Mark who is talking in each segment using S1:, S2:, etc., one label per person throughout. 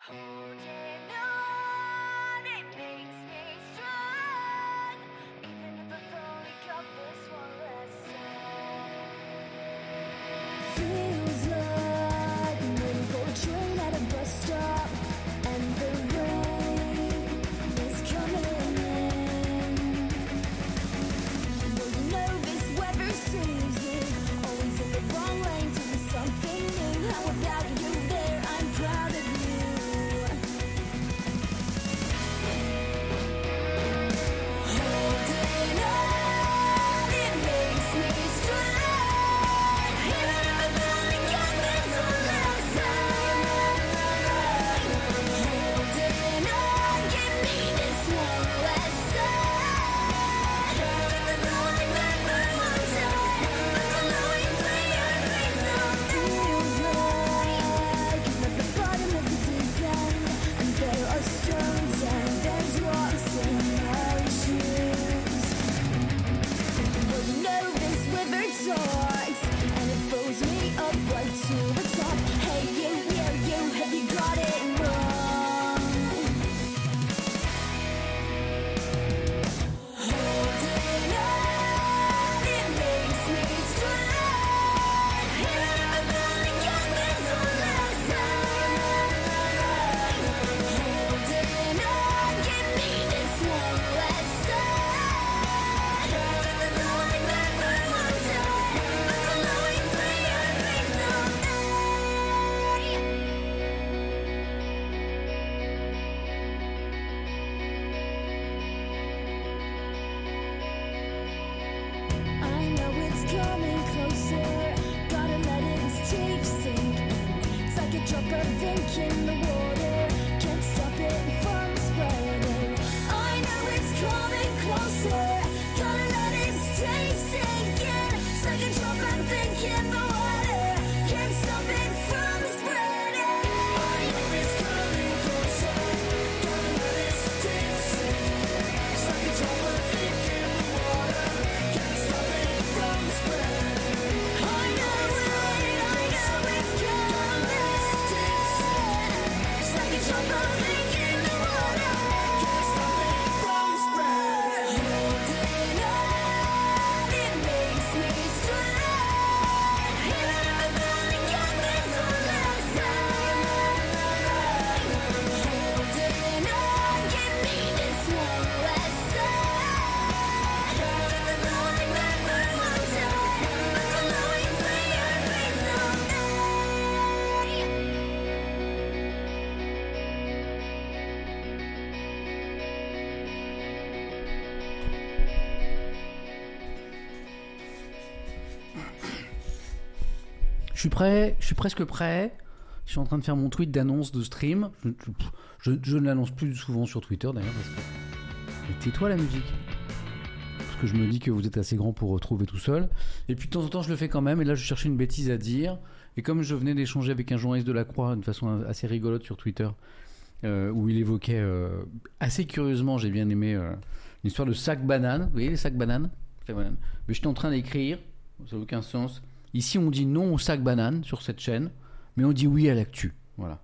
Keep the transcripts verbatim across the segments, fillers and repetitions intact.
S1: Je suis prêt, je suis presque prêt. Je suis en train de faire mon tweet d'annonce de stream. Je, je, je ne l'annonce plus souvent sur Twitter d'ailleurs parce que... Mais tais-toi la musique. Parce que je me dis que vous êtes assez grand pour retrouver tout seul. Et puis de temps en temps je le fais quand même. Et là je cherchais une bêtise à dire. Et comme je venais d'échanger avec un journaliste de la Croix de façon assez rigolote sur Twitter, euh, où il évoquait euh, assez curieusement, j'ai bien aimé euh, une histoire de sac banane. Vous voyez les sacs bananes, bananes. Mais j'étais en train d'écrire, ça n'a aucun sens. Ici on dit non au sac banane sur cette chaîne, mais on dit oui à l'actu. Voilà.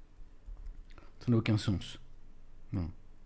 S1: Ça n'a aucun sens. Non.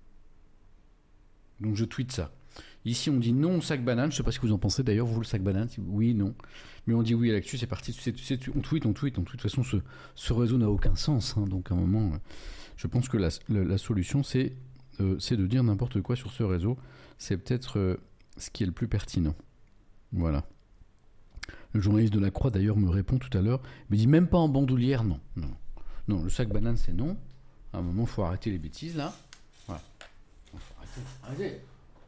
S1: Donc je tweete ça. Ici on dit non au sac banane. Je sais pas ce que vous en pensez d'ailleurs, vous le sac banane, si oui, non. Mais on dit oui à l'actu, c'est parti. C'est, c'est, on tweet, on tweet, on tweet. De toute façon, ce, ce réseau n'a aucun sens. Hein, donc à un moment, je pense que la, la, la solution, c'est, euh, c'est de dire n'importe quoi sur ce réseau. C'est peut-être euh, ce qui est le plus pertinent. Voilà. Le journaliste de la Croix d'ailleurs me répond tout à l'heure. Il me dit même pas en bandoulière, non. Non, non le sac banane, c'est non. À un moment, il faut arrêter les bêtises là. Voilà. Faut arrêter. Arrêtez.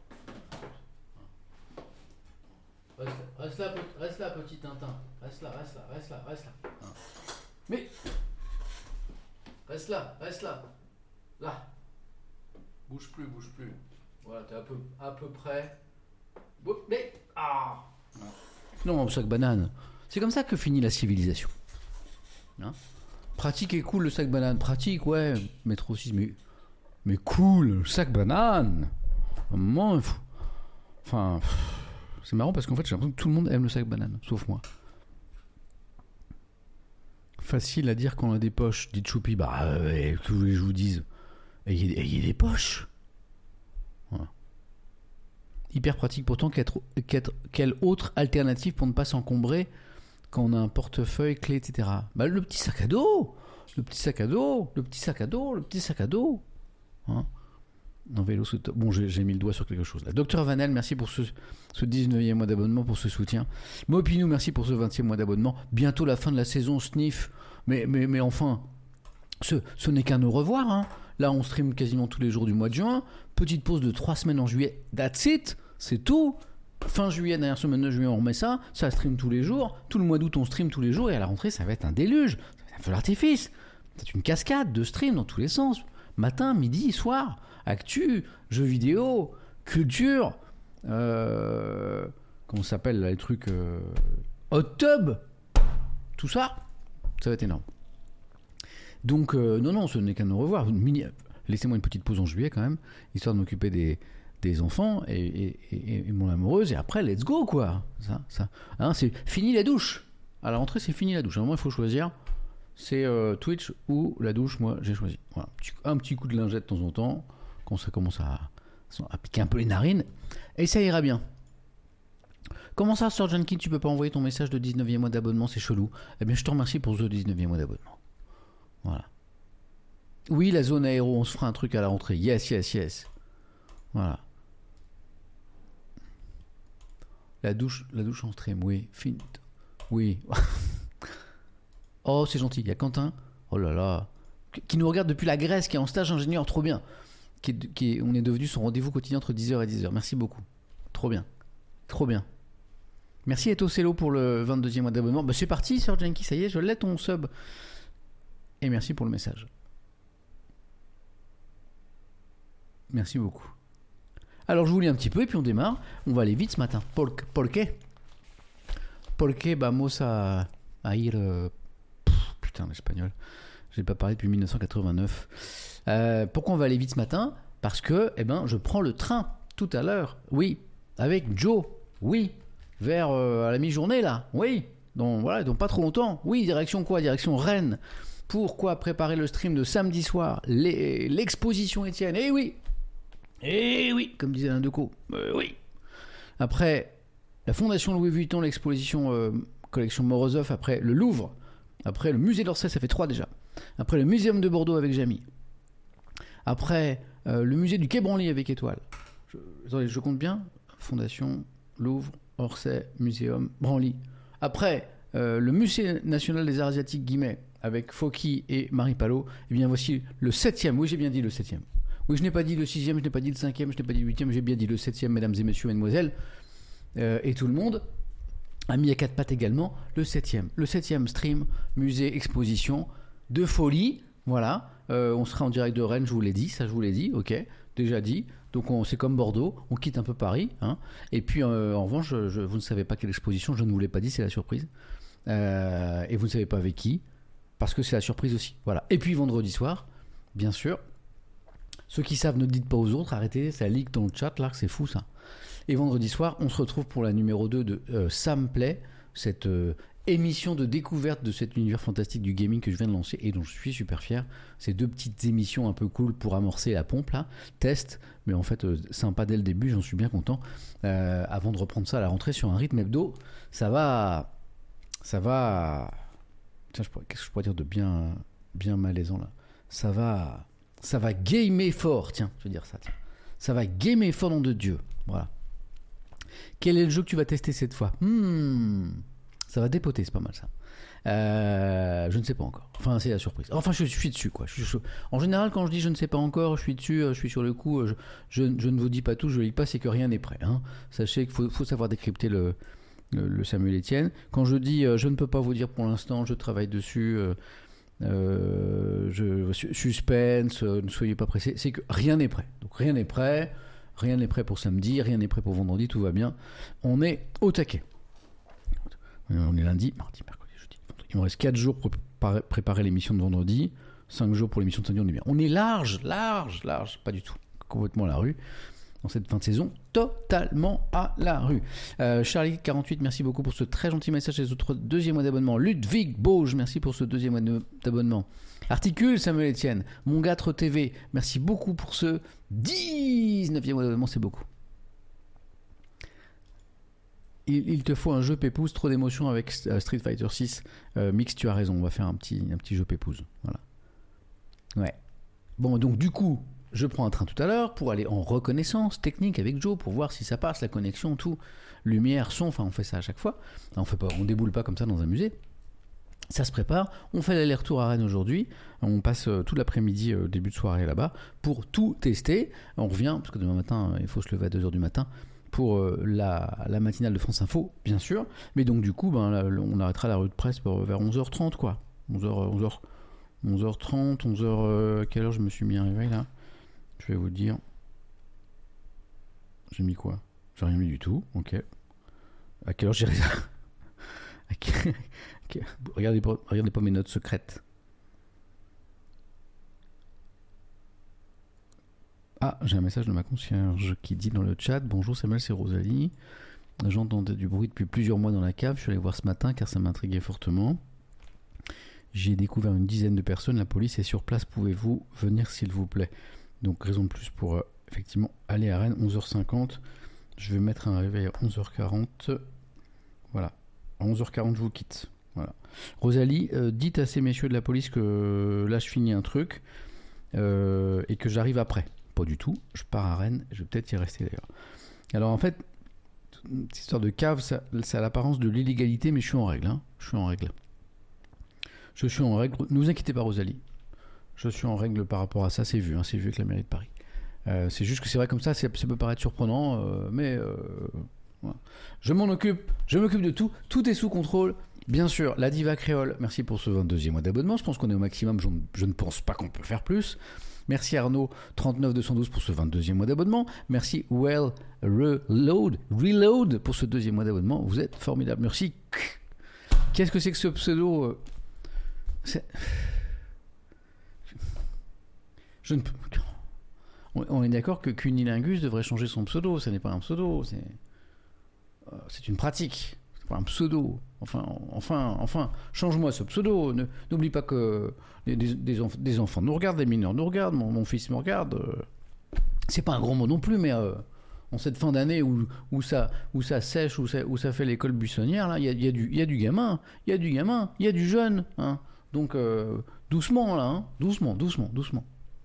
S1: Reste, reste, là, reste là, petit Tintin. Reste là, reste là, reste là, reste là. Hein. Mais reste là, reste là. Là. Bouge plus, bouge plus. Voilà, t'es à peu, à peu près. Mais ah. Non, le sac banane. C'est comme ça que finit la civilisation. Hein, pratique et cool le sac banane. Pratique, ouais. Mettre aussi, mais mais cool le sac banane. À un moment, il faut... enfin. Pff... C'est marrant parce qu'en fait j'ai l'impression que tout le monde aime le sac banane, sauf moi. Facile à dire quand on a des poches, dit Choupi. Bah, euh, que vous voulez que je vous dise, ayez, ayez des poches. Voilà. Hyper pratique pourtant. Qu'être, qu'être, quelle autre alternative pour ne pas s'encombrer quand on a un portefeuille, clé, et cetera. Bah, le petit sac à dos, le petit sac à dos, le petit sac à dos, le petit sac à dos. Hein. Un vélo sous top. Bon, j'ai, j'ai mis le doigt sur quelque chose là. Docteur Vanel, merci pour ce, ce dix-neuvième mois d'abonnement, pour ce soutien. Mopinou, merci pour ce vingtième mois d'abonnement. Bientôt la fin de la saison, Sniff. Mais, mais, mais enfin, ce, ce n'est qu'un au revoir. Hein. Là, on stream quasiment tous les jours du mois de juin. Petite pause de trois semaines en juillet. That's it. C'est tout. Fin juillet, dernière semaine de juillet, on remet ça. Ça stream tous les jours. Tout le mois d'août, on stream tous les jours. Et à la rentrée, ça va être un déluge. Ça va être un feu d'artifice. C'est une cascade de stream dans tous les sens. Matin, midi, soir. Actu, jeux vidéo, culture, euh, comment ça s'appelle là, les trucs euh, hot tub, tout ça, ça va être énorme. Donc euh, non non, ce n'est qu'un au revoir. Mini... Laissez-moi une petite pause en juillet quand même, histoire de m'occuper des, des enfants et, et, et, et mon amoureuse, et après let's go quoi. Ça, ça, hein, c'est fini la douche. À la rentrée c'est fini la douche. À un moment il faut choisir. C'est euh, Twitch ou la douche. Moi j'ai choisi. Voilà. Un petit coup de lingette de temps en temps. Quand ça commence à, à piquer un peu les narines, et ça ira bien. Comment ça, Sir Junkie, tu peux pas envoyer ton message de dix-neuvième mois d'abonnement, c'est chelou. Eh bien, je te remercie pour ce dix-neuvième mois d'abonnement. Voilà. Oui, la zone aéro, on se fera un truc à la rentrée. Yes, yes, yes. Voilà. La douche, la douche en stream, oui. Fin... Oui. Oh, c'est gentil. Il y a Quentin. Oh là là. Qui nous regarde depuis la Grèce, qui est en stage ingénieur, trop bien. Qui est, qui est, on est devenu son rendez-vous quotidien entre dix heures et dix heures. Merci beaucoup. Trop bien. Trop bien. Merci Etocello pour le vingt-deuxième mois d'abonnement. Bah, c'est parti, Sir Janky, ça y est, je l'ai ton sub. Et merci pour le message. Merci beaucoup. Alors, je vous lis un petit peu et puis on démarre. On va aller vite ce matin. Por, por qué? Porque vamos a, a ir... Euh, pff, putain, l'espagnol. Je n'ai pas parlé depuis mille neuf cent quatre-vingt-neuf. Euh, pourquoi on va aller vite ce matin? Parce que eh ben, je prends le train tout à l'heure. Oui. Avec Joe. Oui. Vers euh, à la mi-journée là. Oui. Donc voilà, donc pas trop longtemps. Oui, direction quoi? Direction Rennes. Pourquoi préparer le stream de samedi soir? Les, l'exposition Étienne. Eh oui. Eh oui. Comme disait Alain Decaux. Euh, oui. Après, la Fondation Louis Vuitton, l'exposition euh, collection Morozov. Après, le Louvre. Après, le musée d'Orsay, ça fait trois déjà. Après, le Muséum de Bordeaux avec Jamy. Après, euh, le musée du Quai Branly avec Étoile. Je, attendez, je compte bien. Fondation, Louvre, Orsay, Muséum, Branly. Après, euh, le Musée national des arts asiatiques Guimet avec Fauqui et Marie Palot. Eh bien, voici le septième. Oui, j'ai bien dit le septième. Oui, je n'ai pas dit le sixième, je n'ai pas dit le cinquième, je n'ai pas dit le huitième, j'ai bien dit le septième, mesdames et messieurs, mesdemoiselles. Euh, et tout le monde a mis à quatre pattes également le septième. Le septième stream, musée, exposition de folie. Voilà. Euh, on sera en direct de Rennes, je vous l'ai dit, ça je vous l'ai dit, ok, déjà dit. Donc on, c'est comme Bordeaux, on quitte un peu Paris. Hein. Et puis euh, en revanche, je, je, vous ne savez pas quelle exposition, je ne vous l'ai pas dit, c'est la surprise. Euh, et vous ne savez pas avec qui, parce que c'est la surprise aussi. Voilà. Et puis vendredi soir, bien sûr, ceux qui savent ne dites pas aux autres, arrêtez, ça leak dans le chat, là, c'est fou ça. Et vendredi soir, on se retrouve pour la numéro deux de euh, Sam Play, cette euh, émission de découverte de cet univers fantastique du gaming que je viens de lancer et dont je suis super fier. Ces deux petites émissions un peu cool pour amorcer la pompe là, test, mais en fait euh, sympa dès le début, j'en suis bien content. Euh, avant de reprendre ça à la rentrée sur un rythme hebdo, ça va, ça va. Tiens, je pourrais, qu'est-ce que je pourrais dire de bien, bien malaisant là? Ça va, ça va gamer fort. Tiens, je vais dire ça. Tiens, ça va gamer fort nom de Dieu. Voilà. Quel est le jeu que tu vas tester cette fois? Hmm, ça va dépoter, c'est pas mal ça. Euh, je ne sais pas encore. Enfin, c'est la surprise. Enfin, je suis dessus, quoi. Je suis, en général, quand je dis je ne sais pas encore, je suis dessus, je suis sur le coup. Je, je, je ne vous dis pas tout, je ne lis pas, c'est que rien n'est prêt. Hein. Sachez qu'il faut, faut savoir décrypter le, le, le Samuel Etienne. Quand je dis euh, je ne peux pas vous dire pour l'instant, je travaille dessus, euh, euh, je, suspense, euh, ne soyez pas pressés, c'est que rien n'est prêt. Donc rien n'est prêt. Rien n'est prêt pour samedi, rien n'est prêt pour vendredi, tout va bien. On est au taquet. On est lundi, mardi, mercredi, jeudi, vendredi. Il me reste quatre jours pour préparer l'émission de vendredi, cinq jours pour l'émission de samedi, on est bien. On est large, large, large, pas du tout, complètement à la rue. dans cette fin de saison, totalement à la rue. Euh, Charlie quarante-huit, merci beaucoup pour ce très gentil message. Les autres deuxième mois d'abonnement. Ludwig Bauge, merci pour ce deuxième mois de- d'abonnement. Articule, Samuel Etienne. Mongatre T V, merci beaucoup pour ce dix-neuvième mois d'abonnement, c'est beaucoup. Il, il te faut un jeu pépouze, trop d'émotions avec euh, Street Fighter six. Euh, Mix, tu as raison, on va faire un petit, un petit jeu pépouze. Voilà. Ouais. Bon, donc du coup, je prends un train tout à l'heure pour aller en reconnaissance technique avec Joe pour voir si ça passe, la connexion, tout. Lumière, son, enfin on fait ça à chaque fois. On fait pas, on déboule pas comme ça dans un musée. Ça se prépare, on fait l'aller-retour à Rennes aujourd'hui, on passe euh, tout l'après-midi, euh, début de soirée là-bas, pour tout tester. On revient, parce que demain matin, euh, il faut se lever à deux heures du matin, pour euh, la, la matinale de France Info, bien sûr. Mais donc du coup, ben, là, on arrêtera la revue de presse pour, vers onze heures trente, quoi. onze heures, onze heures, onze heures trente, onze heures... Euh, à quelle heure je me suis mis un réveil, là? Je vais vous dire... J'ai mis quoi? J'ai rien mis du tout, ok. À quelle heure j'ai... Okay. Okay. Regardez, pas, regardez pas mes notes secrètes. Ah, j'ai un message de ma concierge qui dit dans le chat: bonjour Samuel, c'est Rosalie. J'entendais du bruit depuis plusieurs mois dans la cave. Je suis allé voir ce matin car ça m'intriguait fortement. J'ai découvert une dizaine de personnes. La police est sur place. Pouvez-vous venir s'il vous plaît? Donc raison de plus pour euh, effectivement aller à Rennes. onze heures cinquante. Je vais mettre un réveil à onze heures quarante. Voilà. À onze heures quarante, je vous quitte. Voilà. Rosalie, euh, dites à ces messieurs de la police que euh, là, je finis un truc euh, et que j'arrive après. Pas du tout. Je pars à Rennes. Je vais peut-être y rester d'ailleurs. Alors en fait, cette histoire de cave, ça, ça a l'apparence de l'illégalité, mais je suis en règle. Hein. Je suis en règle. Je suis en règle. Ne vous inquiétez pas, Rosalie. Je suis en règle par rapport à ça. C'est vu. Hein. C'est vu avec la mairie de Paris. Euh, c'est juste que c'est vrai comme ça. Ça peut paraître surprenant, euh, mais... Euh, Voilà. Je m'en occupe, je m'occupe de tout, tout est sous contrôle. Bien sûr, la diva créole, merci pour ce vingt-deuxième mois d'abonnement. Je pense qu'on est au maximum, je, je ne pense pas qu'on peut faire plus. Merci Arnaud, trente-neuf deux cent douze pour ce vingt-deuxième mois d'abonnement. Merci Well Reload, Reload pour ce deuxième mois d'abonnement. Vous êtes formidable, merci. Qu'est-ce que c'est que ce pseudo? c'est... Je ne peux... On est d'accord que Cunilingus devrait changer son pseudo, ça n'est pas un pseudo, c'est... C'est une pratique, c'est pas un pseudo. Enfin, enfin, enfin, change-moi ce pseudo. Ne, n'oublie pas que des, des, enf- des enfants nous regardent, des mineurs nous regardent, mon, mon fils me regarde. Euh, c'est pas un grand mot non plus, mais euh, en cette fin d'année où, où, ça, où ça sèche, où ça, où ça fait l'école buissonnière, là, il y a, y a du, y a du gamin, il y a du gamin, il y a du jeune. Hein. Donc, euh, doucement, là, hein, doucement, doucement, doucement.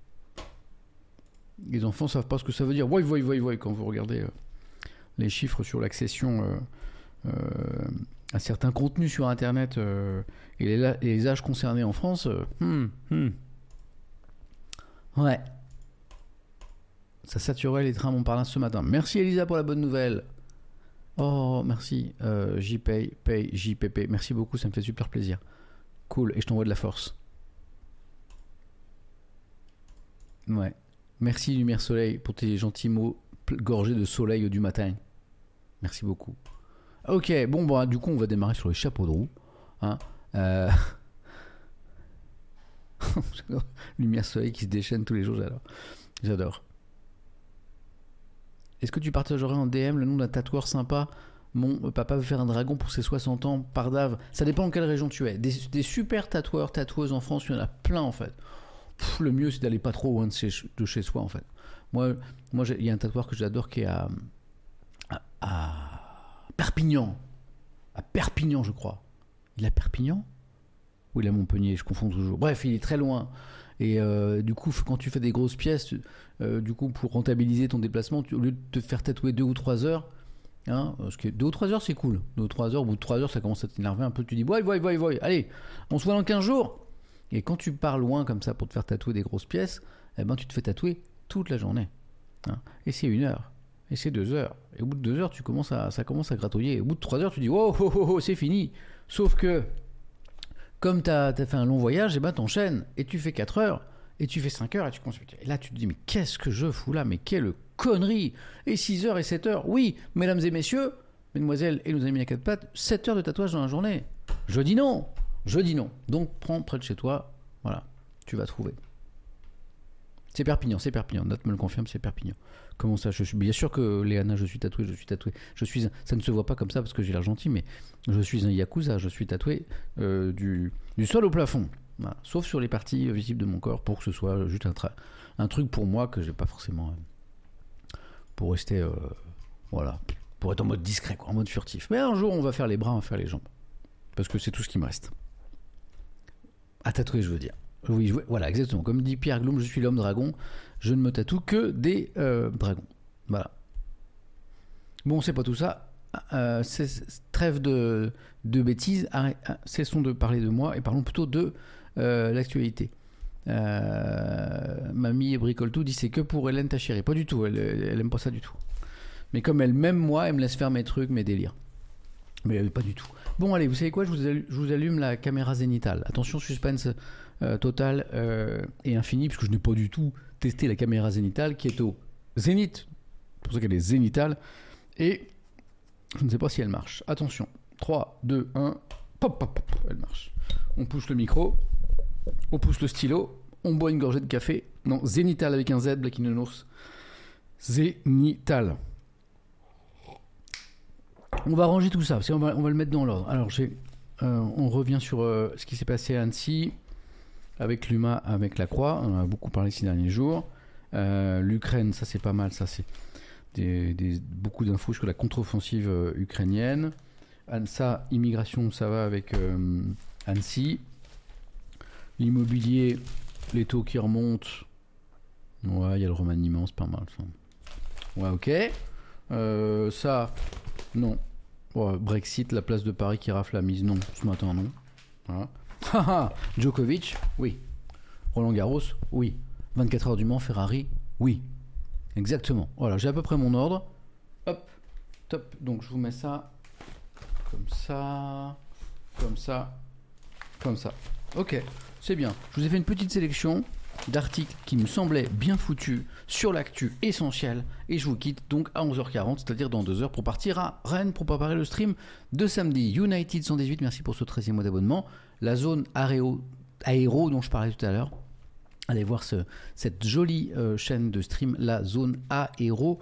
S1: Les enfants savent pas ce que ça veut dire. Voy, voy, voy, voy, quand vous regardez... Euh, les chiffres sur l'accession euh, euh, à certains contenus sur Internet euh, et, les, et les âges concernés en France. Euh, hmm, hmm. Ouais. Ça saturait les trains Montparnasse ce matin. Merci Elisa pour la bonne nouvelle. Oh, merci. Euh, JPay, Pay, J P P. Merci beaucoup, ça me fait super plaisir. Cool, et je t'envoie de la force. Ouais. Merci Lumière Soleil pour tes gentils mots gorgés de soleil du matin. Merci beaucoup. Ok, bon, bah, du coup, on va démarrer sur les chapeaux de roue. Hein. Euh... Lumière Soleil qui se déchaîne tous les jours, j'adore. J'adore. Est-ce que tu partagerais en D M le nom d'un tatoueur sympa? Mon papa veut faire un dragon pour ses soixante ans, Pardave. Ça dépend en quelle région tu es. Des, des super tatoueurs, tatoueuses en France, il y en a plein en fait. Pff, le mieux, c'est d'aller pas trop loin de chez, de chez soi en fait. Moi, moi il y a un tatoueur que j'adore qui est à, à, à Perpignan. À Perpignan, je crois. Il est à Perpignan? Ou il est à Montpellier? Je confonds toujours. Bref, il est très loin. Et euh, du coup, quand tu fais des grosses pièces, euh, du coup, pour rentabiliser ton déplacement, tu, au lieu de te faire tatouer deux ou trois heures, hein, parce que deux ou trois heures, c'est cool. Deux ou trois heures, au bout de trois heures, ça commence à t'énerver un peu. Tu dis, voy, voy, voy, voy, allez, on se voit dans quinze jours. Et quand tu pars loin comme ça pour te faire tatouer des grosses pièces, eh ben, tu te fais tatouer toute la journée. Hein. Et c'est une heure. Et c'est deux heures. Et au bout de deux heures, tu commences à, ça commence à gratouiller. Et au bout de trois heures, tu dis, oh, oh, oh, oh, c'est fini. Sauf que, comme tu as fait un long voyage, eh ben, t'enchaînes. Et tu fais quatre heures. Et tu fais cinq heures. Et, tu et là, tu te dis, mais qu'est-ce que je fous là? Mais quelle connerie! Et six heures et sept heures. Oui, mesdames et messieurs, mesdemoiselles et nos amis à quatre pattes, sept heures de tatouage dans la journée. Je dis non. Je dis non. Donc, prends près de chez toi. Voilà. Tu vas trouver. C'est Perpignan, c'est Perpignan. Note me le confirme, c'est Perpignan. Comment ça je suis... Bien sûr que Léana, je suis tatoué, je suis tatoué. Je suis... Ça ne se voit pas comme ça parce que j'ai l'air gentil, mais je suis un yakuza, je suis tatoué euh, du... du sol au plafond. Voilà. Sauf sur les parties visibles de mon corps pour que ce soit juste un, tra... un truc pour moi que j'ai pas forcément... Euh... Pour rester... Euh... Voilà. Pour être en mode discret, quoi, en mode furtif. Mais un jour, on va faire les bras, on va faire les jambes. Parce que c'est tout ce qui me reste. À tatouer, je veux dire. Oui, je... voilà, exactement. Comme dit Pierre Gloom, je suis l'homme dragon. Je ne me tatoue que des euh, dragons. Voilà. Bon, c'est pas tout ça. Euh, c'est, c'est, trêve de, de bêtises. Arrête, cessons de parler de moi et parlons plutôt de euh, l'actualité. Euh, Mamie bricole tout dit c'est que pour Hélène ta chérie. Pas du tout. Elle, elle aime pas ça du tout. Mais comme elle m'aime moi, elle me laisse faire mes trucs, mes délires. Mais pas du tout. Bon, allez, vous savez quoi, je vous, allume, je vous allume la caméra zénitale. Attention, suspense euh, total euh, et infini, puisque je n'ai pas du tout testé la caméra zénitale qui est au zénith. C'est pour ça qu'elle est zénitale. Et je ne sais pas si elle marche. Attention, trois, deux, un, pop, pop, pop, elle marche. On pousse le micro, on pousse le stylo, on boit une gorgée de café. Non, zénithal avec un Z, Blacky Nounours. Zénithal. On va ranger tout ça, on va, on va le mettre dans l'ordre. Alors, j'ai, euh, on revient sur euh, ce qui s'est passé à Annecy, avec l'U M A, avec la Croix. On en a beaucoup parlé ces derniers jours. Euh, L'Ukraine, ça c'est pas mal, ça c'est des, des, beaucoup d'infos sur la contre-offensive euh, ukrainienne. Ça, immigration, ça va avec euh, Annecy. L'immobilier, les taux qui remontent. Ouais, il y a le remaniement, c'est pas mal ça. Ouais, ok. Euh, ça, non. Ouais, Brexit, la place de Paris qui rafle la mise, non. Ce matin, non. Voilà. Djokovic, oui. Roland Garros, oui. vingt-quatre heures du Mans, Ferrari, oui. Exactement. Voilà, j'ai à peu près mon ordre. Hop, top. Donc je vous mets ça comme ça, comme ça, comme ça. Ok, c'est bien. Je vous ai fait une petite sélection d'articles qui me semblaient bien foutus sur l'actu essentielle et je vous quitte donc à onze heures quarante, c'est-à-dire dans deux heures pour partir à Rennes pour préparer le stream de samedi. United cent dix-huit, merci pour ce treizième mois d'abonnement. La zone aéro, aéro dont je parlais tout à l'heure, allez voir ce, cette jolie euh, chaîne de stream, la zone aéro,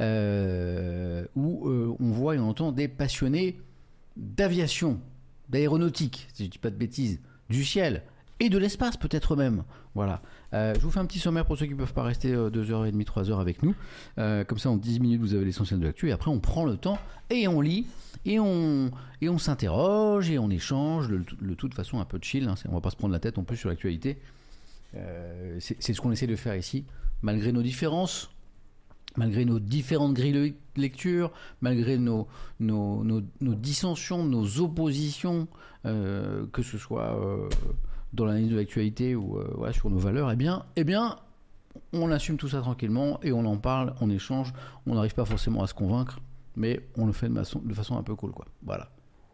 S1: euh, où euh, on voit et on entend des passionnés d'aviation, d'aéronautique, si je ne dis pas de bêtises, du ciel et de l'espace peut-être même. Voilà. Euh, je vous fais un petit sommaire pour ceux qui ne peuvent pas rester euh, deux heures trente, trois heures avec nous. Euh, comme ça, en dix minutes, vous avez l'essentiel de l'actu. Et après, on prend le temps et on lit et on, et on s'interroge et on échange. Le, le tout de façon un peu chill. Hein. On ne va pas se prendre la tête en plus sur l'actualité. Euh, c'est, c'est ce qu'on essaie de faire ici. Malgré nos différences, malgré nos différentes grilles de lecture, malgré nos, nos, nos, nos dissensions, nos oppositions, euh, que ce soit... Euh, dans l'analyse de l'actualité ou euh, ouais, sur nos valeurs, eh bien, eh bien, on assume tout ça tranquillement et on en parle, on échange. On n'arrive pas forcément à se convaincre, mais on le fait de façon, de façon un peu cool, quoi. Voilà.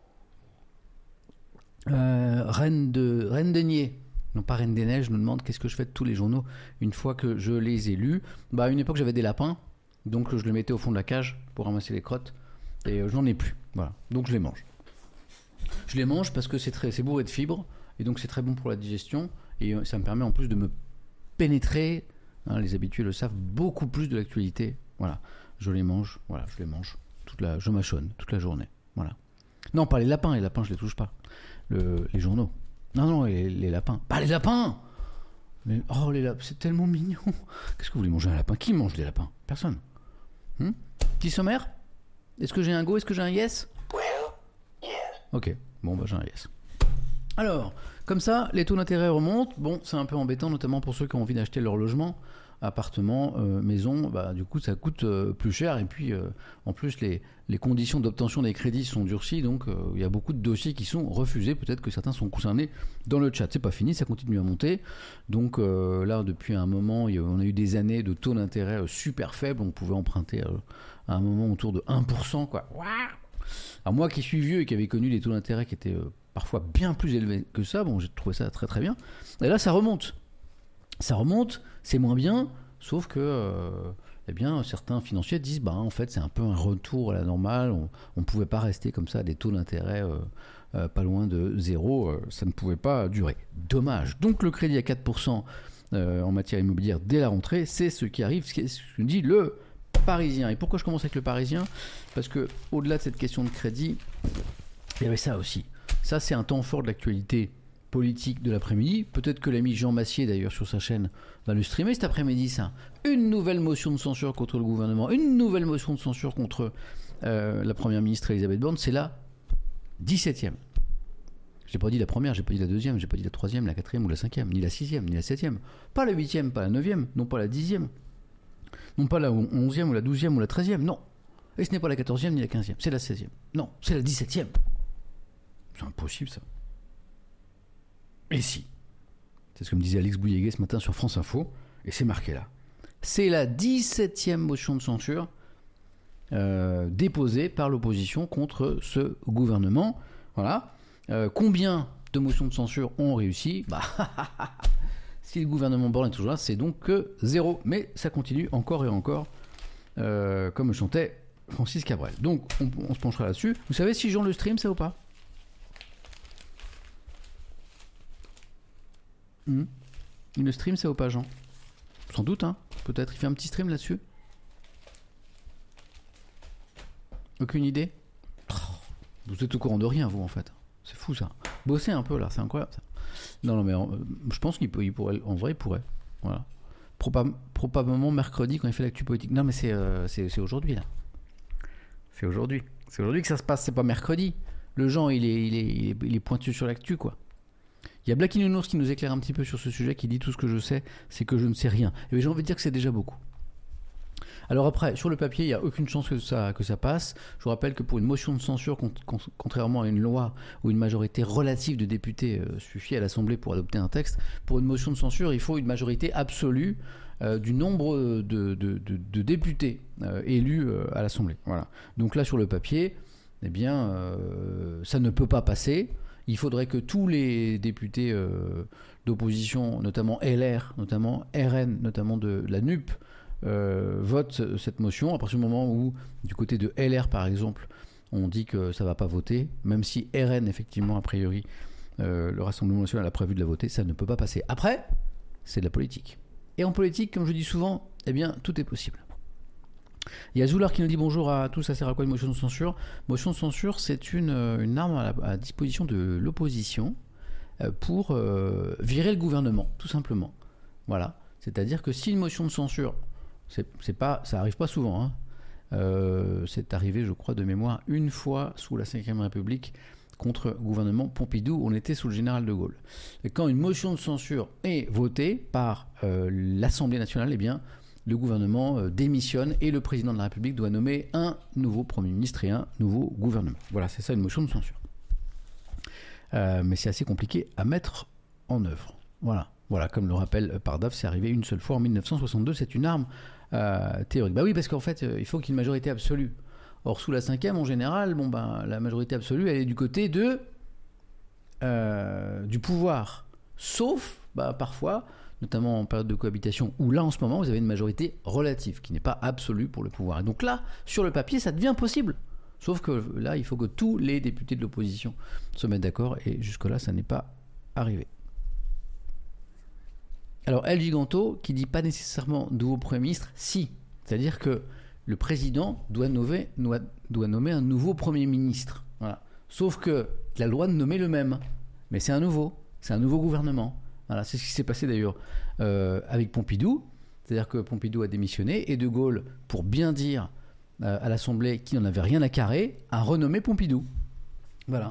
S1: Euh, Reine de Reine des Niais, non pas Reine des Neiges, nous demande qu'est-ce que je fais de tous les journaux une fois que je les ai lus. Bah, à une époque, j'avais des lapins, donc je les mettais au fond de la cage pour ramasser les crottes et euh, je n'en ai plus. Voilà, donc je les mange. Je les mange parce que c'est très, c'est bourré de fibres. Et donc c'est très bon pour la digestion et ça me permet en plus de me pénétrer, hein, les habitués le savent, beaucoup plus de l'actualité. Voilà, je les mange, voilà, je les mange toute la, je mâchonne toute la journée. Voilà. Non, pas les lapins, les lapins je les touche pas. Le, les journaux. Non, non, les, les lapins. Pas les lapins. Mais, oh les lapins, c'est tellement mignon. Qu'est-ce que vous voulez manger un lapin? Qui mange des lapins? Personne. Hmm Petit sommaire? Est-ce que j'ai un go? Est-ce que j'ai un yes? Well, yes. Ok, bon bah j'ai un yes. Alors, comme ça, les taux d'intérêt remontent. Bon, c'est un peu embêtant, notamment pour ceux qui ont envie d'acheter leur logement, appartement, euh, maison. Bah, du coup, ça coûte euh, plus cher. Et puis, euh, en plus, les, les conditions d'obtention des crédits sont durcies. Donc, euh, il y a beaucoup de dossiers qui sont refusés. Peut-être que certains sont concernés dans le chat. C'est pas fini, ça continue à monter. Donc, euh, là, depuis un moment, on a eu des années de taux d'intérêt euh, super faibles. On pouvait emprunter euh, à un moment autour de un pour cent, quoi. Alors, moi qui suis vieux et qui avait connu des taux d'intérêt qui étaient... Euh, parfois bien plus élevé que ça, bon j'ai trouvé ça très très bien, et là ça remonte, ça remonte, c'est moins bien, sauf que euh, eh bien, certains financiers disent bah en fait c'est un peu un retour à la normale, on ne pouvait pas rester comme ça à des taux d'intérêt euh, euh, pas loin de zéro, euh, ça ne pouvait pas durer, dommage. Donc le crédit à quatre pour cent euh, en matière immobilière dès la rentrée. C'est ce qui arrive, ce que nous dit le Parisien. Et pourquoi je commence avec le Parisien ? Parce que au-delà de cette question de crédit, il y avait ça aussi. Ça, c'est un temps fort de l'actualité politique de l'après-midi. Peut-être que l'ami Jean Massier, d'ailleurs, sur sa chaîne, va le streamer cet après-midi, ça. Une nouvelle motion de censure contre le gouvernement, une nouvelle motion de censure contre euh, la première ministre Elisabeth Borne. C'est la dix-septième. J'ai pas dit la première, j'ai pas dit la deuxième, j'ai pas dit la troisième, la quatrième ou la cinquième, ni la sixième, ni la septième. Pas la huitième, pas la neuvième, non pas la dixième. Non pas la onzième ou la douzième ou la treizième, non. Et ce n'est pas la quatorzième ni la quinzième, c'est la seizième. Non, c'est la dix-septième. C'est impossible, ça. Et si. C'est ce que me disait Alex Bouilléguet ce matin sur France Info, et c'est marqué là. C'est la dix-septième motion de censure euh, déposée par l'opposition contre ce gouvernement. Voilà. Euh, combien de motions de censure ont réussi ? Bah, si le gouvernement Borne est toujours là, c'est donc que zéro. Mais ça continue encore et encore, euh, comme chantait Francis Cabrel. Donc, on, on se penchera là-dessus. Vous savez si Jean le stream, ça ou pas ? hmm Il le stream, ça ou pas, Jean ? Sans doute, hein. Peut-être. Il fait un petit stream là-dessus. Aucune idée ? Vous êtes au courant de rien, vous, en fait. C'est fou, ça. Bossez un peu, là. C'est incroyable, ça. Non, non, mais en, je pense qu'il peut, il pourrait... En vrai, il pourrait. Voilà. Proba- probablement mercredi, quand il fait l'actu politique. Non, mais c'est, euh, c'est, c'est aujourd'hui, là. C'est aujourd'hui. C'est aujourd'hui que ça se passe. C'est pas mercredi. Le Jean, il est, il est, il est, il est pointu sur l'actu, quoi. Il y a Blacky Nounours qui nous éclaire un petit peu sur ce sujet, qui dit tout ce que je sais, c'est que je ne sais rien. Et j'ai envie de dire que c'est déjà beaucoup. Alors après, sur le papier, il n'y a aucune chance que ça, que ça passe. Je vous rappelle que pour une motion de censure, con, con, contrairement à une loi où une majorité relative de députés euh, suffit à l'Assemblée pour adopter un texte, pour une motion de censure, il faut une majorité absolue euh, du nombre de, de, de, de députés euh, élus euh, à l'Assemblée. Voilà. Donc là, sur le papier, eh bien, euh, ça ne peut pas passer. Il faudrait que tous les députés euh, d'opposition, notamment L R, notamment R N, notamment de la N U P, euh, votent cette motion. À partir du moment où, du côté de L R par exemple, on dit que ça ne va pas voter, même si R N, effectivement, a priori, euh, le Rassemblement national a prévu de la voter, ça ne peut pas passer. Après, c'est de la politique. Et en politique, comme je dis souvent, eh bien, tout est possible. Il y a Zoular qui nous dit bonjour à tous, ça sert à quoi une motion de censure ? Motion de censure, c'est une, une arme à la à disposition de l'opposition pour euh, virer le gouvernement, tout simplement. Voilà. C'est-à-dire que si une motion de censure, c'est, c'est pas, ça arrive pas souvent, hein, euh, c'est arrivé, je crois, de mémoire, une fois sous la cinquième République contre le gouvernement Pompidou, on était sous le général de Gaulle. Et quand une motion de censure est votée par euh, l'Assemblée nationale, eh bien, le gouvernement euh, démissionne et le président de la République doit nommer un nouveau Premier ministre et un nouveau gouvernement. Voilà, c'est ça une motion de censure. Euh, mais c'est assez compliqué à mettre en œuvre. Voilà, voilà, comme le rappelle Pardaf, c'est arrivé une seule fois en dix-neuf cent soixante-deux, c'est une arme euh, théorique. Bah oui, parce qu'en fait, euh, il faut qu'il y ait une majorité absolue. Or, sous la cinquième, en général, bon, ben, la majorité absolue, elle est du côté de, euh, du pouvoir. Sauf, bah, parfois, notamment en période de cohabitation, où là, en ce moment, vous avez une majorité relative, qui n'est pas absolue pour le pouvoir. Et donc là, sur le papier, ça devient possible. Sauf que là, il faut que tous les députés de l'opposition se mettent d'accord, et jusque-là, ça n'est pas arrivé. Alors, El Giganto, qui dit pas nécessairement nouveau Premier ministre, si. C'est-à-dire que le président doit nommer, doit nommer un nouveau Premier ministre. Voilà. Sauf qu'il a le droit de nommer le même. Mais c'est un nouveau. C'est un nouveau gouvernement. Voilà. C'est ce qui s'est passé d'ailleurs euh, avec Pompidou. C'est-à-dire que Pompidou a démissionné et De Gaulle, pour bien dire euh, à l'Assemblée qu'il n'en avait rien à carrer, a renommé Pompidou. Voilà.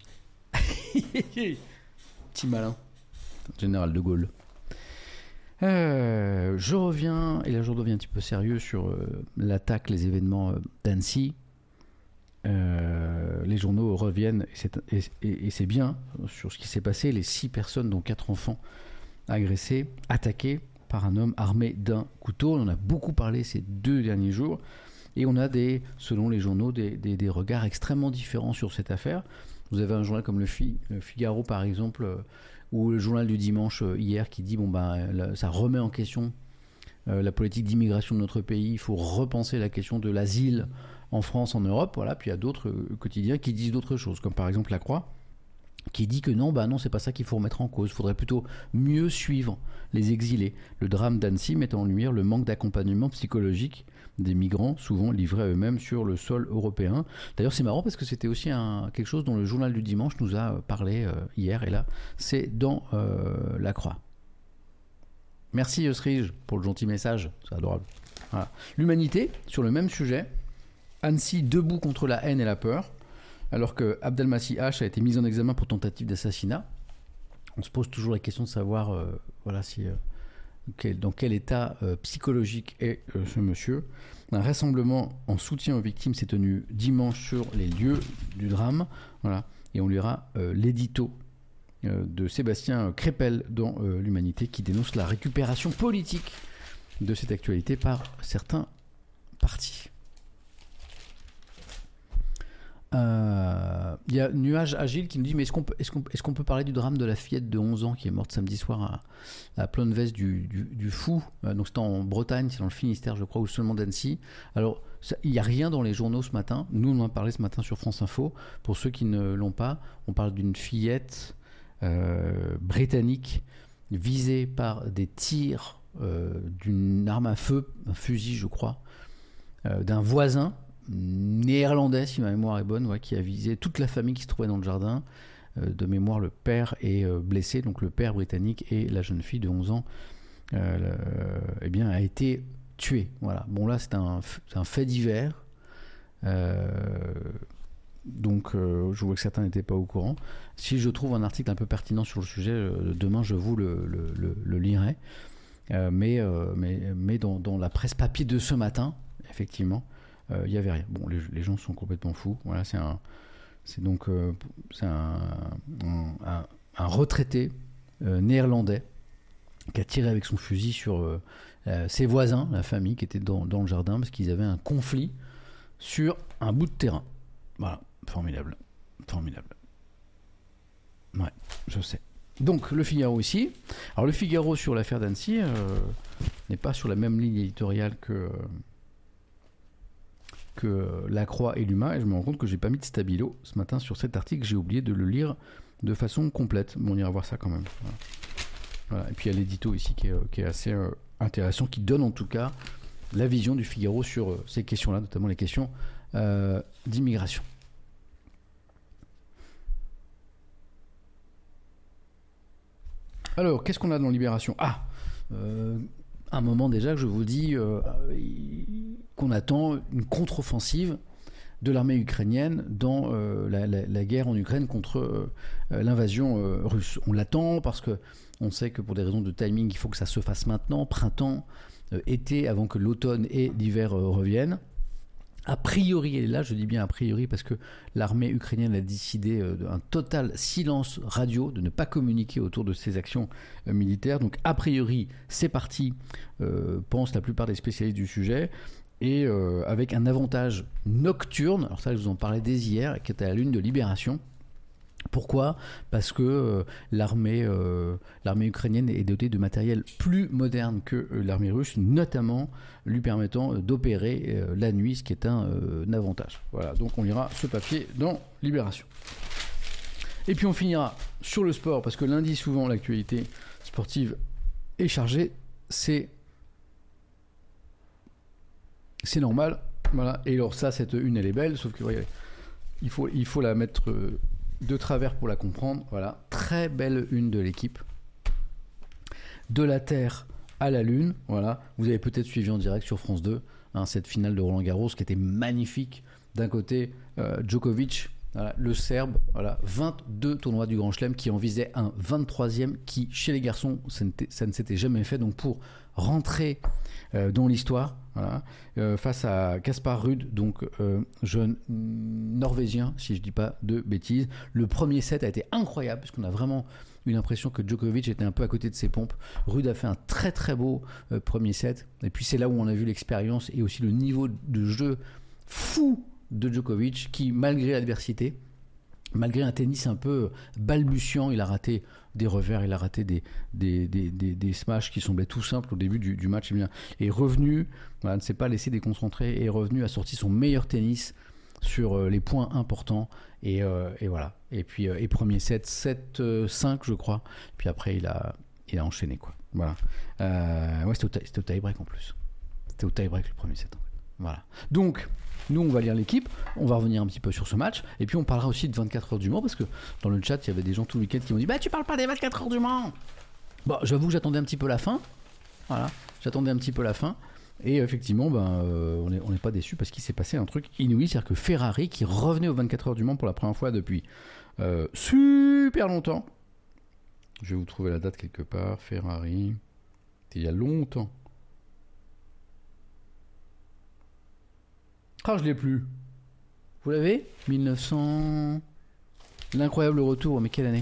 S1: Petit malin. Général De Gaulle. Euh, je reviens, et là je redeviens un petit peu sérieux sur euh, l'attaque, les événements euh, d'Annecy. Euh, les journaux reviennent, et c'est, et, et, et c'est bien, sur ce qui s'est passé. Les six personnes, dont quatre enfants, agressés, attaqués par un homme armé d'un couteau. On en a beaucoup parlé ces deux derniers jours. Et on a, des, selon les journaux, des, des, des regards extrêmement différents sur cette affaire. Vous avez un journal comme le, Fi, le Figaro, par exemple, euh, ou le journal du dimanche euh, hier qui dit bon ben là, ça remet en question euh, la politique d'immigration de notre pays, il faut repenser la question de l'asile en France, en Europe, voilà. Puis il y a d'autres euh, quotidiens qui disent d'autres choses, comme par exemple La Croix, qui dit que non, bah non, c'est pas ça qu'il faut remettre en cause. Il faudrait plutôt mieux suivre les exilés. Le drame d'Annecy met en lumière le manque d'accompagnement psychologique des migrants, souvent livrés à eux-mêmes sur le sol européen. D'ailleurs, c'est marrant parce que c'était aussi un, quelque chose dont le journal du dimanche nous a parlé euh, hier, et là, c'est dans euh, La Croix. Merci Yosrige pour le gentil message, c'est adorable. Voilà. L'Humanité, sur le même sujet, Annecy debout contre la haine et la peur. Alors que Abdelmasih H a été mis en examen pour tentative d'assassinat, on se pose toujours la question de savoir euh, voilà, si, euh, quel, dans quel état euh, psychologique est euh, ce monsieur. Un rassemblement en soutien aux victimes s'est tenu dimanche sur les lieux du drame. Voilà, et on lira euh, l'édito euh, de Sébastien Crépel dans euh, l'Humanité qui dénonce la récupération politique de cette actualité par certains partis. Il euh, y a Nuage Agile qui nous dit mais est-ce qu'on peut, est-ce qu'on, est-ce qu'on peut parler du drame de la fillette de onze ans qui est morte samedi soir à, à Plonvest du, du, du Fou, euh, donc c'était en Bretagne, c'est dans le Finistère je crois, ou seulement d'Annecy. Alors il n'y a rien dans les journaux ce matin, nous on en a parlé ce matin sur France Info, pour ceux qui ne l'ont pas, on parle d'une fillette euh, britannique visée par des tirs euh, d'une arme à feu, un fusil je crois, euh, d'un voisin néerlandais, si ma mémoire est bonne, ouais, qui a visé toute la famille qui se trouvait dans le jardin. Euh, de mémoire, le père est euh, blessé, donc le père britannique et la jeune fille de onze ans euh, le, eh bien, a été tuée. Voilà. Bon, là, c'est un, c'est un fait divers. Euh, donc, euh, je vois que certains n'étaient pas au courant. Si je trouve un article un peu pertinent sur le sujet, euh, demain, je vous le, le, le, le lirai. Euh, mais, euh, mais, mais dans, dans la presse papier de ce matin, effectivement, il euh, n'y avait rien. Bon, les, les gens sont complètement fous. Voilà, c'est un, c'est donc euh, c'est un, un, un, un retraité euh, néerlandais qui a tiré avec son fusil sur euh, euh, ses voisins, la famille qui était dans, dans le jardin parce qu'ils avaient un conflit sur un bout de terrain. Voilà, formidable, formidable. Ouais, je sais. Donc le Figaro ici. Alors le Figaro sur l'affaire d'Annecy euh, n'est pas sur la même ligne éditoriale que euh, que La Croix et l'Huma, et je me rends compte que j'ai pas mis de stabilo ce matin sur cet article, j'ai oublié de le lire de façon complète. Bon, on ira voir ça quand même. Voilà. Voilà. Et puis il y a l'édito ici qui est, qui est assez euh, intéressant, qui donne en tout cas la vision du Figaro sur euh, ces questions-là, notamment les questions euh, d'immigration. Alors, qu'est-ce qu'on a dans Libération ? Ah euh, un moment déjà que je vous dis euh, qu'on attend une contre-offensive de l'armée ukrainienne dans euh, la, la, la guerre en Ukraine contre euh, l'invasion euh, russe. On l'attend parce que on sait que pour des raisons de timing, il faut que ça se fasse maintenant, printemps, euh, été, avant que l'automne et l'hiver euh, reviennent. A priori, elle est là, je dis bien a priori, parce que l'armée ukrainienne a décidé euh, d'un total silence radio, de ne pas communiquer autour de ses actions euh, militaires. Donc a priori, c'est parti, euh, pensent la plupart des spécialistes du sujet, et euh, avec un avantage nocturne, alors ça je vous en parlais dès hier, qui était à la lune de Libération. Pourquoi ? Parce que euh, l'armée, euh, l'armée ukrainienne est dotée de matériel plus moderne que euh, l'armée russe, notamment lui permettant euh, d'opérer euh, la nuit, ce qui est un, euh, un avantage. Voilà, donc on lira ce papier dans Libération. Et puis on finira sur le sport, parce que lundi, souvent, l'actualité sportive est chargée. C'est, c'est normal. Voilà. Et alors ça, cette une, elle est belle, sauf que voyez, il faut, il faut la mettre... Euh, de travers pour la comprendre. Voilà, très belle une de l'équipe. De la Terre à la Lune. Voilà, vous avez peut-être suivi en direct sur France deux hein, cette finale de Roland Garros qui était magnifique. D'un côté, euh, Djokovic, voilà, le Serbe, voilà, vingt-deux tournois du Grand Chelem qui en visait un vingt-troisième qui, chez les garçons, ça, ça ne s'était jamais fait. Donc pour rentrer euh, dans l'histoire, voilà, euh, face à Kaspar Ruud, donc euh, jeune norvégien, si je dis pas de bêtises. Le premier set a été incroyable, parce qu'on a vraiment eu l'impression que Djokovic était un peu à côté de ses pompes. Ruud a fait un très très beau euh, premier set, et puis c'est là où on a vu l'expérience et aussi le niveau de jeu fou de Djokovic, qui malgré l'adversité, malgré un tennis un peu balbutiant, il a raté des revers, il a raté des, des, des, des, des smashs qui semblaient tout simples au début du, du match. Et bien, est revenu, voilà, ne s'est pas laissé déconcentrer, est revenu, a sorti son meilleur tennis sur euh, les points importants. Et, euh, et voilà. Et puis, euh, et premier set, sept cinq, je crois. Puis après, il a, il a enchaîné, quoi. Voilà. Euh, ouais, c'était au, tie- c'était au tie-break en plus. C'était au tie-break le premier set, en fait. Voilà. Donc, nous, on va lire l'équipe. On va revenir un petit peu sur ce match. Et puis, on parlera aussi de vingt-quatre heures du Mans. Parce que dans le chat, il y avait des gens tout le week-end qui m'ont dit bah, tu parles pas des vingt-quatre heures du Mans. Bon, j'avoue que j'attendais un petit peu la fin. Voilà. J'attendais un petit peu la fin. Et effectivement, ben, euh, on n'est on est pas déçus parce qu'il s'est passé un truc inouï. C'est-à-dire que Ferrari, qui revenait aux vingt-quatre heures du Mans pour la première fois depuis euh, super longtemps. Je vais vous trouver la date quelque part. Ferrari. C'était il y a longtemps. Ah, je l'ai plus. Vous l'avez mille neuf cents. L'incroyable retour. Mais quelle année?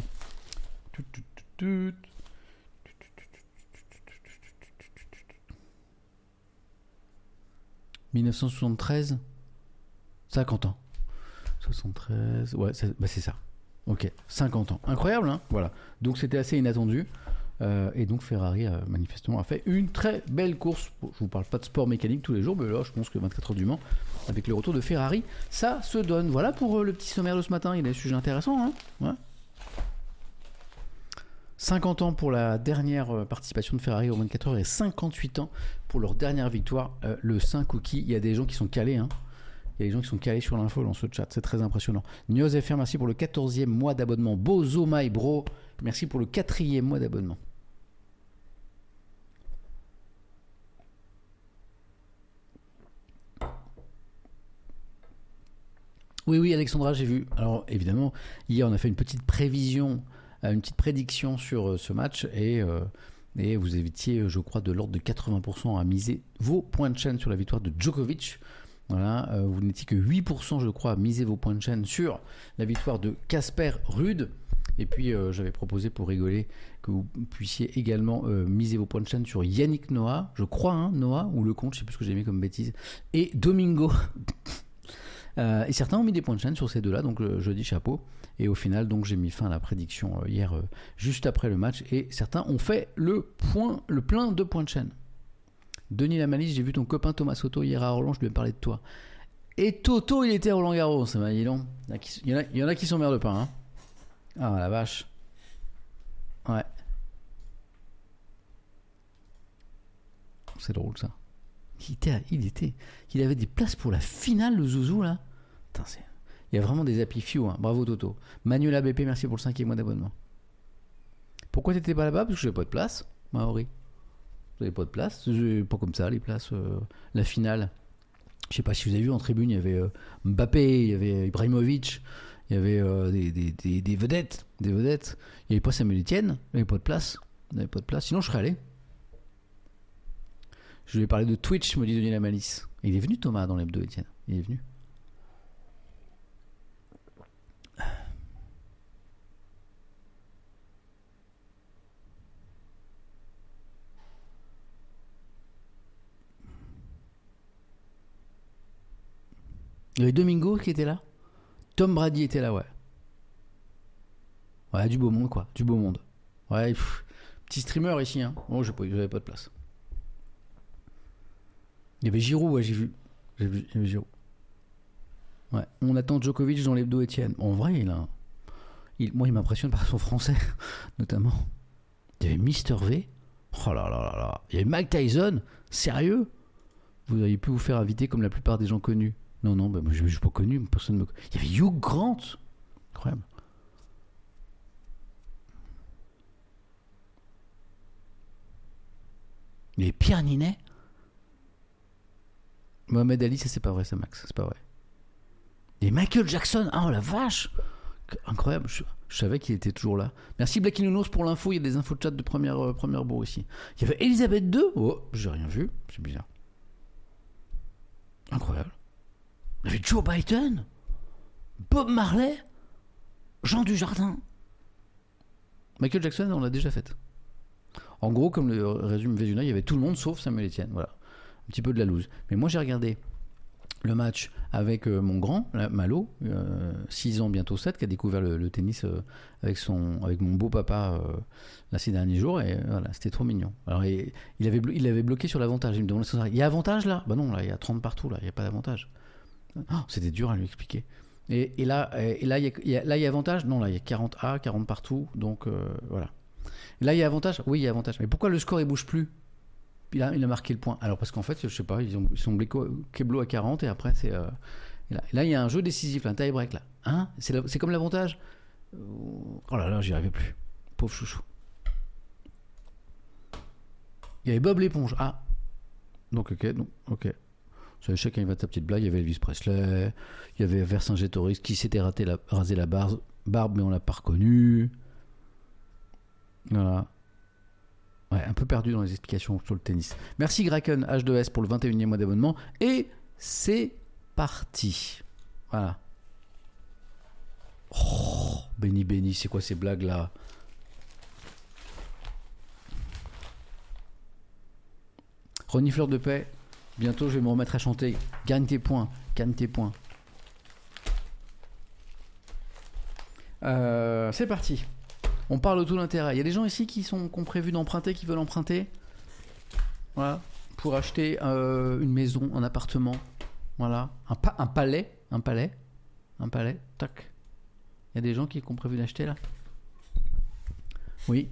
S1: mille neuf cent soixante-treize. cinquante ans. soixante-treize. Ouais, c'est, bah c'est ça. Ok, cinquante ans. Incroyable, hein? Voilà. Donc c'était assez inattendu. Euh, et donc Ferrari, a, manifestement, a fait une très belle course. Bon, je vous parle pas de sport mécanique tous les jours, mais là, je pense que vingt-quatre heures du Mans, avec le retour de Ferrari, ça se donne. Voilà pour euh, le petit sommaire de ce matin. Il y a des sujets intéressants, hein? Ouais. cinquante ans pour la dernière participation de Ferrari au vingt-quatre heures et cinquante-huit ans pour leur dernière victoire, euh, le cinq cookies. Il y a des gens qui sont calés, hein. Il y a des gens qui sont calés sur l'info dans ce chat, c'est très impressionnant. Neos F R, merci pour le quatorzième mois d'abonnement. Bozo My Bro, merci pour le quatrième mois d'abonnement. Oui, oui, Alexandra, j'ai vu. Alors, évidemment, hier, on a fait une petite prévision, une petite prédiction sur ce match et, euh, et vous évitiez, je crois, de l'ordre de quatre-vingts pour cent à miser vos points de chaîne sur la victoire de Djokovic. Voilà, euh, vous n'étiez que huit pour cent, je crois, à miser vos points de chaîne sur la victoire de Casper Ruud. Et puis, euh, j'avais proposé pour rigoler que vous puissiez également euh, miser vos points de chaîne sur Yannick Noah, je crois, hein, Noah, ou Lecomte, je ne sais plus ce que j'ai mis comme bêtise, et Domingo. euh, et certains ont mis des points de chaîne sur ces deux-là, donc euh, je dis chapeau. Et au final, donc j'ai mis fin à la prédiction euh, hier, euh, juste après le match, et certains ont fait le, point, le plein de points de chaîne. Denis Lamalisse, j'ai vu ton copain Thomas Soto hier à Roland, je lui ai parlé de toi. Et Toto, il était à Roland Garros, ça m'a dit non. Il y en a, il y en a qui s'emmerdent pas, hein. Ah la vache. Ouais. C'est drôle ça. Il était, il était, il avait des places pour la finale, le Zouzou là. Putain, c'est... Il y a vraiment des happy few, hein. Bravo Toto. Manuel A B P, merci pour le cinquième mois d'abonnement. Pourquoi t'étais pas là-bas? Parce que j'avais pas de place, Maori. Vous n'avez pas de place, c'est pas comme ça les places. Euh, la finale, je sais pas si vous avez vu en tribune, il y avait euh, Mbappé, il y avait Ibrahimovic, il y avait euh, des, des, des, des vedettes, des vedettes. Il n'y avait pas Samuel Etienne, il n'y avait pas de place, il n'y avait pas de place. Sinon je serais allé. Je lui ai parlé de Twitch, me dit Denis Lamalisse. Il est venu Thomas dans l'hebdo, Etienne. Il est venu. Il y avait Domingo qui était là. Tom Brady était là, ouais. Ouais, du beau monde, quoi. Du beau monde. Ouais, pff, petit streamer ici, hein. Bon, j'avais pas de place. Il y avait Giroud, ouais, j'ai vu. J'ai vu, il y avait Giroud. Ouais. On attend Djokovic dans l'hebdo Etienne. En vrai, il a... il... moi, il m'impressionne par son français, notamment. Il y avait Mister V. Oh là là là là. Il y avait Mike Tyson. Sérieux? Vous auriez pu vous faire inviter comme la plupart des gens connus. Non, non, bah, moi, je ne suis pas connu, personne me... Il y avait Hugh Grant. Incroyable. Il y avait Pierre Ninet. Mohamed Ali, ça c'est pas vrai, ça, Max, c'est pas vrai. Et Michael Jackson, oh la vache. Incroyable, je, je savais qu'il était toujours là. Merci Blacky Nounos pour l'info, il y a des infos de chat de première, euh, première bourre ici. Il y avait Elisabeth deux. Oh, j'ai rien vu, c'est bizarre. Incroyable. Il y avait Joe Biden, Bob Marley, Jean Dujardin. Michael Jackson, on l'a déjà fait. En gros, comme le résume Vézuna, il y avait tout le monde sauf Samuel Etienne. Voilà. Un petit peu de la loose. Mais moi, j'ai regardé le match avec euh, mon grand, Malo, euh, six ans, bientôt sept, qui a découvert le, le tennis euh, avec, son, avec mon beau-papa euh, là, ces derniers jours. Et voilà, c'était trop mignon. Alors, il, il, avait, il avait bloqué sur l'avantage. Il me demandait, il y a avantage là? Bah non, là, il y a trente partout, là, il n'y a pas d'avantage. Oh, c'était dur à lui expliquer. Et, et là, et là, il y, y a, là, il y a avantage. Non, là, il y a quarante A, quarante partout. Donc, euh, voilà. Et là, il y a avantage. Oui, il y a avantage. Mais pourquoi le score, il bouge plus? il a, il a marqué le point. Alors, parce qu'en fait, je sais pas, ils ont, ils sont Keblo à quarante et après, c'est... Euh, et là, et là, il y a un jeu décisif, là, un tie-break, là. Hein, c'est, la, c'est comme l'avantage. Oh là là, j'y arrivais plus. Pauvre chouchou. Il y avait Bob l'éponge. Ah. Donc, ok, donc, ok. Sur chacun il va de sa petite blague, il y avait Elvis Presley, il y avait Vercingétorix qui s'était raté la, rasé la barbe, barbe, mais on l'a pas reconnu. Voilà. Ouais, un peu perdu dans les explications sur le tennis. Merci Graken H deux S pour le vingt et unième mois d'abonnement. Et c'est parti. Voilà. Oh, béni béni, c'est quoi ces blagues là? Ronnie Fleur de Paix. Bientôt, je vais me remettre à chanter. Gagne tes points, gagne tes points. Euh, c'est parti. On parle de taux d'intérêt. Il y a des gens ici qui, sont, qui ont prévu d'emprunter, qui veulent emprunter. Voilà. Pour acheter euh, une maison, un appartement. Voilà. Un, pa- un palais. Un palais. Un palais. Tac. Il y a des gens qui ont prévu d'acheter là. Oui.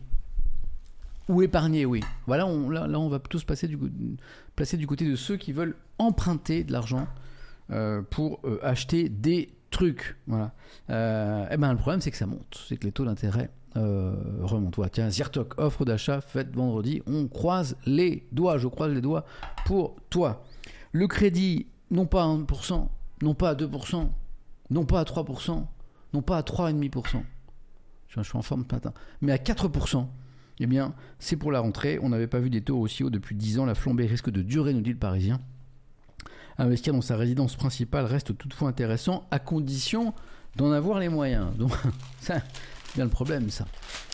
S1: Ou épargner, oui. Voilà, on, là, là, on va plutôt se passer du, placer du côté de ceux qui veulent emprunter de l'argent euh, pour euh, acheter des trucs. Voilà. Euh, et ben, le problème, c'est que ça monte. C'est que les taux d'intérêt euh, remontent. Voilà. Tiens, Zirtok, offre d'achat faite vendredi. On croise les doigts. Je croise les doigts pour toi. Le crédit, non pas à un pour cent, non pas à deux pour cent, non pas à trois pour cent, non pas à trois virgule cinq pour cent. Je suis en forme ce matin. Mais à quatre pour cent. Eh bien, c'est pour la rentrée. On n'avait pas vu des taux aussi hauts depuis dix ans. La flambée risque de durer, nous dit le Parisien. Investir dans sa résidence principale reste toutefois intéressant, à condition d'en avoir les moyens. Donc, c'est bien le problème, ça.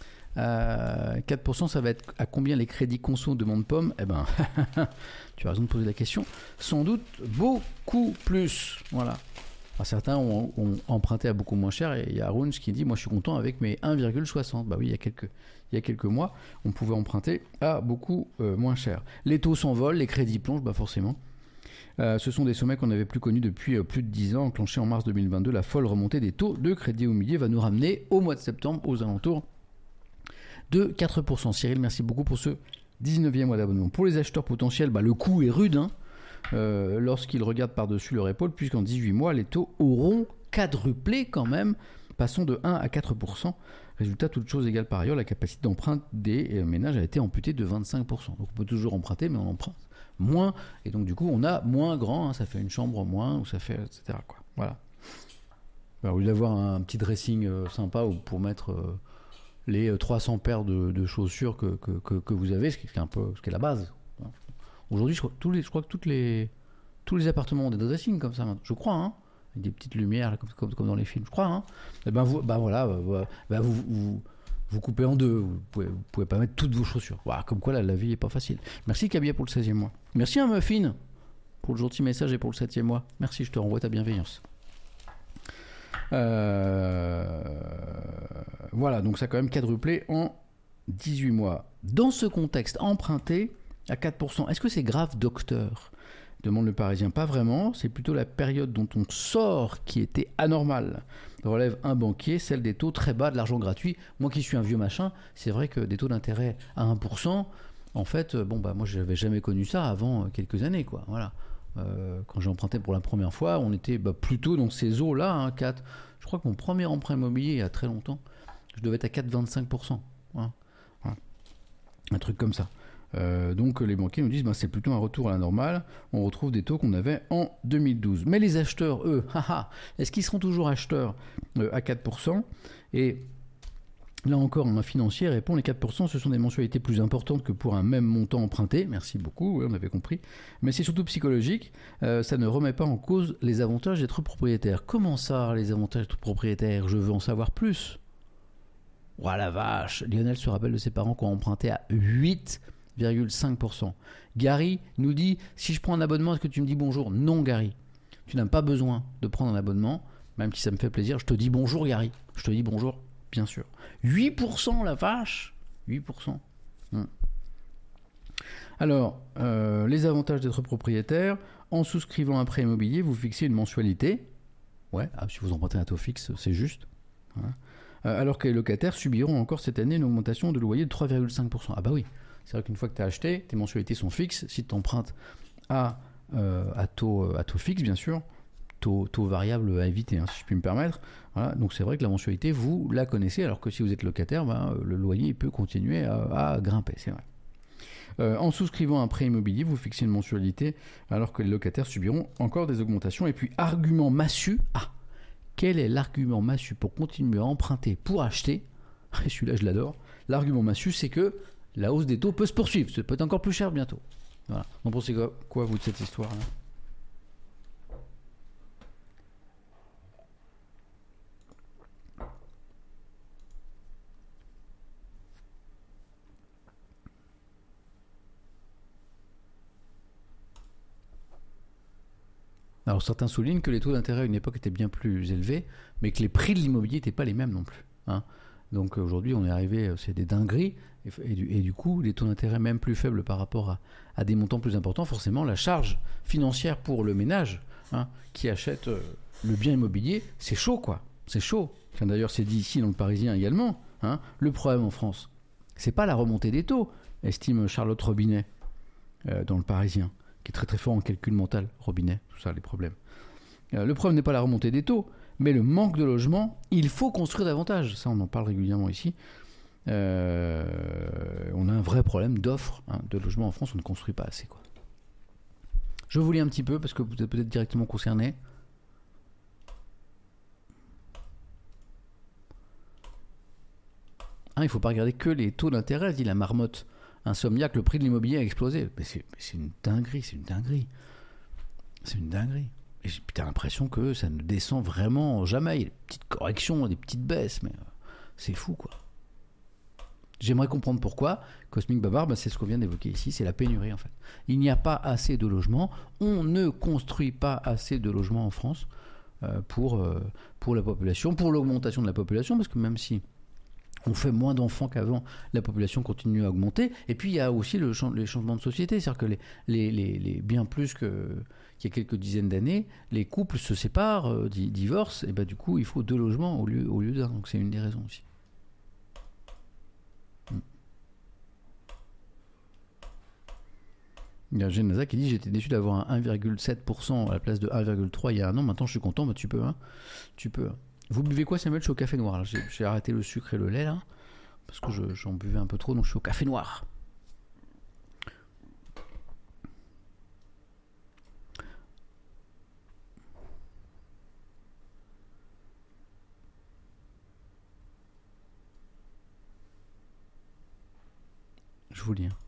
S1: Euh, quatre pour cent, ça va être à combien les crédits conso de Monde Pomme? Eh ben, tu as raison de poser la question. Sans doute beaucoup plus. Voilà. Alors, certains ont, ont emprunté à beaucoup moins cher, et il y a Aruns qui dit, moi je suis content avec mes un virgule soixante. Bah oui, il y a quelques, il y a quelques mois, on pouvait emprunter à beaucoup euh, moins cher. Les taux s'envolent, les crédits plongent, bah forcément. Euh, ce sont des sommets qu'on n'avait plus connus depuis euh, plus de dix ans, enclenchés en mars deux mille vingt-deux. La folle remontée des taux de crédit immobilier va nous ramener au mois de septembre aux alentours de quatre pour cent. Cyril, merci beaucoup pour ce dix-neuvième mois d'abonnement. Pour les acheteurs potentiels, bah, le coup est rude, hein. Euh, lorsqu'ils regardent par-dessus leur épaule, puisqu'en dix-huit mois, les taux auront quadruplé quand même, passant de un à quatre pour cent. Résultat, toute chose égale par ailleurs, la capacité d'emprunt des ménages a été amputée de vingt-cinq pour cent. Donc on peut toujours emprunter, mais on emprunte moins, et donc du coup on a moins grand, hein, ça fait une chambre moins, ou ça fait, et cetera quoi. Voilà. Alors, au lieu d'avoir un petit dressing euh, sympa où pour mettre euh, les trois cents paires de, de chaussures que, que, que, que vous avez, ce qui est un peu, ce qui est la base. Aujourd'hui, je crois, tous les, je crois que toutes les, tous les appartements ont des dressings comme ça, je crois, hein, avec des petites lumières là, comme, comme, comme dans les films, je crois. Hein. Et ben vous, ben voilà, ben, ben vous, vous, vous coupez en deux, vous pouvez, vous pouvez pas mettre toutes vos chaussures. Voilà, comme quoi là, la vie est pas facile. Merci Kabia pour le seizième mois. Merci à Muffin pour le gentil message et pour le septième mois. Merci, je te renvoie ta bienveillance. Euh, voilà, donc ça a quand même quadruplé en dix-huit mois. Dans ce contexte, emprunté à quatre pour cent, est-ce que c'est grave, docteur? Demande le Parisien. Pas vraiment, c'est plutôt la période dont on sort qui était anormale. Relève un banquier, celle des taux très bas de l'argent gratuit. Moi qui suis un vieux machin, c'est vrai que des taux d'intérêt à un pour cent, en fait, bon bah moi je n'avais jamais connu ça avant quelques années, quoi. Voilà. Euh, quand j'ai emprunté pour la première fois, on était bah, plutôt dans ces eaux-là, hein, quatre. Je crois que mon premier emprunt immobilier il y a très longtemps, je devais être à quatre virgule vingt-cinq pour cent. Voilà. Voilà. Un truc comme ça. Euh, donc les banquiers nous disent bah, c'est plutôt un retour à la normale, on retrouve des taux qu'on avait en deux mille douze. Mais les acheteurs, eux, haha, est-ce qu'ils seront toujours acheteurs euh, à quatre pour cent? Et là encore, un financier répond les quatre pour cent, ce sont des mensualités plus importantes que pour un même montant emprunté. Merci beaucoup, oui, on avait compris. Mais c'est surtout psychologique, euh, ça ne remet pas en cause les avantages d'être propriétaire. Comment ça, les avantages d'être propriétaire? Je veux en savoir plus. Oh la vache, Lionel se rappelle de ses parents qui ont emprunté à huit virgule cinq pour cent. Gary nous dit, si je prends un abonnement, est-ce que tu me dis bonjour? Non Gary, tu n'as pas besoin de prendre un abonnement, même si ça me fait plaisir, je te dis bonjour Gary, je te dis bonjour, bien sûr. huit pour cent la vache, huit pour cent. Hmm. Alors, euh, les avantages d'être propriétaire, en souscrivant un prêt immobilier, vous fixez une mensualité. Ouais, ah, si vous empruntez un taux fixe, c'est juste. Hein. Euh, alors que les locataires subiront encore cette année une augmentation de loyer de trois virgule cinq pour cent. Ah bah oui, c'est vrai qu'une fois que tu as acheté, tes mensualités sont fixes. Si tu empruntes à, euh, à, taux, à taux fixe, bien sûr, taux, taux variable à éviter, hein, si je puis me permettre. Voilà. Donc c'est vrai que la mensualité, vous la connaissez, alors que si vous êtes locataire, ben, le loyer peut continuer à, à grimper, c'est vrai. Euh, en souscrivant un prêt immobilier, vous fixez une mensualité alors que les locataires subiront encore des augmentations. Et puis, argument massu. Ah, quel est l'argument massu pour continuer à emprunter pour acheter? Et celui-là, je l'adore. L'argument massu, c'est que la hausse des taux peut se poursuivre. Ça peut être encore plus cher bientôt. Voilà. Vous pensez quoi, quoi vous, de cette histoire-là? Alors certains soulignent que les taux d'intérêt à une époque étaient bien plus élevés, mais que les prix de l'immobilier n'étaient pas les mêmes non plus. Hein. Donc aujourd'hui on est arrivé, c'est des dingueries, et, et, du, et du coup des taux d'intérêt même plus faibles par rapport à, à des montants plus importants, forcément la charge financière pour le ménage hein, qui achète euh, le bien immobilier, c'est chaud quoi, c'est chaud. Enfin, d'ailleurs c'est dit ici dans le Parisien également, hein, le problème en France, c'est pas la remontée des taux, estime Charlotte Robinet euh, dans le Parisien, qui est très très fort en calcul mental, Robinet, tout ça, les problèmes. Euh, le problème n'est pas la remontée des taux, mais le manque de logement. Il faut construire davantage. Ça, on en parle régulièrement ici. Euh, on a un vrai problème d'offre hein, de logement en France. On ne construit pas assez, quoi. Je vous lis un petit peu, parce que vous êtes peut-être directement concerné. Hein, il ne faut pas regarder que les taux d'intérêt, dit la marmotte insomniaque, le prix de l'immobilier a explosé. Mais c'est, mais c'est une dinguerie, c'est une dinguerie. C'est une dinguerie. Et tu as l'impression que ça ne descend vraiment jamais. Il y a des petites corrections, des petites baisses, mais c'est fou, quoi. J'aimerais comprendre pourquoi. Cosmic Babar, bah c'est ce qu'on vient d'évoquer ici, c'est la pénurie, en fait. Il n'y a pas assez de logements. On ne construit pas assez de logements en France euh, pour, euh, pour la population, pour l'augmentation de la population, parce que même si on fait moins d'enfants qu'avant, la population continue à augmenter. Et puis il y a aussi le, les changements de société, c'est-à-dire que les, les, les, les, bien plus que, qu'il y a quelques dizaines d'années, les couples se séparent, euh, divorcent, et ben du coup il faut deux logements au lieu, au lieu d'un. Donc c'est une des raisons aussi. Hmm. Il y a Genaza qui dit: j'étais déçu d'avoir un un virgule sept pour cent à la place de un virgule trois il y a un an. Maintenant je suis content. Bah, tu peux, hein. Tu peux. Vous buvez quoi, Samuel? Je suis au café noir. Là. J'ai, j'ai arrêté le sucre et le lait là, parce que je, j'en buvais un peu trop, donc je suis au café noir. Je vous lis. Hein.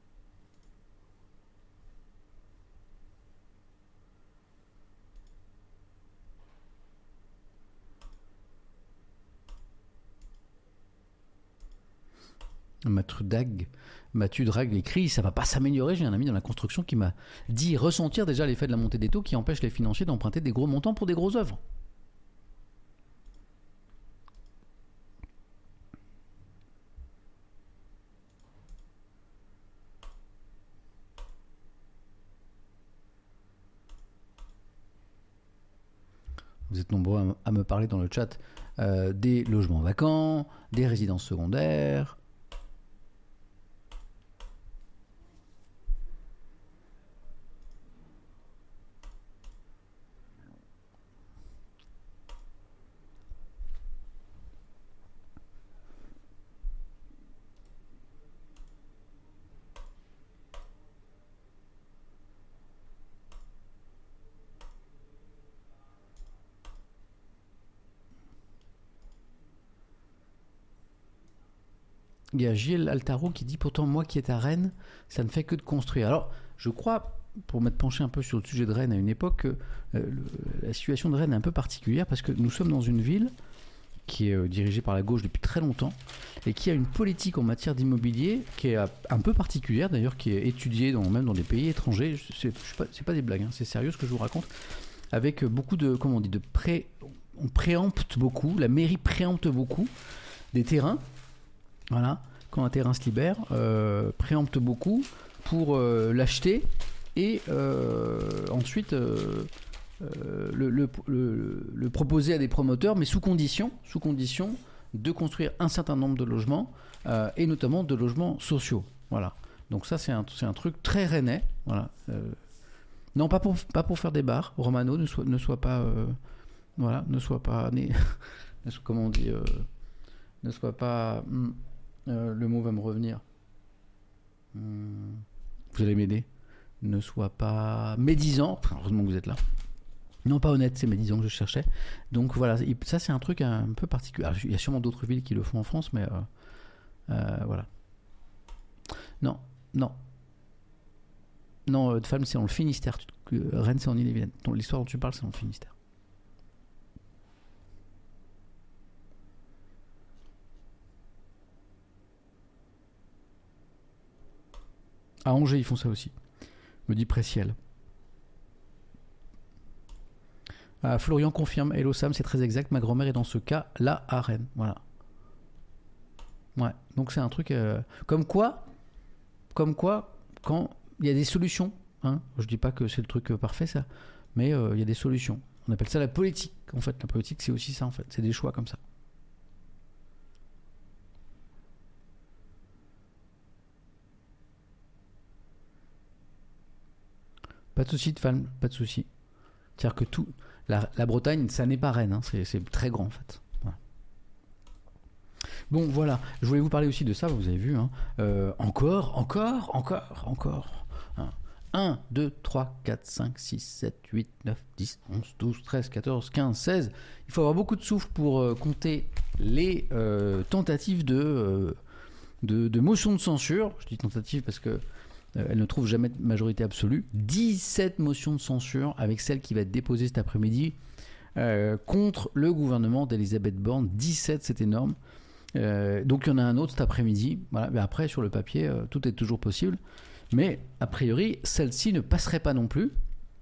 S1: Mathieu Dag, Mathieu Drag écrit: ça va pas s'améliorer. J'ai un ami dans la construction qui m'a dit ressentir déjà l'effet de la montée des taux qui empêche les financiers d'emprunter des gros montants pour des grosses œuvres. Vous êtes nombreux à me parler dans le chat euh, des logements vacants, des résidences secondaires. Il y a Gilles Altaro qui dit: pourtant moi qui est à Rennes, ça ne fait que de construire. Alors je crois, pour m'être penché un peu sur le sujet de Rennes à une époque, que euh, le, la situation de Rennes est un peu particulière parce que nous sommes dans une ville qui est euh, dirigée par la gauche depuis très longtemps et qui a une politique en matière d'immobilier qui est un peu particulière, d'ailleurs qui est étudiée dans, même dans des pays étrangers. C'est, c'est, pas, c'est pas des blagues, hein, c'est sérieux ce que je vous raconte, avec beaucoup de, comment on dit, de pré, on préempte beaucoup, la mairie préempte beaucoup des terrains. Voilà, quand un terrain se libère, euh, préempte beaucoup pour euh, l'acheter et euh, ensuite euh, euh, le, le, le, le proposer à des promoteurs, mais sous condition, sous condition de construire un certain nombre de logements euh, et notamment de logements sociaux. Voilà. Donc ça, c'est un, c'est un truc très rennais. Voilà. Euh, non, pas pour, pas pour faire des bars. Romano ne soit, ne soit pas, euh, voilà, ne soit pas né, comment on dit, euh, ne soit pas. Hum, euh, le mot va me revenir. Hum, vous allez m'aider. Ne soit pas médisant. Enfin, heureusement que vous êtes là. Non, pas honnête, c'est médisant que je cherchais. Donc voilà, ça c'est un truc un peu particulier. Alors, il y a sûrement d'autres villes qui le font en France, mais euh, euh, voilà. Non, non. Non, euh, de Falme, c'est dans le Finistère. Euh, Rennes, c'est en Ille-et-Vilaine. L'histoire dont tu parles, c'est dans le Finistère. À Angers, ils font ça aussi. Me dit Pressiel. Ah, Florian confirme. Hello Sam, c'est très exact. Ma grand-mère est dans ce cas là à Rennes. Voilà. Ouais. Donc c'est un truc. Euh, comme quoi, comme quoi, quand il y a des solutions. Hein, je dis pas que c'est le truc parfait ça, mais il euh, y a des solutions. On appelle ça la politique. En fait, la politique c'est aussi ça en fait. C'est des choix comme ça. Pas de souci de Falm, pas de souci. C'est-à-dire que tout, la, la Bretagne, ça n'est pas Rennes, hein, c'est, c'est très grand en fait. Voilà. Bon, voilà, je voulais vous parler aussi de ça, vous avez vu. Hein. Euh, encore, encore, encore, encore. Hein. un, deux, trois, quatre, cinq, six, sept, huit, neuf, dix, onze, douze, treize, quatorze, quinze, seize. Il faut avoir beaucoup de souffle pour euh, compter les euh, tentatives de, euh, de, de motion de censure. Je dis tentative parce que Euh, elle ne trouve jamais de majorité absolue. dix-sept motions de censure avec celle qui va être déposée cet après-midi euh, contre le gouvernement d'Elisabeth Borne. dix-sept, c'est énorme. Euh, donc il y en a un autre cet après-midi. Voilà. Mais après, sur le papier, euh, tout est toujours possible. Mais a priori, celle-ci ne passerait pas non plus.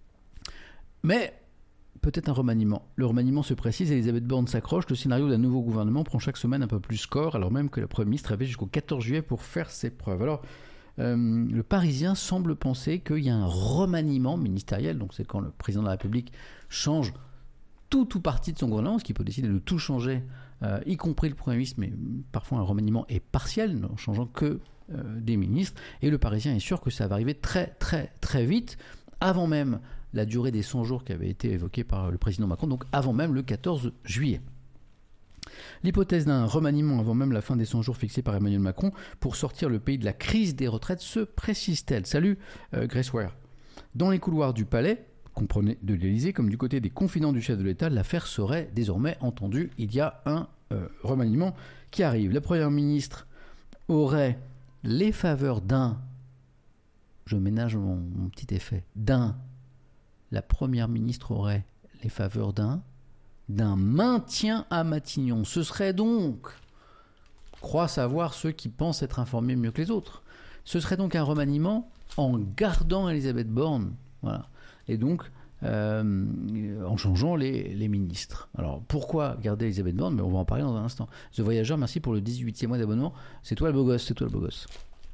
S1: Mais peut-être un remaniement. Le remaniement se précise, Elisabeth Borne s'accroche. Le scénario d'un nouveau gouvernement prend chaque semaine un peu plus corps, alors même que le Premier ministre avait jusqu'au quatorze juillet pour faire ses preuves. Alors, Euh, le Parisien semble penser qu'il y a un remaniement ministériel, donc c'est quand le président de la République change tout ou partie de son gouvernement, ce qui peut décider de tout changer, euh, y compris le Premier ministre, mais parfois un remaniement est partiel, ne changeant que euh, des ministres, et le Parisien est sûr que ça va arriver très très très vite, avant même la durée des cent jours qui avait été évoquée par le président Macron, donc avant même le quatorze juillet. L'hypothèse d'un remaniement avant même la fin des cent jours fixés par Emmanuel Macron pour sortir le pays de la crise des retraites se précise-t-elle? Salut euh, Grace Ware. Dans les couloirs du palais, comprenez de l'Élysée, comme du côté des confidents du chef de l'État, l'affaire serait désormais entendue. Il y a un euh, remaniement qui arrive. La première ministre aurait les faveurs d'un, je ménage mon, mon petit effet, d'un, la première ministre aurait les faveurs d'un, d'un maintien à Matignon. Ce serait donc, croient savoir ceux qui pensent être informés mieux que les autres, ce serait donc un remaniement en gardant Elisabeth Borne, voilà, et donc euh, en changeant les, les ministres. Alors pourquoi garder Elisabeth Borne? Mais on va en parler dans un instant. The Voyageur, merci pour le dix-huitième mois d'abonnement. C'est toi le beau gosse, c'est toi le beau gosse.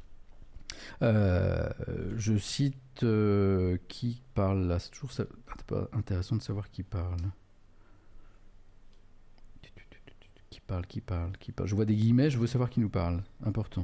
S1: Euh, je cite euh, qui parle là, c'est toujours ça, intéressant de savoir qui parle. Qui parle, qui parle, qui parle. Je vois des guillemets, je veux savoir qui nous parle. Important.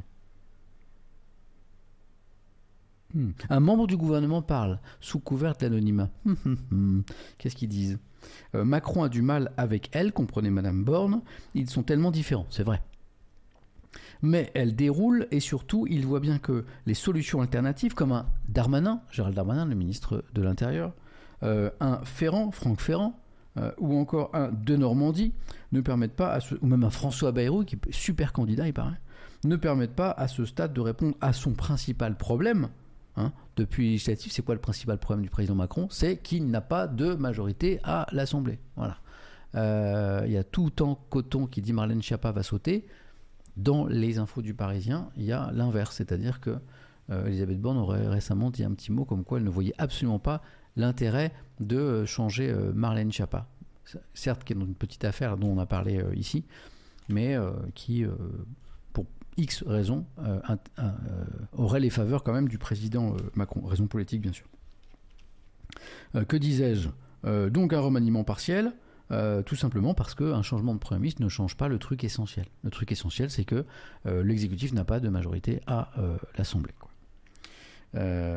S1: Hmm. Un membre du gouvernement parle, sous couvert d'anonymat. Qu'est-ce qu'ils disent? euh, Macron a du mal avec elle, comprenez Madame Borne. Ils sont tellement différents, c'est vrai. Mais elle déroule et surtout, il voit bien que les solutions alternatives, comme un Darmanin, Gérald Darmanin, le ministre de l'Intérieur, euh, un Ferrand, Franck Ferrand, Euh, ou encore un de Normandie, ne permettent pas, à ce, ou même un François Bayrou, qui est super candidat, il paraît, ne permettent pas à ce stade de répondre à son principal problème. Hein, depuis l'initiative, c'est quoi le principal problème du président Macron? C'est qu'il n'a pas de majorité à l'Assemblée. Voilà. Euh, il y a tout temps coton qui dit Marlène Schiappa va sauter. Dans les infos du Parisien, il y a l'inverse, c'est-à-dire que euh, Elisabeth Borne aurait récemment dit un petit mot comme quoi elle ne voyait absolument pas l'intérêt de changer euh, Marlène Schiappa. Certes, qui est une petite affaire dont on a parlé euh, ici, mais euh, qui, euh, pour X raisons, euh, un, un, euh, aurait les faveurs quand même du président euh, Macron. Raison politique, bien sûr. Euh, que disais-je ? euh, Donc un remaniement partiel, euh, tout simplement parce qu'un changement de Premier ministre ne change pas le truc essentiel. Le truc essentiel, c'est que euh, l'exécutif n'a pas de majorité à euh, l'Assemblée, quoi. Euh,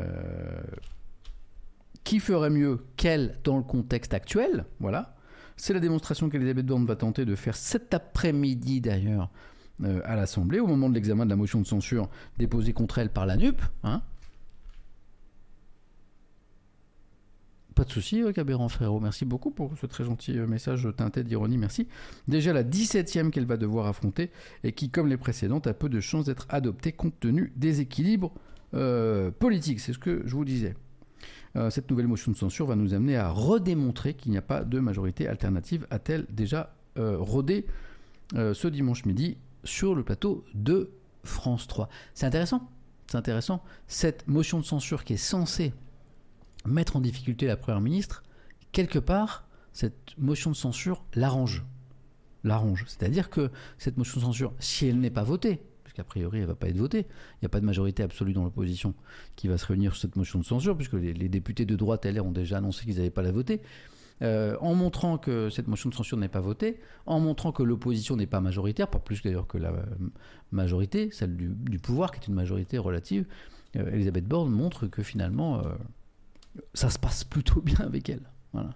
S1: qui ferait mieux qu'elle dans le contexte actuel ? Voilà. C'est la démonstration qu'Elisabeth Borne va tenter de faire cet après-midi, d'ailleurs, Euh, à l'Assemblée, au moment de l'examen de la motion de censure déposée contre elle par la N U P. Hein. Pas de souci, euh, Cabéran Frérot. Merci beaucoup pour ce très gentil euh, message teinté d'ironie. Merci. Déjà la dix-septième qu'elle va devoir affronter et qui, comme les précédentes, a peu de chances d'être adoptée compte tenu des équilibres euh, politiques. C'est ce que je vous disais. Euh, cette nouvelle motion de censure va nous amener à redémontrer qu'il n'y a pas de majorité alternative, a-t-elle déjà euh, rodé euh, ce dimanche midi sur le plateau de France trois. C'est intéressant, c'est intéressant. Cette motion de censure qui est censée mettre en difficulté la Première ministre, quelque part, cette motion de censure l'arrange. L'arrange. C'est-à-dire que cette motion de censure, si elle n'est pas votée, puisqu'a priori elle ne va pas être votée, il n'y a pas de majorité absolue dans l'opposition qui va se réunir sur cette motion de censure, puisque les, les députés de droite L R ont déjà annoncé qu'ils n'avaient pas la voter. Euh, en montrant que cette motion de censure n'est pas votée, en montrant que l'opposition n'est pas majoritaire, pas plus d'ailleurs que la euh, majorité, celle du, du pouvoir, qui est une majorité relative, euh, Elisabeth Borne montre que finalement, euh, ça se passe plutôt bien avec elle. Voilà.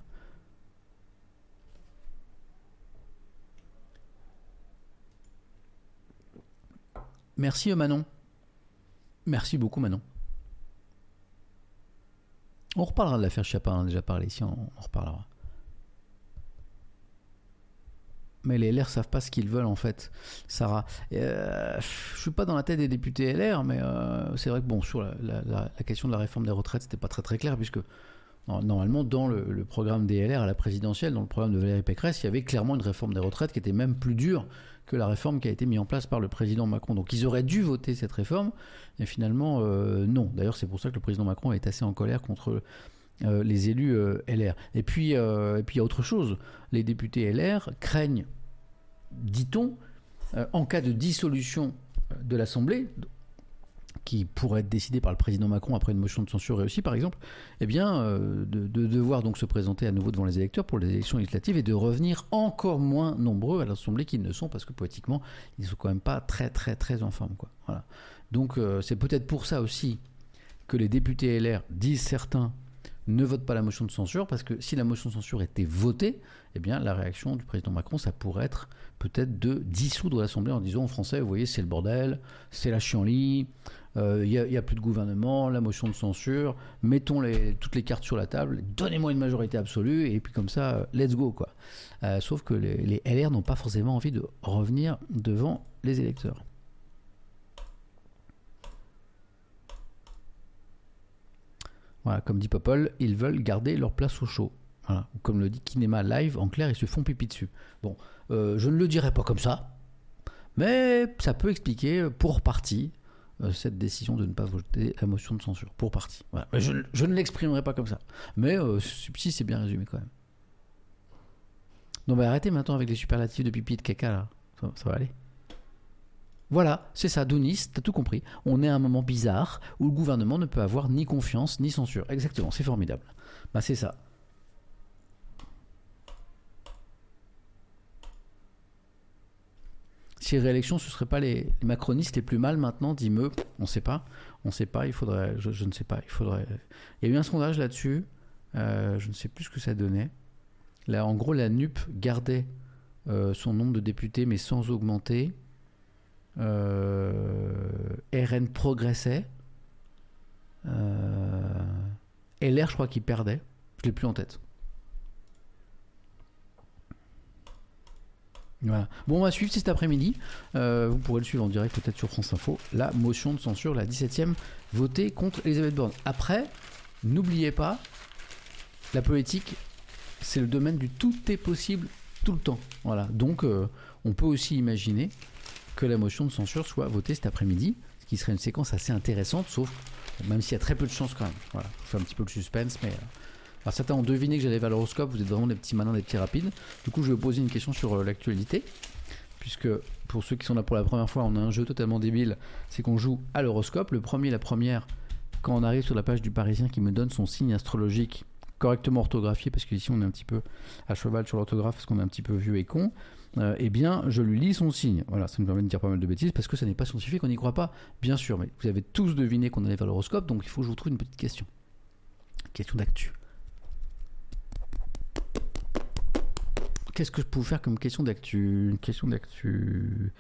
S1: Merci Manon. Merci beaucoup Manon. On reparlera de l'affaire Chiappa, on en a déjà parlé ici, on, on reparlera. Mais les L R savent pas ce qu'ils veulent en fait, Sarah. Euh, je suis pas dans la tête des députés L R, mais euh, c'est vrai que bon, sur la, la, la question de la réforme des retraites, c'était pas très très clair, puisque normalement dans le, le programme des L R à la présidentielle, dans le programme de Valérie Pécresse, il y avait clairement une réforme des retraites qui était même plus dure que la réforme qui a été mise en place par le président Macron. Donc ils auraient dû voter cette réforme, et finalement euh, non. D'ailleurs c'est pour ça que le président Macron est assez en colère contre euh, les élus euh, L R. Et puis euh, et puis il y a autre chose. Les députés L R craignent, dit-on, euh, en cas de dissolution de l'Assemblée, qui pourrait être décidée par le président Macron après une motion de censure réussie par exemple, eh bien euh, de, de devoir donc se présenter à nouveau devant les électeurs pour les élections législatives et de revenir encore moins nombreux à l'Assemblée qu'ils ne sont, parce que politiquement ils ne sont quand même pas très très très en forme, quoi. Voilà. Donc euh, c'est peut-être pour ça aussi que les députés L R, disent certains, ne votent pas la motion de censure, parce que si la motion de censure était votée, eh bien la réaction du président Macron, ça pourrait être peut-être de dissoudre l'Assemblée en disant aux Français, vous voyez, c'est le bordel, c'est la chienlit, il euh, n'y a, a plus de gouvernement, la motion de censure, mettons les, toutes les cartes sur la table, donnez-moi une majorité absolue, et puis comme ça, let's go, quoi. Euh, sauf que les, les L R n'ont pas forcément envie de revenir devant les électeurs. Voilà, comme dit Popol, ils veulent garder leur place au chaud. Voilà. Comme le dit Kinema Live, en clair, ils se font pipi dessus. Bon, euh, je ne le dirai pas comme ça, mais ça peut expliquer pour partie euh, cette décision de ne pas voter la motion de censure. Pour partie. Voilà. Je, je ne l'exprimerai pas comme ça. Mais euh, si, c'est bien résumé quand même. Non, mais arrêtez maintenant avec les superlatifs de pipi et de caca, là. Ça, ça va aller. Voilà, c'est ça, Dounis, t'as tout compris. On est à un moment bizarre où le gouvernement ne peut avoir ni confiance ni censure. Exactement, c'est formidable. Bah c'est ça. Si réélection, ce ne seraient pas les, les macronistes les plus mal maintenant, dis-me, on ne sait pas, on ne sait pas, il faudrait, je, je ne sais pas, il faudrait... Il y a eu un sondage là-dessus, euh, je ne sais plus ce que ça donnait. Là, en gros, la N U P gardait euh, son nombre de députés, mais sans augmenter. Euh, R N progressait. Euh, L R, je crois qu'il perdait. Je l'ai plus en tête. Voilà. Bon, on va suivre cet après-midi. Euh, vous pourrez le suivre en direct peut-être sur France Info. La motion de censure, la dix-septième, votée contre Elisabeth Borne. Après, n'oubliez pas, la politique, c'est le domaine du tout est possible tout le temps. Voilà. Donc, euh, on peut aussi imaginer que la motion de censure soit votée cet après-midi, ce qui serait une séquence assez intéressante, sauf, même s'il y a très peu de chance quand même. Voilà, il faut un petit peu le suspense, mais... Euh, alors certains ont deviné que j'allais vers l'horoscope, vous êtes vraiment des petits malins, des petits rapides. Du coup, je vais vous poser une question sur euh, l'actualité, puisque pour ceux qui sont là pour la première fois, on a un jeu totalement débile, c'est qu'on joue à l'horoscope. Le premier, la première, quand on arrive sur la page du Parisien qui me donne son signe astrologique correctement orthographié, parce qu'ici on est un petit peu à cheval sur l'orthographe, parce qu'on est un petit peu vieux et con, euh, eh bien je lui lis son signe. Voilà, ça me permet de dire pas mal de bêtises, parce que ça n'est pas scientifique, on n'y croit pas, bien sûr, mais vous avez tous deviné qu'on allait vers l'horoscope, donc il faut que je vous trouve une petite question. Question d'actu. Qu'est-ce que je peux vous faire comme question d'actu? Une question d'actu...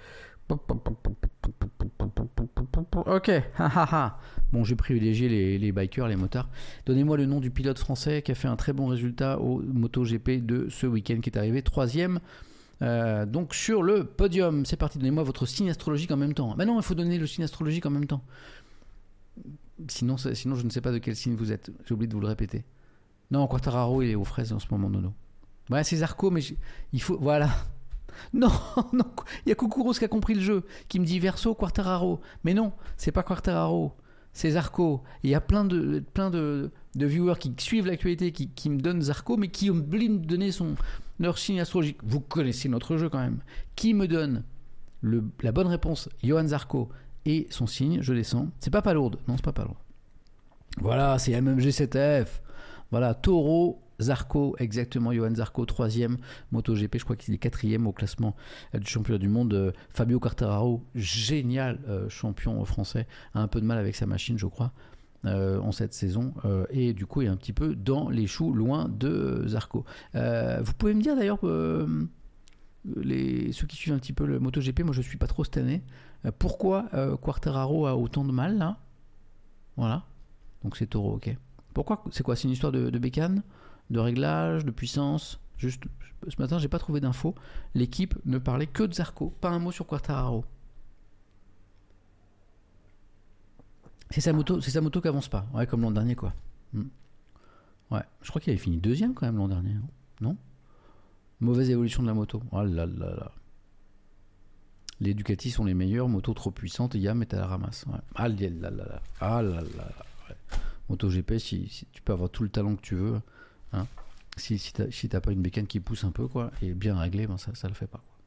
S1: Ok, bon, j'ai privilégié les, les bikers, les motards. Donnez-moi le nom du pilote français qui a fait un très bon résultat au MotoGP de ce week-end, qui est arrivé troisième. Euh, donc sur le podium, c'est parti. Donnez-moi votre signe astrologique en même temps. Ben non, il faut donner le signe astrologique en même temps. Sinon, sinon, je ne sais pas de quel signe vous êtes. J'ai oublié de vous le répéter. Non, Quartararo, il est aux fraises en ce moment, Nono. Ouais, c'est Zarco, mais il faut... Voilà. Non, non, il y a Koukouros qui a compris le jeu, qui me dit Verso, Quartararo. Mais non, c'est pas Quartararo, c'est Zarco. Il y a plein de, plein de, de viewers qui suivent l'actualité, qui, qui me donnent Zarco, mais qui oublient de me donner son, leur signe astrologique. Vous connaissez notre jeu quand même. Qui me donne le, la bonne réponse? Johan Zarco et son signe, je descends. C'est pas Palourde, non, c'est pas Palourde. Voilà, c'est M M G sept F. Voilà, Taureau. Zarco, exactement, Johan Zarco, troisième MotoGP, je crois qu'il est quatrième au classement du championnat du monde. Euh, Fabio Quartararo, génial euh, champion français, a un peu de mal avec sa machine, je crois, euh, en cette saison, euh, et du coup, il est un petit peu dans les choux, loin de Zarco. Euh, vous pouvez me dire d'ailleurs, euh, les, ceux qui suivent un petit peu le MotoGP, moi je ne suis pas trop cette année, euh, pourquoi euh, Quartararo a autant de mal là? Voilà, donc c'est Taureau, ok. Pourquoi? C'est quoi? C'est une histoire de, de bécane? De réglage, de puissance? Juste, ce matin, j'ai pas trouvé d'infos. L'équipe ne parlait que de Zarco, pas un mot sur Quartararo. C'est sa moto, c'est sa moto qui avance pas. Ouais, comme l'an dernier, quoi. Hmm. Ouais, je crois qu'il avait fini deuxième quand même l'an dernier, non? Non. Mauvaise évolution de la moto. Oh là là là. Les Ducati sont les meilleurs, moto trop puissante, Yam est à la ramasse. Ouais. Ah là là là. Ah là là là. Ouais. MotoGP, si, si tu peux avoir tout le talent que tu veux. Hein, si si t'as, si t'as pas une bécane qui pousse un peu quoi et bien réglée, ben ça ça le fait pas quoi.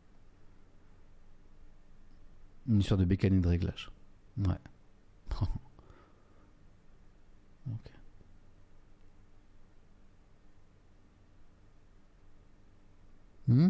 S1: Une histoire de bécane et de réglage. Ouais. Ok. Hmm.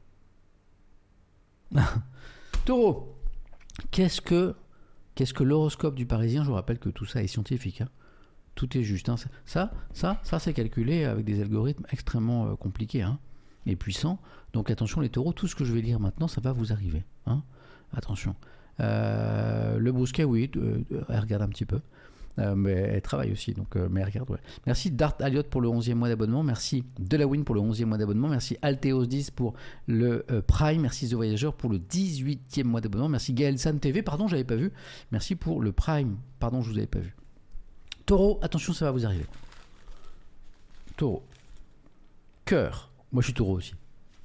S1: Taureau. Qu'est-ce que qu'est-ce que l'horoscope du Parisien? Je vous rappelle que tout ça est scientifique. Hein. Tout est juste. Hein. Ça, ça, ça, c'est calculé avec des algorithmes extrêmement euh, compliqués hein, et puissants. Donc attention les taureaux, tout ce que je vais lire maintenant, ça va vous arriver. Hein. Attention. Euh, le Bousquet, oui, euh, elle regarde un petit peu. Euh, mais elle travaille aussi, donc, euh, mais elle regarde. Ouais. Merci Dart Aliot pour le onzième mois d'abonnement. Merci Delawin pour le onzième mois d'abonnement. Merci Alteos dix pour le euh, Prime. Merci The Voyageur pour le dix-huitième mois d'abonnement. Merci Gaël San T V, pardon, j'avais pas vu. Merci pour le Prime. Pardon, je vous avais pas vu. Taureau, attention, ça va vous arriver. Taureau. Cœur. Moi, je suis taureau aussi.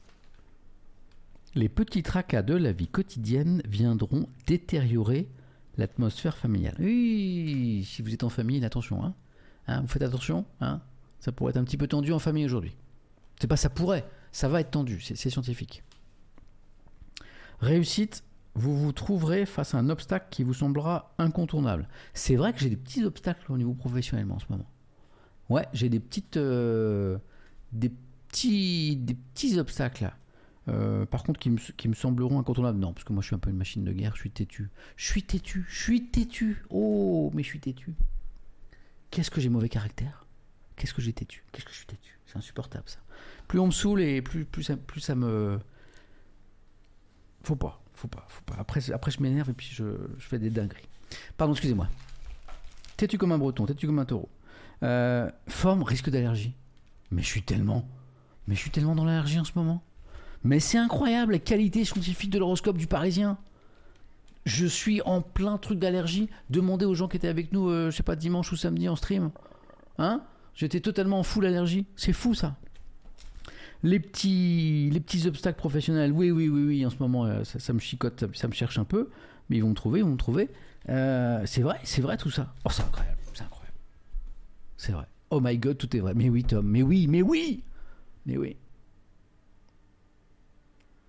S1: Les petits tracas de la vie quotidienne viendront détériorer l'atmosphère familiale. Oui, si vous êtes en famille, attention. Hein. Hein, vous faites attention. Hein. Ça pourrait être un petit peu tendu en famille aujourd'hui. C'est pas ça pourrait, ça va être tendu. C'est, c'est scientifique. Réussite. Vous vous trouverez face à un obstacle qui vous semblera incontournable. C'est vrai que j'ai des petits obstacles au niveau professionnellement en ce moment. Ouais, j'ai des petites, euh, des petits, des petits obstacles là. Euh, par contre, qui me, qui me sembleront incontournables. Non, parce que moi, je suis un peu une machine de guerre. Je suis têtu. Je suis têtu. Je suis têtu. Oh, mais je suis têtu. Qu'est-ce que j'ai mauvais caractère. Qu'est-ce que j'ai têtu. Qu'est-ce que je suis têtu. C'est insupportable ça. Plus on me saoule et plus, plus, ça, plus ça me. Faut pas. Faut pas, faut pas. Après, après je m'énerve et puis je, je fais des dingueries. Pardon, excusez-moi. Têtu comme un breton, têtu comme un taureau. Euh, forme, risque d'allergie. Mais je suis tellement... Mais je suis tellement dans l'allergie en ce moment. Mais c'est incroyable, les qualités scientifiques de l'horoscope du Parisien. Je suis en plein truc d'allergie. Demandez aux gens qui étaient avec nous, euh, je sais pas, dimanche ou samedi en stream. Hein? J'étais totalement en full allergie. C'est fou, ça. Les petits, les petits obstacles professionnels, oui, oui, oui, oui, en ce moment, euh, ça, ça me chicote, ça, ça me cherche un peu, mais ils vont me trouver, ils vont me trouver. Euh, c'est vrai, c'est vrai tout ça. Oh, c'est incroyable, c'est incroyable. C'est vrai. Oh my God, tout est vrai. Mais oui, Tom, mais oui, mais oui, mais oui.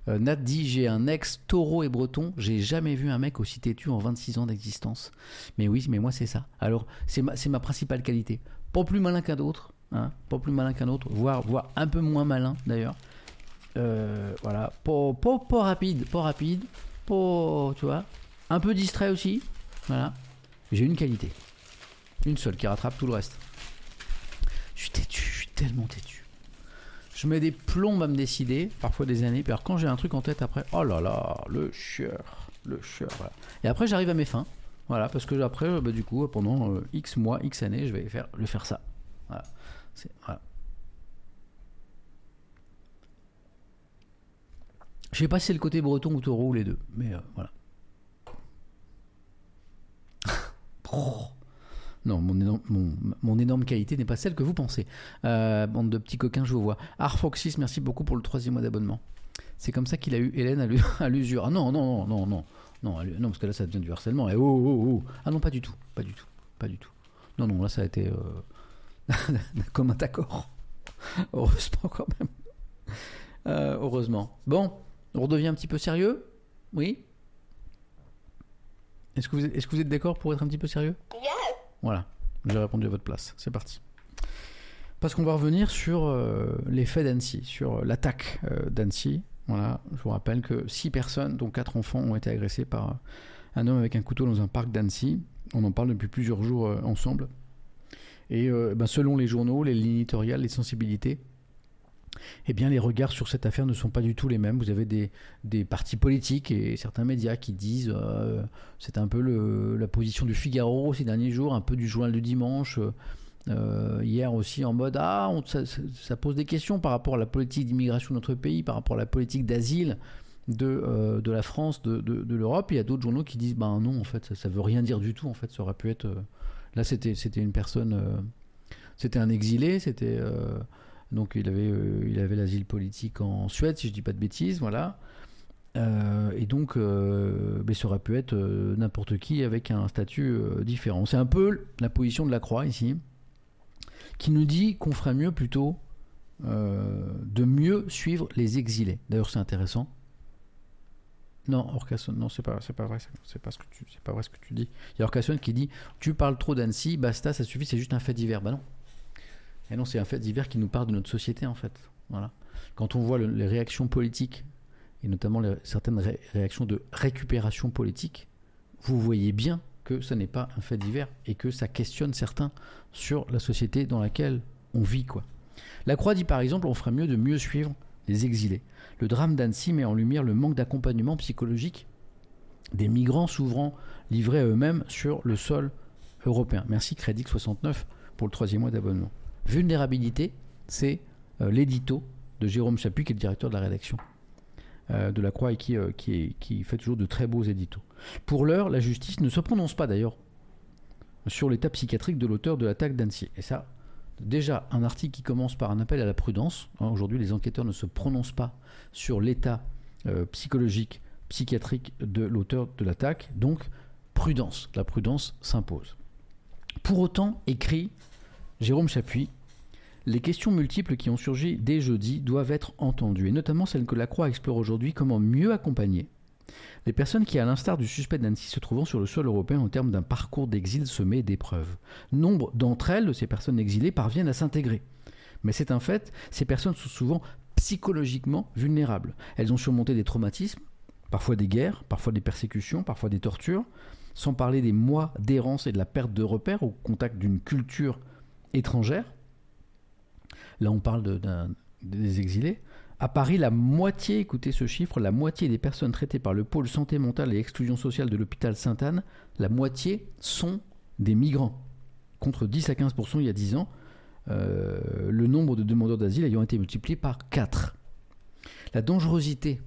S1: Euh, Nat dit j'ai un ex taureau et breton, j'ai jamais vu un mec aussi têtu en vingt-six ans d'existence. Mais oui, mais moi c'est ça. Alors c'est ma, c'est ma principale qualité. Pas plus malin qu'un autre, hein, pas plus malin qu'un autre, voire, voire un peu moins malin d'ailleurs. Euh, voilà, pas, pas, pas rapide, pas rapide, pas, tu vois, un peu distrait aussi. Voilà, j'ai une qualité, une seule qui rattrape tout le reste. Je suis têtu, je suis tellement têtu. Je mets des plombs à me décider, parfois des années. Puis alors quand j'ai un truc en tête après, oh là là, le chieur, le chieur, voilà. Et après j'arrive à mes fins, voilà, parce que après, bah, du coup, pendant euh, X mois, X années, je vais faire, je vais faire ça. Voilà. C'est, voilà. Je sais pas si c'est le côté breton ou taureau ou les deux, mais euh, voilà. Oh. Non, mon énorme, mon, mon énorme qualité n'est pas celle que vous pensez. Euh, bande de petits coquins, je vous vois. Arfoxis, merci beaucoup pour le troisième mois d'abonnement. C'est comme ça qu'il a eu Hélène à l'usure. Ah non, non, non, non, non, non, non, parce que là, ça devient du harcèlement. Et oh, oh, oh. Ah non, pas du tout, pas du tout, pas du tout. Non, non, là, ça a été euh... comme un accord. Heureusement, quand même. Euh, heureusement. Bon, on redevient un petit peu sérieux. Oui. Est-ce que vous êtes, est-ce que vous êtes d'accord pour être un petit peu sérieux?
S2: Yes.
S1: Voilà, j'ai répondu à votre place. C'est parti. Parce qu'on va revenir sur euh, les faits d'Annecy, sur l'attaque euh, d'Annecy. Voilà, je vous rappelle que six personnes, dont quatre enfants, ont été agressés par un homme avec un couteau dans un parc d'Annecy. On en parle depuis plusieurs jours euh, ensemble. Et euh, ben, selon les journaux, les lignes éditoriales, les sensibilités, eh bien, les regards sur cette affaire ne sont pas du tout les mêmes. Vous avez des, des partis politiques et certains médias qui disent euh, c'est un peu le, la position du Figaro ces derniers jours, un peu du journal du dimanche. Euh, hier aussi en mode ah on, ça, ça pose des questions par rapport à la politique d'immigration de notre pays, par rapport à la politique d'asile de, euh, de la France, de, de, de l'Europe. Et il y a d'autres journaux qui disent ben non, en fait, ça, ça veut rien dire du tout. En fait, ça aurait pu être euh, là c'était c'était une personne, euh, c'était un exilé, c'était euh, donc il avait, euh, il avait l'asile politique en Suède, si je dis pas de bêtises, voilà. Euh, et donc, euh, mais ça aurait pu être euh, n'importe qui avec un statut euh, différent. C'est un peu la position de la Croix ici, qui nous dit qu'on ferait mieux plutôt euh, de mieux suivre les exilés. D'ailleurs, c'est intéressant. Non, Orcasson, non, c'est pas, c'est pas vrai, c'est pas ce que tu, c'est pas vrai ce que tu dis. Il y a Orcasson qui dit, tu parles trop d'Annecy, basta, ça suffit, c'est juste un fait divers. Bah non. Et non, c'est un fait divers qui nous parle de notre société, en fait. Voilà. Quand on voit le, les réactions politiques, et notamment les, certaines ré, réactions de récupération politique, vous voyez bien que ce n'est pas un fait divers et que ça questionne certains sur la société dans laquelle on vit, quoi. La Croix dit par exemple, on ferait mieux de mieux suivre les exilés. Le drame d'Annecy met en lumière le manque d'accompagnement psychologique des migrants souvent livrés à eux-mêmes sur le sol européen. Merci Crédit soixante-neuf pour le troisième mois d'abonnement. Vulnérabilité, c'est euh, l'édito de Jérôme Chappuis, qui est le directeur de la rédaction euh, de la Croix et qui, euh, qui, est, qui fait toujours de très beaux éditos. Pour l'heure, la justice ne se prononce pas d'ailleurs sur l'état psychiatrique de l'auteur de l'attaque d'Annecy. Et ça, déjà, un article qui commence par un appel à la prudence. Hein, aujourd'hui, les enquêteurs ne se prononcent pas sur l'état euh, psychologique, psychiatrique de l'auteur de l'attaque. Donc, prudence. La prudence s'impose. Pour autant, écrit Jérôme Chappuis, les questions multiples qui ont surgi dès jeudi doivent être entendues, et notamment celles que la Croix explore aujourd'hui, comment mieux accompagner les personnes qui, à l'instar du suspect d'Annecy, se trouvant sur le sol européen en termes d'un parcours d'exil semé d'épreuves. Nombre d'entre elles, de ces personnes exilées, parviennent à s'intégrer. Mais c'est un fait, ces personnes sont souvent psychologiquement vulnérables. Elles ont surmonté des traumatismes, parfois des guerres, parfois des persécutions, parfois des tortures, sans parler des mois d'errance et de la perte de repères au contact d'une culture étrangère. Là, on parle de, d'un, des exilés. À Paris, la moitié, écoutez ce chiffre, la moitié des personnes traitées par le pôle santé mentale et exclusion sociale de l'hôpital Sainte-Anne, la moitié sont des migrants. Contre dix à quinze pour cent il y a dix ans, euh, le nombre de demandeurs d'asile ayant été multiplié par quatre. La dangerosité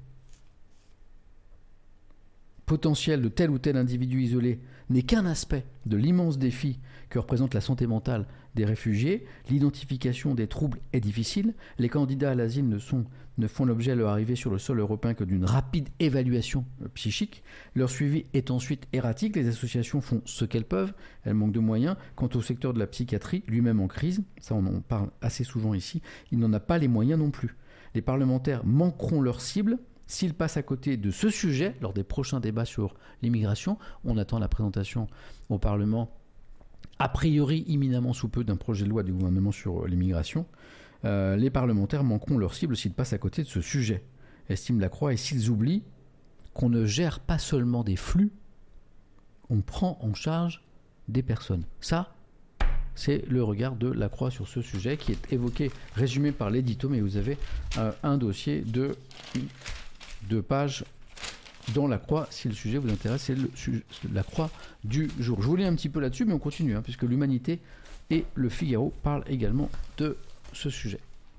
S1: potentielle de tel ou tel individu isolé n'est qu'un aspect de l'immense défi que représente la santé mentale des réfugiés. L'identification des troubles est difficile. Les candidats à l'asile ne, sont, ne font l'objet à leur arrivée sur le sol européen que d'une rapide évaluation psychique. Leur suivi est ensuite erratique. Les associations font ce qu'elles peuvent. Elles manquent de moyens. Quant au secteur de la psychiatrie, lui-même en crise, ça on en parle assez souvent ici, il n'en a pas les moyens non plus. Les parlementaires manqueront leur cible s'il passe à côté de ce sujet lors des prochains débats sur l'immigration, on attend la présentation au Parlement, a priori imminemment sous peu, d'un projet de loi du gouvernement sur l'immigration, euh, les parlementaires manqueront leur cible s'ils passent à côté de ce sujet, estime Lacroix, et s'ils oublient qu'on ne gère pas seulement des flux, on prend en charge des personnes. Ça, c'est le regard de Lacroix sur ce sujet qui est évoqué, résumé par l'édito, mais vous avez euh, un dossier de deux pages dans Lacroix. Si le sujet vous intéresse, c'est le, Lacroix du jour. Je vous lis un petit peu là-dessus, mais on continue, hein, puisque l'Humanité et le Figaro parlent également de ce sujet.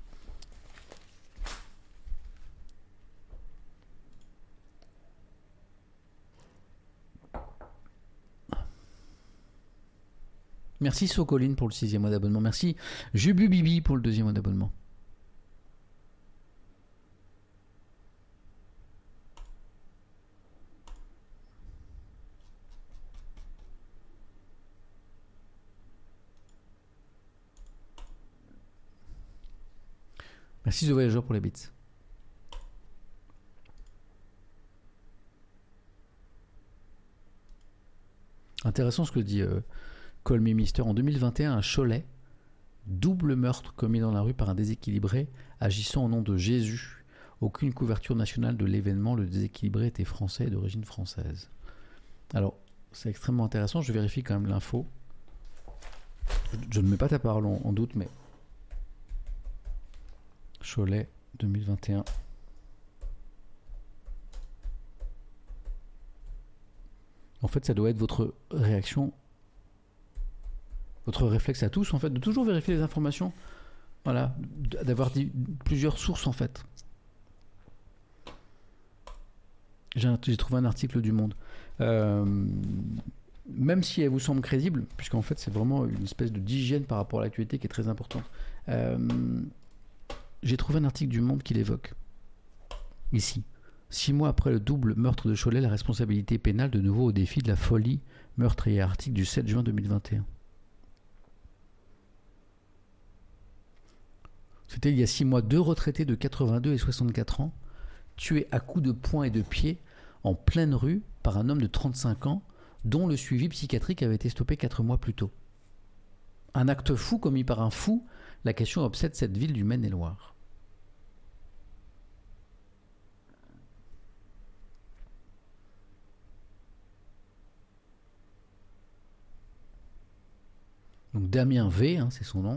S1: Merci Socoline pour le sixième mois d'abonnement. Merci Jubu Bibi pour le deuxième mois d'abonnement. Merci The Voyageur pour les bits. Intéressant ce que dit euh, Call Me Mister. En deux mille vingt et un, à Cholet, double meurtre commis dans la rue par un déséquilibré agissant au nom de Jésus. Aucune couverture nationale de l'événement. Le déséquilibré était français et d'origine française. Alors, c'est extrêmement intéressant. Je vérifie quand même l'info. Je ne mets pas ta parole en, en doute, mais Cholet deux mille vingt et un. En fait, ça doit être votre réaction, votre réflexe à tous, en fait, de toujours vérifier les informations. Voilà, d'avoir dit plusieurs sources, en fait. J'ai, j'ai trouvé un article du Monde. Euh, même si elle vous semble crédible, puisqu'en fait, c'est vraiment une espèce de d'hygiène par rapport à l'actualité qui est très importante. Euh, j'ai trouvé un article du Monde qui l'évoque. Ici. Six mois après le double meurtre de Cholet, la responsabilité pénale de nouveau au défi de la folie meurtrière. Article du sept juin deux mille vingt et un. C'était il y a six mois. Deux retraités de quatre-vingt-deux et soixante-quatre ans tués à coups de poing et de pied en pleine rue par un homme de trente-cinq ans dont le suivi psychiatrique avait été stoppé quatre mois plus tôt. Un acte fou commis par un fou, la question obsède cette ville du Maine-et-Loire. Donc Damien V, hein, c'est son nom.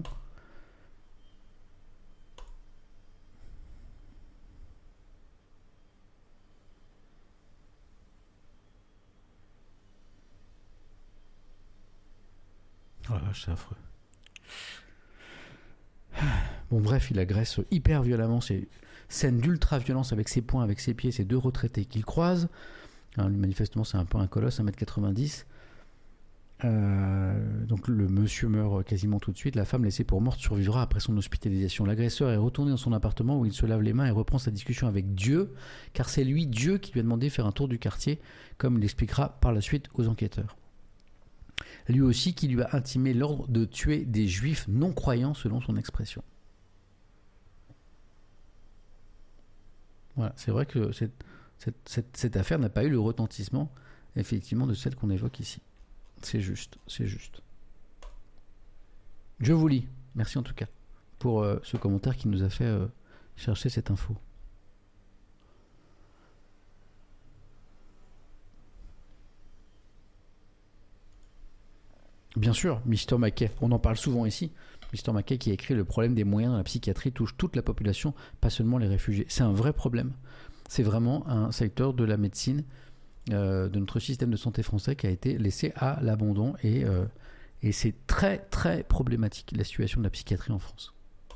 S1: Oh la vache, c'est affreux. Bon bref, il agresse hyper violemment, c'est scène d'ultra-violence avec ses poings, avec ses pieds, ces deux retraités qu'il croise. Hein, manifestement, c'est un peu un colosse, un mètre quatre-vingt-dix. Euh, donc le monsieur meurt quasiment tout de suite. La femme laissée pour morte survivra après son hospitalisation. L'agresseur est retourné dans son appartement où il se lave les mains et reprend sa discussion avec Dieu, car c'est lui, Dieu, qui lui a demandé de faire un tour du quartier, comme il expliquera par la suite aux enquêteurs. Lui aussi qui lui a intimé l'ordre de tuer des juifs non croyants selon son expression. Voilà, c'est vrai que cette, cette, cette, cette affaire n'a pas eu le retentissement effectivement de celle qu'on évoque ici. C'est juste, c'est juste. Je vous lis. Merci en tout cas pour euh, ce commentaire qui nous a fait euh, chercher cette info. Bien sûr, Mister Mackay, on en parle souvent ici. Mister Mackay qui a écrit « Le problème des moyens dans la psychiatrie touche toute la population, pas seulement les réfugiés ». C'est un vrai problème. C'est vraiment un secteur de la médecine, Euh, de notre système de santé français qui a été laissé à l'abandon et, euh, et c'est très très problématique la situation de la psychiatrie en France.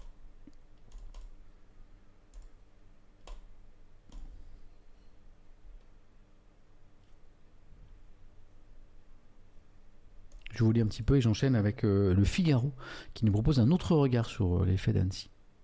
S1: Je vous lis un petit peu et j'enchaîne avec euh, le Figaro qui nous propose un autre regard sur euh, les faits d'Annecy.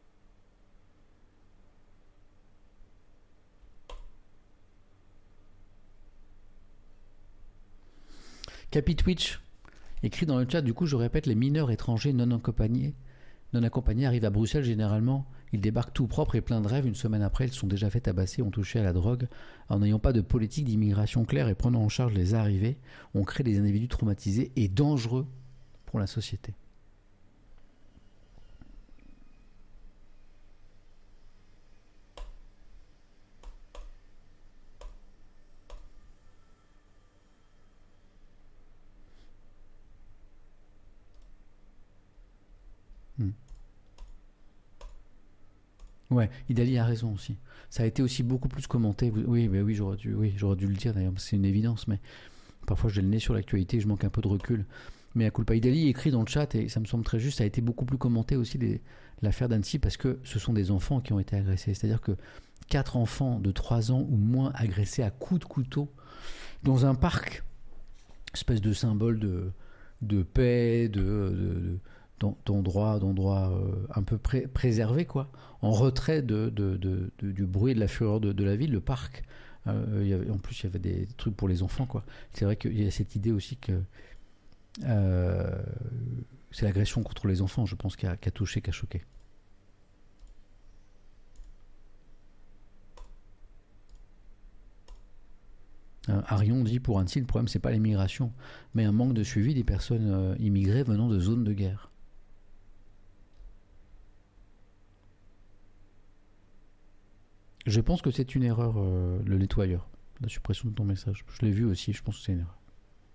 S1: Capi Twitch écrit dans le chat, du coup je répète, les mineurs étrangers non accompagnés, non accompagnés arrivent à Bruxelles généralement Ils débarquent tout propres et pleins de rêves. Une semaine après, ils se sont déjà fait tabasser, ont touché à la drogue. En n'ayant pas de politique d'immigration claire et prenant en charge les arrivées, on crée des individus traumatisés et dangereux pour la société. Hmm. Ouais, Idali a raison aussi. Ça a été aussi beaucoup plus commenté. Oui, bah oui, j'aurais dû, oui, j'aurais dû le dire d'ailleurs, c'est une évidence, mais parfois j'ai le nez sur l'actualité, je manque un peu de recul. Mais à culpa, Idali écrit dans le chat, et ça me semble très juste, ça a été beaucoup plus commenté aussi les, l'affaire d'Annecy, parce que ce sont des enfants qui ont été agressés. C'est-à-dire que quatre enfants de trois ans ou moins agressés à coups de couteau dans un parc, espèce de symbole de, de paix, de... de, de d'endroits d'endroits euh, un peu pré- préservés, quoi, en retrait de, de, de, de, du bruit et de la fureur de, de la ville, le parc. Euh, il y avait, en plus, il y avait des trucs pour les enfants, quoi. C'est vrai qu'il y a cette idée aussi que euh, c'est l'agression contre les enfants, je pense, qui a, qui a touché, qui a choqué. Euh, Arion dit, pour Annecy, le problème, c'est pas l'immigration, mais un manque de suivi des personnes euh, immigrées venant de zones de guerre. Je pense que c'est une erreur, euh, le nettoyeur, la suppression de ton message. Je l'ai vu aussi, je pense que c'est une erreur.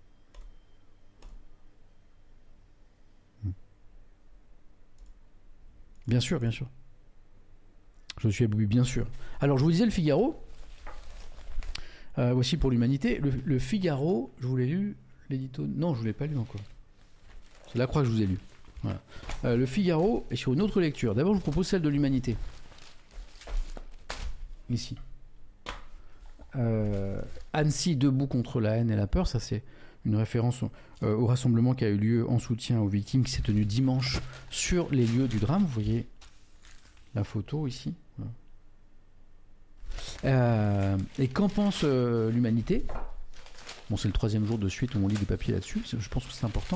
S1: Hmm. Bien sûr, bien sûr. Je suis aboubi, bien sûr. Alors, je vous disais le Figaro. Euh, voici pour l'humanité. Le, le Figaro, je vous l'ai lu, l'édito... Non, je ne l'ai pas lu encore. C'est la croix que je vous ai lu. Voilà. Euh, le Figaro est sur une autre lecture. D'abord, je vous propose celle de l'humanité. Ici. Euh, Annecy debout contre la haine et la peur, ça c'est une référence euh, au rassemblement qui a eu lieu en soutien aux victimes qui s'est tenu dimanche sur les lieux du drame. Vous voyez la photo ici. Voilà. Euh, et qu'en pense euh, l'humanité? Bon, c'est le troisième jour de suite où on lit des papiers là-dessus, je pense que c'est important.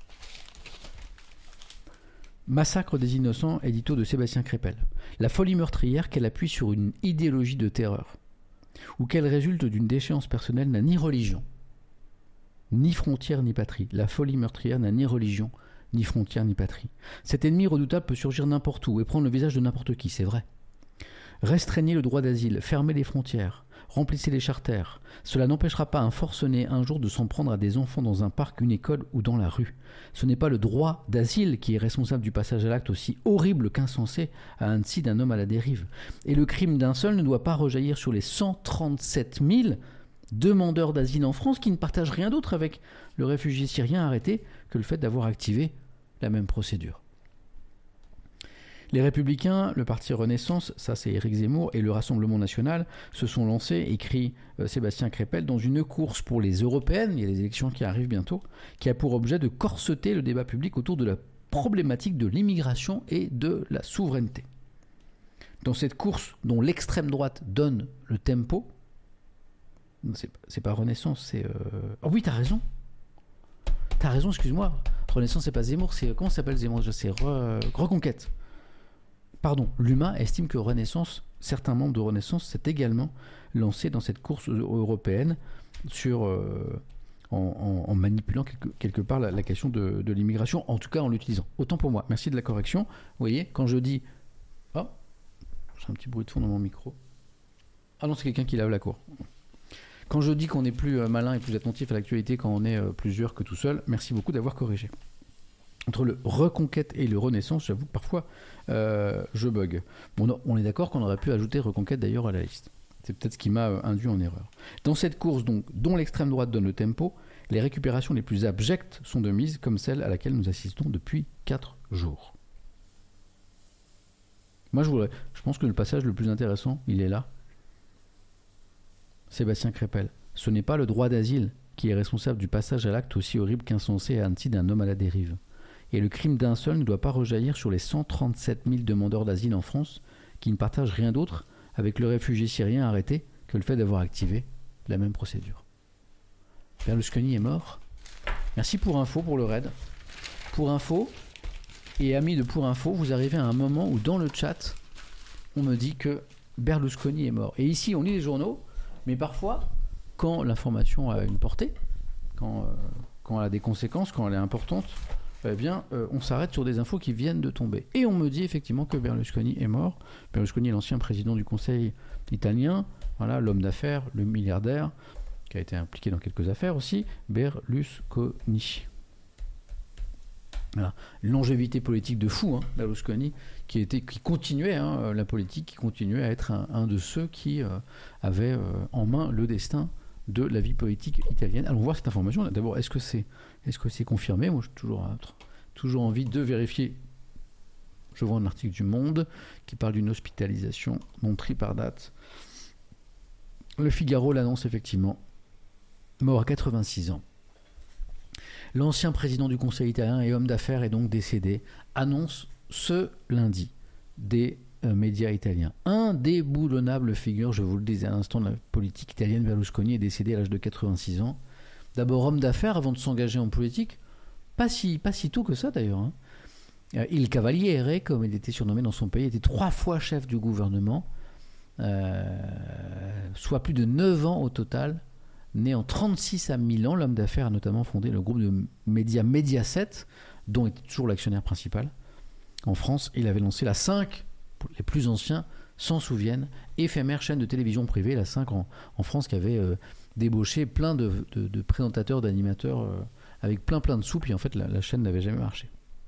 S1: Massacre des innocents, édito de Sébastien Crépel. La folie meurtrière qu'elle appuie sur une idéologie de terreur, ou qu'elle résulte d'une déchéance personnelle, n'a ni religion, ni frontière, ni patrie. La folie meurtrière n'a ni religion, ni frontière, ni patrie. Cet ennemi redoutable peut surgir n'importe où et prendre le visage de n'importe qui, c'est vrai. Restreignez le droit d'asile, fermez les frontières, remplissez les charters. Cela n'empêchera pas un forcené un jour de s'en prendre à des enfants dans un parc, une école ou dans la rue. Ce n'est pas le droit d'asile qui est responsable du passage à l'acte aussi horrible qu'insensé à Annecy d'un homme à la dérive. Et le crime d'un seul ne doit pas rejaillir sur les cent trente-sept mille demandeurs d'asile en France qui ne partagent rien d'autre avec le réfugié syrien arrêté que le fait d'avoir activé la même procédure. Les Républicains, le parti Renaissance, ça c'est Éric Zemmour, et le Rassemblement National se sont lancés, écrit euh, Sébastien Crépel, dans une course pour les européennes, il y a les élections qui arrivent bientôt, qui a pour objet de corseter le débat public autour de la problématique de l'immigration et de la souveraineté. Dans cette course dont l'extrême droite donne le tempo, c'est, c'est pas Renaissance, c'est... Euh... Oh oui, t'as raison T'as raison, excuse-moi. Renaissance, c'est pas Zemmour, c'est... Comment ça s'appelle Zemmour? C'est Re... Reconquête. Pardon, l'U M A estime que Renaissance, certains membres de Renaissance s'est également lancé dans cette course européenne sur, euh, en, en, en manipulant quelque, quelque part la, la question de, de l'immigration, en tout cas en l'utilisant. Autant pour moi. Merci de la correction. Vous voyez, quand je dis... Oh, j'ai un petit bruit de fond dans mon micro. Ah non, c'est quelqu'un qui lave la cour. Quand je dis qu'on est plus malin et plus attentif à l'actualité quand on est plusieurs que tout seul, merci beaucoup d'avoir corrigé. Entre le Reconquête et le Renaissance, j'avoue que parfois euh, je bug. Bon, on est d'accord qu'on aurait pu ajouter Reconquête d'ailleurs à la liste. C'est peut-être ce qui m'a induit en erreur. Dans cette course donc, dont l'extrême droite donne le tempo, les récupérations les plus abjectes sont de mise, comme celle à laquelle nous assistons depuis quatre jours. Moi, je, voudrais, je pense que le passage le plus intéressant, il est là. Sébastien Crépel. Ce n'est pas le droit d'asile qui est responsable du passage à l'acte aussi horrible qu'insensé à Annecy d'un homme à la dérive. Et le crime d'un seul ne doit pas rejaillir sur les cent trente-sept mille demandeurs d'asile en France qui ne partagent rien d'autre avec le réfugié syrien arrêté que le fait d'avoir activé la même procédure. Berlusconi est mort. Merci pour info, pour le raid. Pour info, et amis de Pour info, vous arrivez à un moment où dans le chat, on me dit que Berlusconi est mort. Et ici, on lit les journaux, mais parfois, quand l'information a une portée, quand, euh, quand elle a des conséquences, quand elle est importante, eh bien, euh, on s'arrête sur des infos qui viennent de tomber. Et on me dit effectivement que Berlusconi est mort. Berlusconi est l'ancien président du Conseil italien, voilà, l'homme d'affaires, le milliardaire, qui a été impliqué dans quelques affaires aussi, Berlusconi. Voilà. Une longévité politique de fou, hein, Berlusconi, qui, était, qui continuait, hein, la politique, qui continuait à être un, un de ceux qui euh, avait euh, en main le destin de la vie politique italienne. Allons voir cette information. D'abord, est-ce que c'est, est-ce que c'est confirmé ? Moi, j'ai toujours, toujours envie de vérifier. Je vois un article du Monde qui parle d'une hospitalisation non prise par date. Le Figaro l'annonce effectivement. Mort à quatre-vingt-six ans. L'ancien président du Conseil italien et homme d'affaires est donc décédé, annonce ce lundi des euh, médias italiens. Indéboulonnable figure, je vous le disais à l'instant, de la politique italienne, Berlusconi est décédé à l'âge de quatre-vingt-six ans. D'abord homme d'affaires avant de s'engager en politique, pas si, pas si tôt que ça d'ailleurs. Hein. Euh, Il Cavaliere, comme il était surnommé dans son pays, était trois fois chef du gouvernement, euh, soit plus de neuf ans au total. Né en trente-six à Milan, l'homme d'affaires a notamment fondé le groupe de médias Mediaset, dont il était toujours l'actionnaire principal. En France, il avait lancé la cinq, les plus anciens s'en souviennent, éphémère chaîne de télévision privée, la cinq en, en France, qui avait euh, débauché plein de, de, de présentateurs, d'animateurs, euh, avec plein plein de sous, puis en fait la, la chaîne n'avait jamais marché.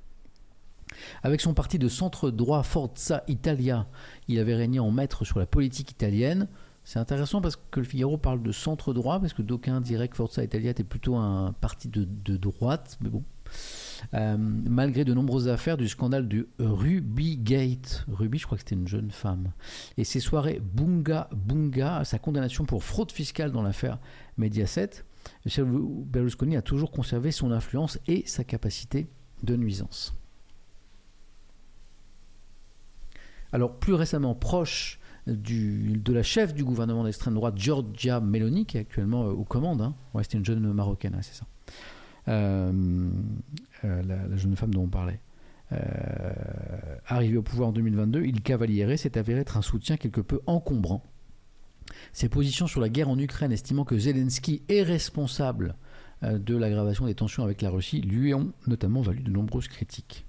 S1: Avec son parti de centre droit Forza Italia, il avait régné en maître sur la politique italienne. C'est intéressant parce que le Figaro parle de centre droit, parce que d'aucuns diraient que Forza Italia était plutôt un parti de, de droite, mais bon. Euh, malgré de nombreuses affaires du scandale du Rubygate. Ruby, je crois que c'était une jeune femme. Et ses soirées Bunga Bunga, sa condamnation pour fraude fiscale dans l'affaire Mediaset, Michel Berlusconi a toujours conservé son influence et sa capacité de nuisance. Alors, plus récemment, proche Du, de la chef du gouvernement d'extrême droite, Giorgia Meloni, qui est actuellement euh, aux commandes. Hein. Ouais, c'était une jeune marocaine, ouais, c'est ça. Euh, euh, la, la jeune femme dont on parlait. Euh, arrivé au pouvoir en deux mille vingt-deux, Il Cavaliere s'est avéré être un soutien quelque peu encombrant. Ses positions sur la guerre en Ukraine, estimant que Zelensky est responsable euh, de l'aggravation des tensions avec la Russie, lui ont notamment valu de nombreuses critiques.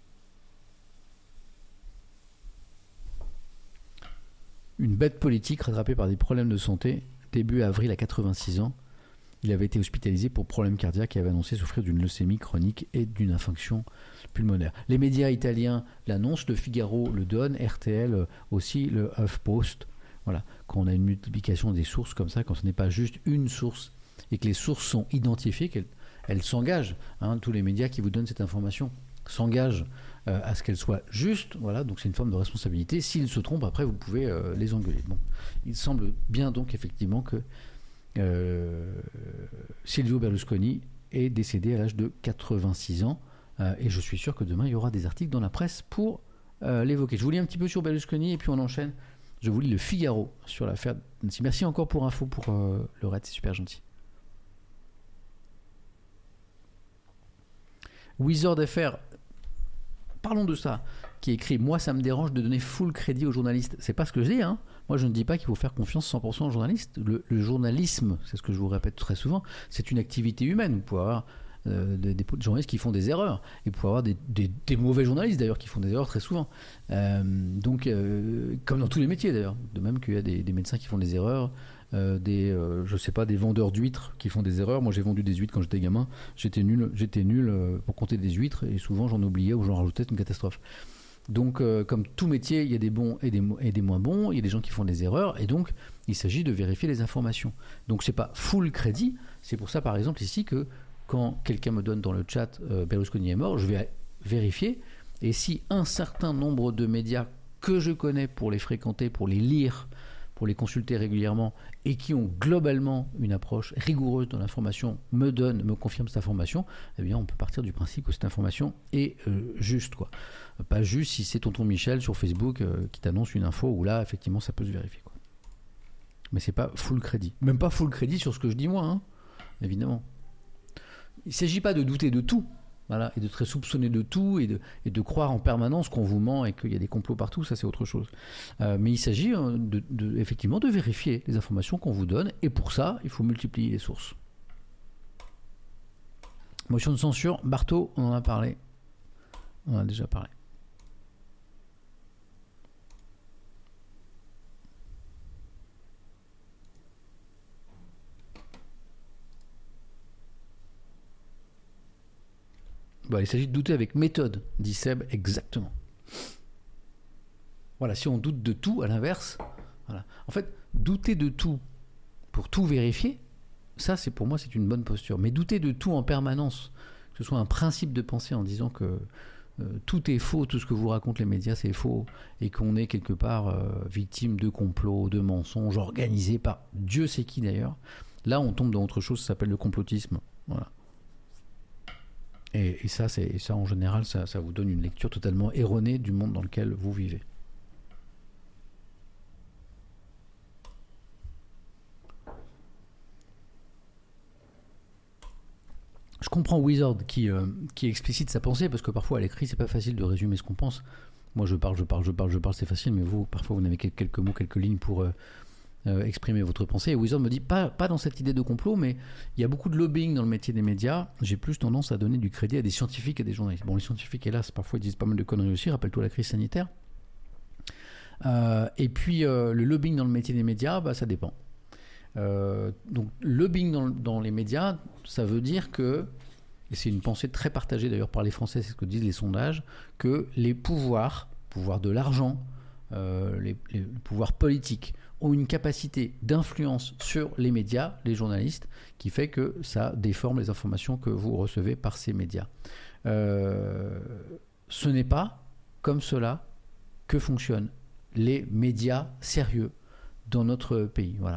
S1: Une bête politique rattrapée par des problèmes de santé. Début avril à quatre-vingt-six ans, il avait été hospitalisé pour problèmes cardiaques et avait annoncé souffrir d'une leucémie chronique et d'une infection pulmonaire. Les médias italiens l'annoncent, le Figaro le donne, R T L aussi, le HuffPost. Voilà, quand on a une multiplication des sources comme ça, quand ce n'est pas juste une source et que les sources sont identifiées, qu'elles elles s'engagent. Hein, tous les médias qui vous donnent cette information s'engagent euh, à ce qu'elle soit juste, voilà, donc c'est une forme de responsabilité. S'ils se trompent, après, vous pouvez euh, les engueuler. Bon, il semble bien donc effectivement que euh, Silvio Berlusconi est décédé à l'âge de quatre-vingt-six ans, euh, et je suis sûr que demain, il y aura des articles dans la presse pour euh, l'évoquer. Je vous lis un petit peu sur Berlusconi, et puis on enchaîne. Je vous lis le Figaro sur l'affaire Nancy. Merci encore pour info, pour euh, le raid, c'est super gentil. Wizard F R, parlons de ça, qui écrit « Moi, ça me dérange de donner full crédit aux journalistes ». C'est pas ce que je dis, hein. Moi, je ne dis pas qu'il faut faire confiance cent pour cent aux journalistes. Le, le journalisme, c'est ce que je vous répète très souvent, c'est une activité humaine. Vous pouvez avoir euh, des, des journalistes qui font des erreurs. Et vous pouvez avoir des, des, des mauvais journalistes, d'ailleurs, qui font des erreurs très souvent. Euh, donc, euh, comme dans tous les métiers, d'ailleurs. De même qu'il y a des, des médecins qui font des erreurs, euh, des, euh, je sais pas, des vendeurs d'huîtres qui font des erreurs. Moi, j'ai vendu des huîtres quand j'étais gamin. J'étais nul, j'étais nul euh, pour compter des huîtres, et souvent, j'en oubliais ou j'en rajoutais. Une catastrophe. Donc, euh, comme tout métier, il y a des bons et des, et des moins bons, il y a des gens qui font des erreurs, et donc, il s'agit de vérifier les informations. Donc, c'est pas full crédit. C'est pour ça, par exemple, ici, que quand quelqu'un me donne dans le chat euh, Berlusconi est mort, je vais vérifier, et si un certain nombre de médias que je connais pour les fréquenter, pour les lire, pour les consulter régulièrement, et qui ont globalement une approche rigoureuse de l'information, me donnent, me confirment cette information, eh bien, on peut partir du principe que cette information est euh, juste, quoi. Pas juste si c'est tonton Michel sur Facebook euh, qui t'annonce une info où là, effectivement, ça peut se vérifier, quoi. Mais c'est pas full crédit. Même pas full crédit sur ce que je dis moi, hein, évidemment. Il ne s'agit pas de douter de tout. Voilà, et de très soupçonner de tout et de, et de croire en permanence qu'on vous ment et qu'il y a des complots partout, ça c'est autre chose. Euh, mais il s'agit euh, de, de, effectivement de vérifier les informations qu'on vous donne et pour ça, il faut multiplier les sources. Motion de censure, Bartho, on en a parlé. On en a déjà parlé. Bah, il s'agit de douter avec méthode, dit Seb, exactement. Voilà, si on doute de tout, à l'inverse, voilà. En fait, douter de tout pour tout vérifier, ça, c'est pour moi, c'est une bonne posture. Mais douter de tout en permanence, que ce soit un principe de pensée en disant que euh, tout est faux, tout ce que vous racontent les médias, c'est faux, et qu'on est quelque part euh, victime de complots, de mensonges organisés par Dieu sait qui d'ailleurs, là, on tombe dans autre chose, ça s'appelle le complotisme. Voilà. Et, et, ça, c'est, et ça, en général, ça, ça vous donne une lecture totalement erronée du monde dans lequel vous vivez. Je comprends Wizard qui, euh, qui explicite sa pensée, parce que parfois à l'écrit, c'est pas facile de résumer ce qu'on pense. Moi, je parle, je parle, je parle, je parle, c'est facile, mais vous, parfois, vous n'avez que quelques mots, quelques lignes pour... Euh, Euh, exprimer votre pensée. Et Wizard me dit, pas, pas dans cette idée de complot, mais il y a beaucoup de lobbying dans le métier des médias. J'ai plus tendance à donner du crédit à des scientifiques et à des journalistes. Bon, les scientifiques, hélas, parfois ils disent pas mal de conneries aussi. Rappelle-toi la crise sanitaire. Euh, et puis, euh, le lobbying dans le métier des médias, bah, ça dépend. Euh, donc, lobbying dans, dans les médias, ça veut dire que, et c'est une pensée très partagée d'ailleurs par les Français, c'est ce que disent les sondages, que les pouvoirs, pouvoir de l'argent, euh, les, les pouvoirs politiques, ont une capacité d'influence sur les médias, les journalistes, qui fait que ça déforme les informations que vous recevez par ces médias. Euh, ce n'est pas comme cela que fonctionnent les médias sérieux dans notre pays. Voilà.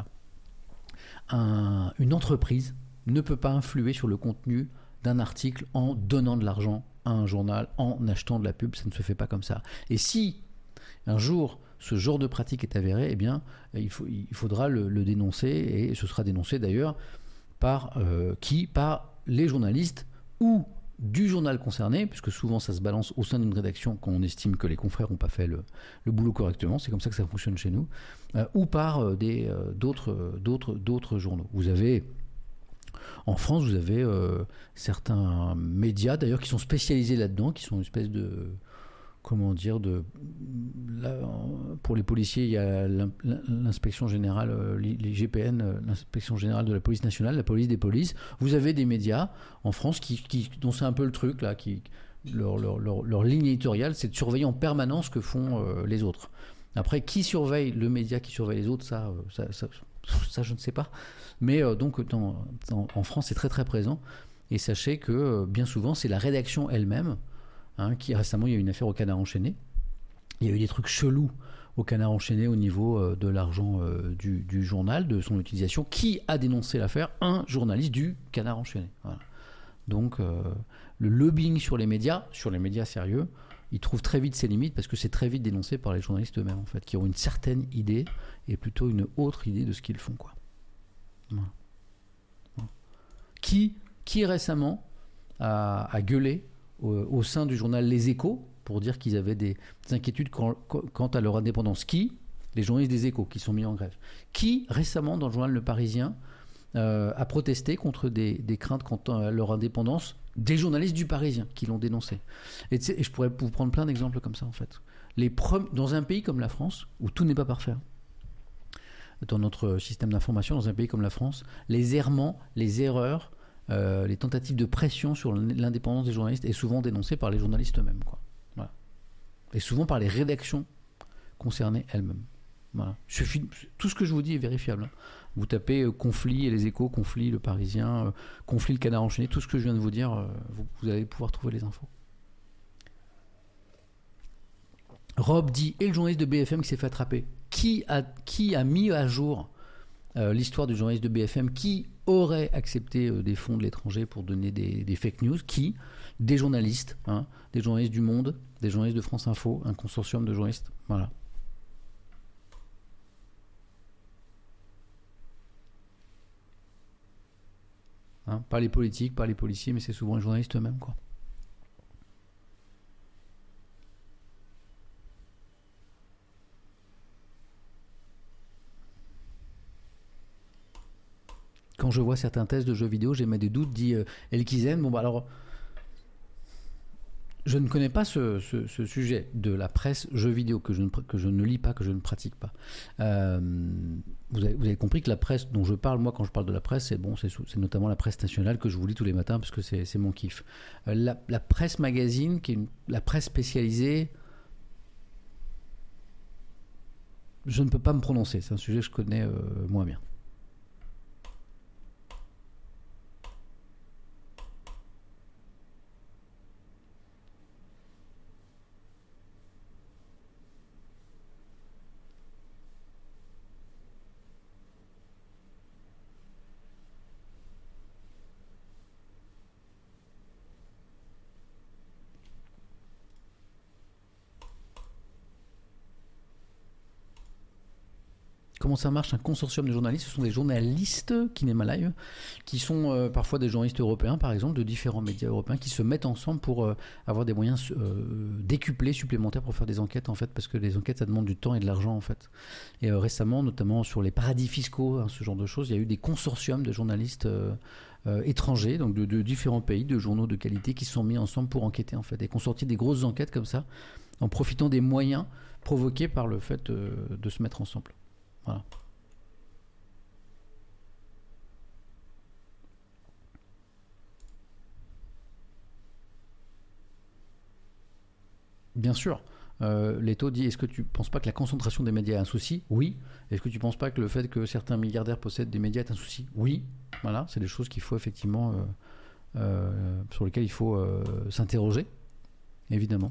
S1: Un, une entreprise ne peut pas influer sur le contenu d'un article en donnant de l'argent à un journal, en achetant de la pub, ça ne se fait pas comme ça. Et si un jour ce genre de pratique est avéré, eh bien, il, faut, il faudra le, le dénoncer, et ce sera dénoncé d'ailleurs par euh, qui ? Par les journalistes ou du journal concerné, puisque souvent ça se balance au sein d'une rédaction quand on estime que les confrères n'ont pas fait le, le boulot correctement, c'est comme ça que ça fonctionne chez nous, euh, ou par euh, des, euh, d'autres, d'autres, d'autres journaux. Vous avez... En France, vous avez euh, certains médias d'ailleurs qui sont spécialisés là-dedans, qui sont une espèce de... Comment dire, de, là, pour les policiers, il y a l'inspection générale, les G P N, l'inspection générale de la police nationale, la police des polices. Vous avez des médias en France qui, qui, dont c'est un peu le truc, là, qui, leur, leur, leur, leur ligne éditoriale, c'est de surveiller en permanence ce que font euh, les autres. Après, qui surveille le média, qui surveille les autres, ça, ça, ça, ça je ne sais pas. Mais euh, donc, dans, dans, en France, c'est très très présent. Et sachez que euh, bien souvent, c'est la rédaction elle-même. Hein, qui récemment, il y a eu une affaire au Canard enchaîné. Il y a eu des trucs chelous au Canard enchaîné au niveau euh, de l'argent euh, du, du journal, de son utilisation. Qui a dénoncé l'affaire ? Un journaliste du Canard enchaîné. Voilà. Donc, euh, le lobbying sur les médias, sur les médias sérieux, il trouve très vite ses limites parce que c'est très vite dénoncé par les journalistes eux-mêmes, en fait, qui ont une certaine idée et plutôt une autre idée de ce qu'ils font, quoi. Voilà. Voilà. Qui, qui récemment a, a gueulé Au, au sein du journal Les Échos pour dire qu'ils avaient des, des inquiétudes quant, quant à leur indépendance. Qui ? Les journalistes des Échos qui sont mis en grève. Qui, récemment, dans le journal Le Parisien, euh, a protesté contre des, des craintes quant à leur indépendance des journalistes du Parisien qui l'ont dénoncé. Et, et je pourrais vous prendre plein d'exemples comme ça, en fait. Les pre- dans un pays comme la France, où tout n'est pas parfait, dans notre système d'information, dans un pays comme la France, les errements, les erreurs, Euh, les tentatives de pression sur l'indépendance des journalistes est souvent dénoncée par les journalistes eux-mêmes, quoi. Voilà. Et souvent par les rédactions concernées elles-mêmes. Voilà. Suffit, tout ce que je vous dis est vérifiable. Hein. Vous tapez euh, conflit et les Échos, conflit le Parisien, euh, conflit le Canard enchaîné, tout ce que je viens de vous dire, euh, vous, vous allez pouvoir trouver les infos. Rob dit, et le journaliste de B F M qui s'est fait attraper. Qui a, qui a mis à jour euh, l'histoire du journaliste de B F M qui aurait accepté euh, des fonds de l'étranger pour donner des, des fake news? Qui? Des journalistes, hein, des journalistes du Monde, des journalistes de France Info, un consortium de journalistes. Voilà. Hein, pas les politiques, pas les policiers, mais c'est souvent les journalistes eux-mêmes, quoi. quand je vois certains tests de jeux vidéo, j'ai des doutes, dit euh, Elkizen. Bon, bah alors, je ne connais pas ce, ce, ce sujet de la presse jeux vidéo que je ne, que je ne lis pas, que je ne pratique pas. Euh, vous, avez, vous avez compris que la presse dont je parle, moi, quand je parle de la presse, c'est bon, c'est, c'est notamment la presse nationale que je vous lis tous les matins parce que c'est, c'est mon kiff. Euh, la, la presse magazine, qui est une, la presse spécialisée, je ne peux pas me prononcer. C'est un sujet que je connais euh, moins bien. Comment ça marche un consortium de journalistes? Ce sont des journalistes Kinema Live qui sont euh, parfois des journalistes européens, par exemple, de différents médias européens, qui se mettent ensemble pour euh, avoir des moyens euh, décuplés supplémentaires pour faire des enquêtes, en fait, parce que les enquêtes, ça demande du temps et de l'argent, en fait. Et euh, récemment, notamment sur les paradis fiscaux, hein, ce genre de choses, il y a eu des consortiums de journalistes euh, euh, étrangers, donc de, de différents pays, de journaux de qualité, qui se sont mis ensemble pour enquêter, en fait, et qui ont sorti des grosses enquêtes comme ça, en profitant des moyens provoqués par le fait euh, de se mettre ensemble. Voilà. Bien sûr. Euh, Leto dit, est-ce que tu ne penses pas que la concentration des médias est un souci? Oui. Est-ce que tu ne penses pas que le fait que certains milliardaires possèdent des médias est un souci? Oui. Voilà, c'est des choses qu'il faut effectivement euh, euh, sur lesquelles il faut euh, s'interroger, évidemment.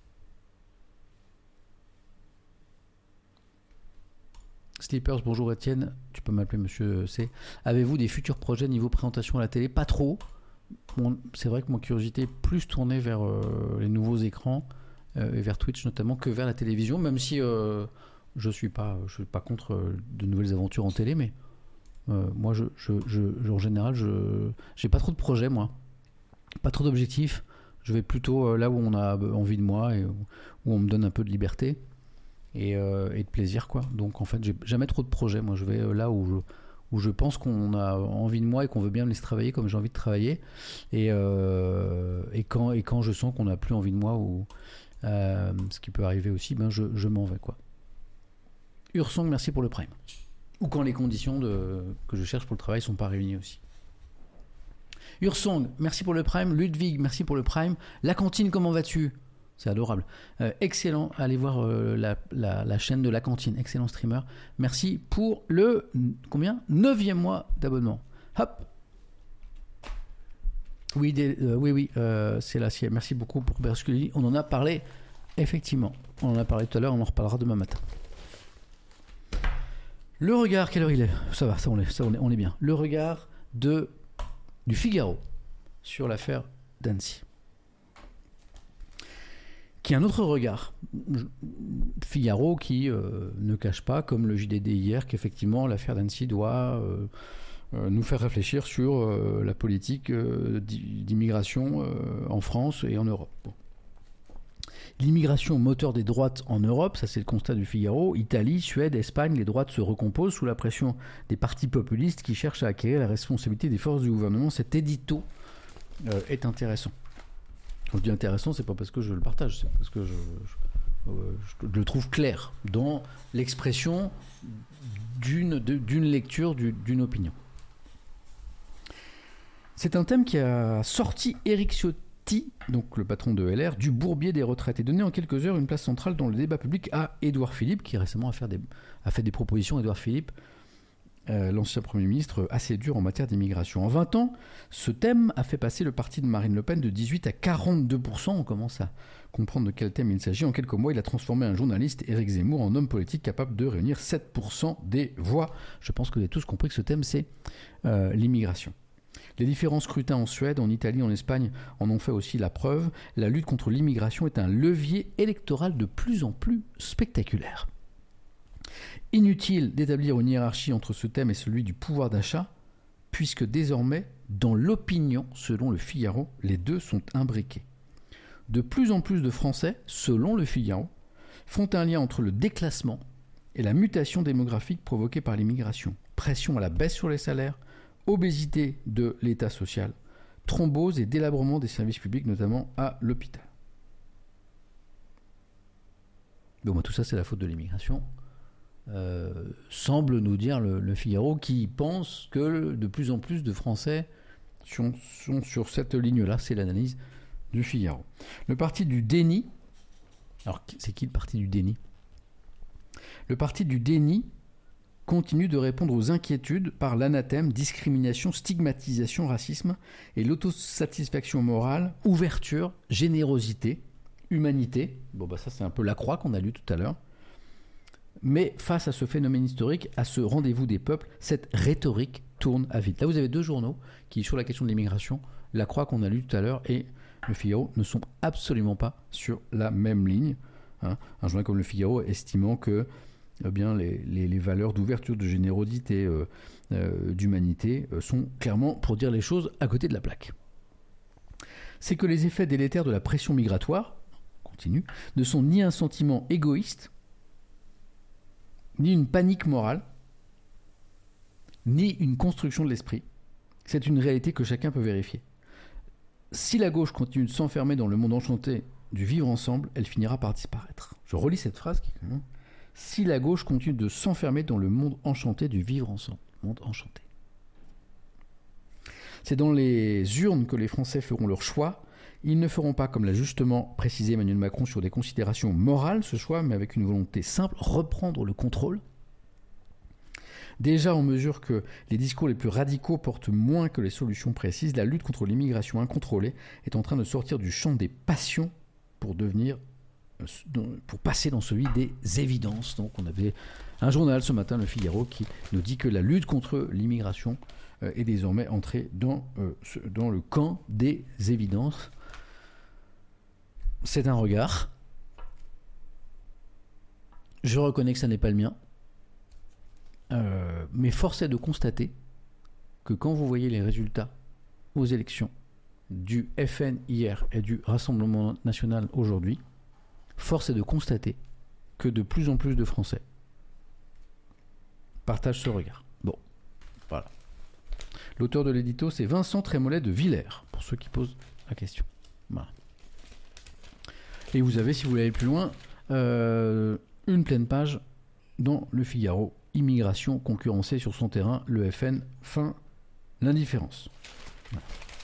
S1: Sleepers, bonjour Étienne, tu peux m'appeler Monsieur C. Avez-vous des futurs projets niveau présentation à la télé? Pas trop. Bon, c'est vrai que mon curiosité est plus tournée vers euh, les nouveaux écrans euh, et vers Twitch notamment que vers la télévision, même si euh, je suis pas, je suis pas contre euh, de nouvelles aventures en télé, mais euh, moi, je, je, je, en général, je j'ai pas trop de projets, moi, pas trop d'objectifs. Je vais plutôt euh, là où on a envie de moi et où, où on me donne un peu de liberté. Et, euh, et de plaisir, quoi. Donc en fait, j'ai jamais trop de projets. Moi, je vais euh, là où je, où je pense qu'on a envie de moi et qu'on veut bien me laisser travailler comme j'ai envie de travailler. Et, euh, et, quand, et quand je sens qu'on n'a plus envie de moi, ou euh, ce qui peut arriver aussi, ben je, je m'en vais, quoi. Ursong, merci pour le prime. Ou quand les conditions de, que je cherche pour le travail sont pas réunies aussi. Ursong, merci pour le prime. Ludwig, merci pour le prime. La cantine, comment vas-tu? C'est adorable. Euh, excellent. Allez voir euh, la, la, la chaîne de La Cantine. Excellent streamer. Merci pour le combien neuvième mois d'abonnement. Hop. Oui, des, euh, oui, oui. Euh, c'est la sienne. Merci beaucoup pour Berscully. On en a parlé, effectivement. On en a parlé tout à l'heure. On en reparlera demain matin. Le regard, quelle heure il est? Ça va, ça on est, ça on est, on est bien. Le regard de, du Figaro sur l'affaire d'Annecy. Qui a un autre regard. Figaro qui euh, ne cache pas, comme le J D D hier, qu'effectivement l'affaire d'Annecy doit euh, euh, nous faire réfléchir sur euh, la politique euh, d'immigration euh, en France et en Europe. Bon. L'immigration moteur des droites en Europe, ça c'est le constat du Figaro. Italie, Suède, Espagne, les droites se recomposent sous la pression des partis populistes qui cherchent à acquérir la responsabilité des forces du gouvernement. Cet édito euh, est intéressant. Quand je dis intéressant, c'est pas parce que je le partage, c'est parce que je, je, je, je le trouve clair dans l'expression d'une, de, d'une lecture, du, d'une opinion. C'est un thème qui a sorti Éric Ciotti, donc le patron de L R, du bourbier des retraites et donné en quelques heures une place centrale dans le débat public à Édouard Philippe, qui récemment a fait des, a fait des propositions. Édouard Philippe, Euh, l'ancien Premier ministre, assez dur en matière d'immigration. En vingt ans, ce thème a fait passer le parti de Marine Le Pen de dix-huit à quarante-deux pour cent. On commence à comprendre de quel thème il s'agit. En quelques mois, il a transformé un journaliste, Éric Zemmour, en homme politique capable de réunir sept pour cent des voix. Je pense que vous avez tous compris que ce thème, c'est euh, l'immigration. Les différents scrutins en Suède, en Italie, en Espagne en ont fait aussi la preuve. La lutte contre l'immigration est un levier électoral de plus en plus spectaculaire. Inutile d'établir une hiérarchie entre ce thème et celui du pouvoir d'achat, puisque désormais, dans l'opinion, selon le Figaro, les deux sont imbriqués. De plus en plus de Français, selon le Figaro, font un lien entre le déclassement et la mutation démographique provoquée par l'immigration. Pression à la baisse sur les salaires, obésité de l'état social, thrombose et délabrement des services publics, notamment à l'hôpital. Bon, bah, tout ça, c'est la faute de l'immigration. Euh, semble nous dire le, le Figaro, qui pense que de plus en plus de Français sont, sont sur cette ligne-là. C'est l'analyse du Figaro. Le parti du déni. Alors, c'est qui le parti du déni ? Le parti du déni continue de répondre aux inquiétudes par l'anathème, discrimination, stigmatisation, racisme et l'autosatisfaction morale, ouverture, générosité, humanité. Bon, bah ça, c'est un peu la croix qu'on a lu tout à l'heure. Mais face à ce phénomène historique, à ce rendez-vous des peuples, cette rhétorique tourne à vide. Là, vous avez deux journaux qui, sur la question de l'immigration, La Croix qu'on a lu tout à l'heure et Le Figaro, ne sont absolument pas sur la même ligne. Hein. Un journal comme Le Figaro estimant que eh bien, les, les, les valeurs d'ouverture, de générosité, euh, euh, d'humanité euh, sont clairement, pour dire les choses, à côté de la plaque. C'est que les effets délétères de la pression migratoire, continue, ne sont ni un sentiment égoïste, ni une panique morale, ni une construction de l'esprit. C'est une réalité que chacun peut vérifier. Si la gauche continue de s'enfermer dans le monde enchanté du vivre ensemble, elle finira par disparaître. Je relis cette phrase qui est quand même... Si la gauche continue de s'enfermer dans le monde enchanté du vivre ensemble, monde enchanté. C'est dans les urnes que les Français feront leur choix. Ils ne feront pas, comme l'a justement précisé Emmanuel Macron, sur des considérations morales ce choix, mais avec une volonté simple, reprendre le contrôle. Déjà, en mesure que les discours les plus radicaux portent moins que les solutions précises, la lutte contre l'immigration incontrôlée est en train de sortir du champ des passions pour devenir, pour passer dans celui des évidences. Donc, on avait un journal ce matin, Le Figaro, qui nous dit que la lutte contre l'immigration est désormais entrée dans, dans le camp des évidences. C'est un regard. Je reconnais que ça n'est pas le mien. Euh, mais force est de constater que quand vous voyez les résultats aux élections du F N hier et du Rassemblement National aujourd'hui, force est de constater que de plus en plus de Français partagent ce regard. Bon, voilà. L'auteur de l'édito, c'est Vincent Trémollet de Villers, pour ceux qui posent la question. Voilà. Et vous avez, si vous voulez aller plus loin, euh, une pleine page dans Le Figaro. Immigration concurrencée sur son terrain, le F N, fin l'indifférence. Voilà.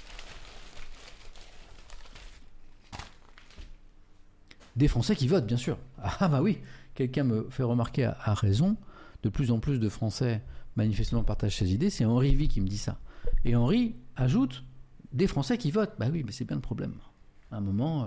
S1: Des Français qui votent, bien sûr. Ah bah oui, quelqu'un me fait remarquer à, à raison, de plus en plus de Français manifestement partagent ces idées, c'est Henri Vie qui me dit ça. Et Henri ajoute, des Français qui votent. Bah oui, mais c'est bien le problème. À un moment, euh,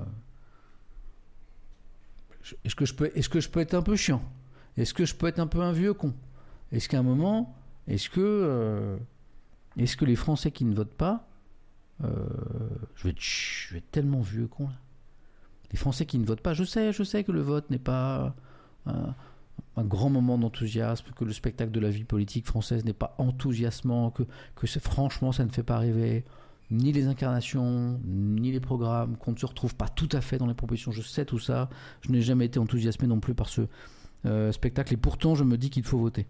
S1: est-ce que je peux, est-ce que je peux être un peu chiant ? Est-ce que je peux être un peu un vieux con ? Est-ce qu'à un moment, est-ce que, euh, est-ce que les Français qui ne votent pas, euh, je, vais être, je vais être tellement vieux con là. Les Français qui ne votent pas, je sais, je sais que le vote n'est pas un, un grand moment d'enthousiasme, que le spectacle de la vie politique française n'est pas enthousiasmant, que, que c'est, franchement ça ne fait pas rêver, ni les incarnations, ni les programmes, qu'on ne se retrouve pas tout à fait dans les propositions, je sais tout ça, je n'ai jamais été enthousiasmé non plus par ce euh, spectacle, et pourtant je me dis qu'il faut voter.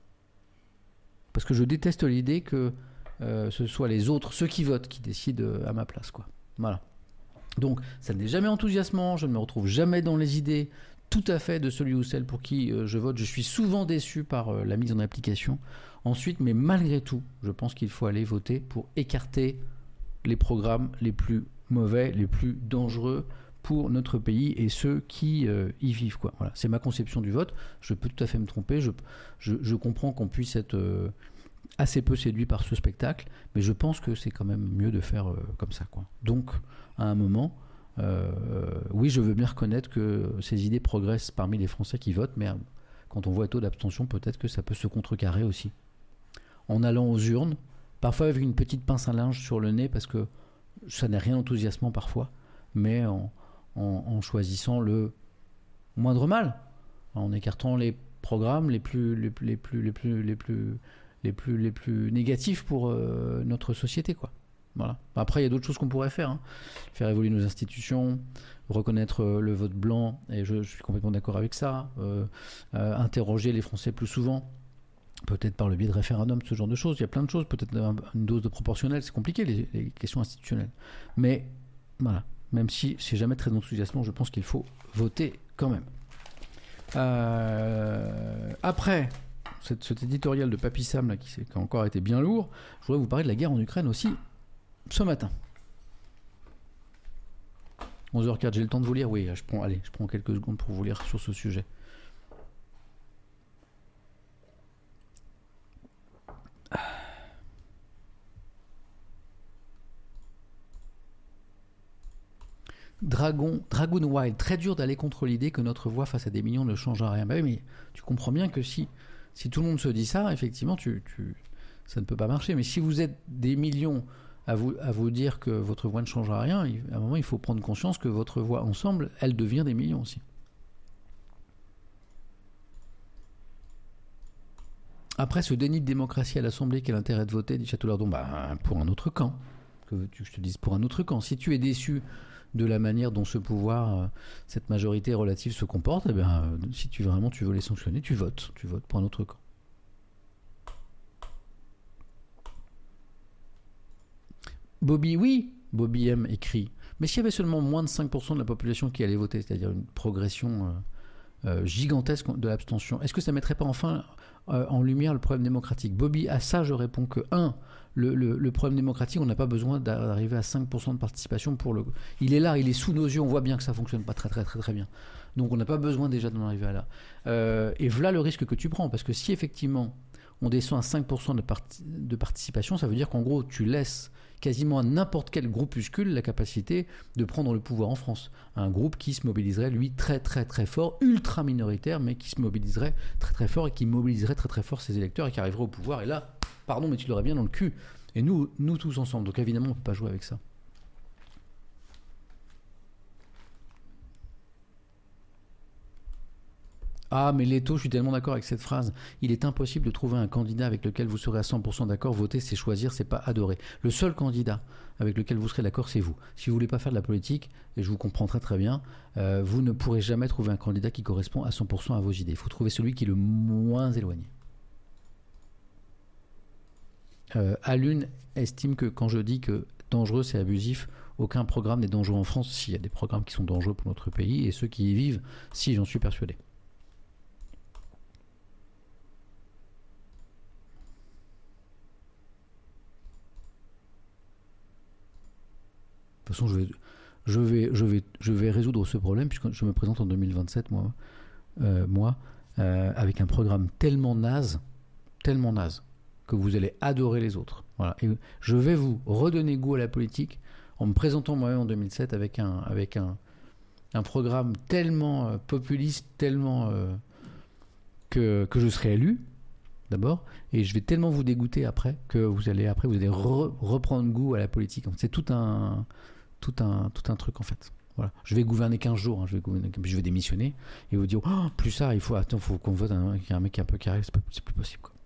S1: Parce que je déteste l'idée que euh, ce soit les autres, ceux qui votent, qui décident à ma place, quoi. Voilà. Donc, ça n'est jamais enthousiasmant, je ne me retrouve jamais dans les idées tout à fait de celui ou celle pour qui euh, je vote. Je suis souvent déçu par euh, la mise en application. Ensuite, mais malgré tout, je pense qu'il faut aller voter pour écarter les programmes les plus mauvais, les plus dangereux pour notre pays et ceux qui euh, y vivent, quoi. Voilà, c'est ma conception du vote. Je peux tout à fait me tromper. Je, je, je comprends qu'on puisse être euh, assez peu séduit par ce spectacle, mais je pense que c'est quand même mieux de faire euh, comme ça, quoi. Donc, à un moment, euh, oui, je veux bien reconnaître que ces idées progressent parmi les Français qui votent, mais euh, quand on voit le taux d'abstention, peut-être que ça peut se contrecarrer aussi. En allant aux urnes, parfois avec une petite pince à linge sur le nez, parce que ça n'est rien d'enthousiasmant parfois, mais en En, en choisissant le moindre mal, en écartant les programmes les plus les plus les plus les plus les plus les plus, les plus négatifs pour euh, notre société, quoi. Voilà. Après, il y a d'autres choses qu'on pourrait faire, hein. Faire évoluer nos institutions, reconnaître euh, le vote blanc, et je, je suis complètement d'accord avec ça. Euh, euh, interroger les Français plus souvent peut-être par le biais de référendum, ce genre de choses. Il y a plein de choses. Peut-être une dose de proportionnel, c'est compliqué, les, les questions institutionnelles. Mais voilà, même si c'est jamais très enthousiasmant, je pense qu'il faut voter quand même. Euh, après cette, cet éditorial de Papy Sam là, qui, qui a encore été bien lourd, je voudrais vous parler de la guerre en Ukraine aussi ce matin. onze heures quatre, j'ai le temps de vous lire. Oui, je prends, allez, je prends quelques secondes pour vous lire sur ce sujet. Dragon, Dragon Wild, très dur d'aller contre l'idée que notre voix face à des millions ne change rien. Bah oui, mais tu comprends bien que si, si tout le monde se dit ça, effectivement, tu, tu, ça ne peut pas marcher. Mais si vous êtes des millions à vous, à vous dire que votre voix ne changera rien, à un moment, il faut prendre conscience que votre voix ensemble, elle devient des millions aussi. Après ce déni de démocratie à l'Assemblée, quel intérêt de voter, dit Château-Lardon, bah, pour un autre camp. Que veux-tu que je te dise, pour un autre camp. Si tu es déçu de la manière dont ce pouvoir, euh, cette majorité relative se comporte, eh bien, euh, si tu vraiment tu veux les sanctionner, tu votes. Tu votes pour un autre camp. Bobby, oui, Bobby M écrit. Mais s'il y avait seulement moins de cinq pour cent de la population qui allait voter, c'est-à-dire une progression euh, euh, gigantesque de l'abstention, est-ce que ça ne mettrait pas enfin euh, en lumière le problème démocratique? Bobby, à ça je réponds que un, Le, le, le problème démocratique, on n'a pas besoin d'arriver à cinq pour cent de participation pour le... Il est là, il est sous nos yeux, on voit bien que ça ne fonctionne pas très très très très bien. Donc on n'a pas besoin déjà d'en arriver à là. Euh, et voilà le risque que tu prends, parce que si effectivement on descend à cinq pour cent de, parti... de participation, ça veut dire qu'en gros tu laisses quasiment à n'importe quel groupuscule la capacité de prendre le pouvoir en France. Un groupe qui se mobiliserait, lui, très très très fort, ultra minoritaire, mais qui se mobiliserait très très fort et qui mobiliserait très très fort ses électeurs et qui arriverait au pouvoir. Et là... Pardon, mais tu l'aurais bien dans le cul. Et nous, nous tous ensemble. Donc évidemment, on ne peut pas jouer avec ça. Ah, mais Leto, je suis tellement d'accord avec cette phrase. Il est impossible de trouver un candidat avec lequel vous serez à cent pour cent d'accord. Voter, c'est choisir, c'est pas adorer. Le seul candidat avec lequel vous serez d'accord, c'est vous. Si vous voulez pas faire de la politique, et je vous comprends très très bien, euh, vous ne pourrez jamais trouver un candidat qui correspond à cent pour cent à vos idées. Il faut trouver celui qui est le moins éloigné. Euh, Alune estime que quand je dis que dangereux c'est abusif, aucun programme n'est dangereux en France. S'il y a des programmes qui sont dangereux pour notre pays et ceux qui y vivent, si, j'en suis persuadé. De toute façon, je vais, je vais, je vais, je vais résoudre ce problème puisque je me présente en deux mille vingt-sept, moi, euh, moi euh, avec un programme tellement naze, tellement naze, que vous allez adorer les autres. Voilà. Et je vais vous redonner goût à la politique en me présentant moi-même en deux mille sept avec un, avec un, un programme tellement euh, populiste, tellement euh, que, que je serai élu, d'abord, et je vais tellement vous dégoûter après que vous allez, après, vous allez re, reprendre goût à la politique. C'est tout un, tout un, tout un truc, en fait. Voilà. Je vais gouverner quinze jours, hein. je, vais gouverner, je vais démissionner et vous dire oh, plus ça, il faut, attends, faut qu'on vote un, un mec un peu carré, c'est, pas, c'est plus possible, quoi.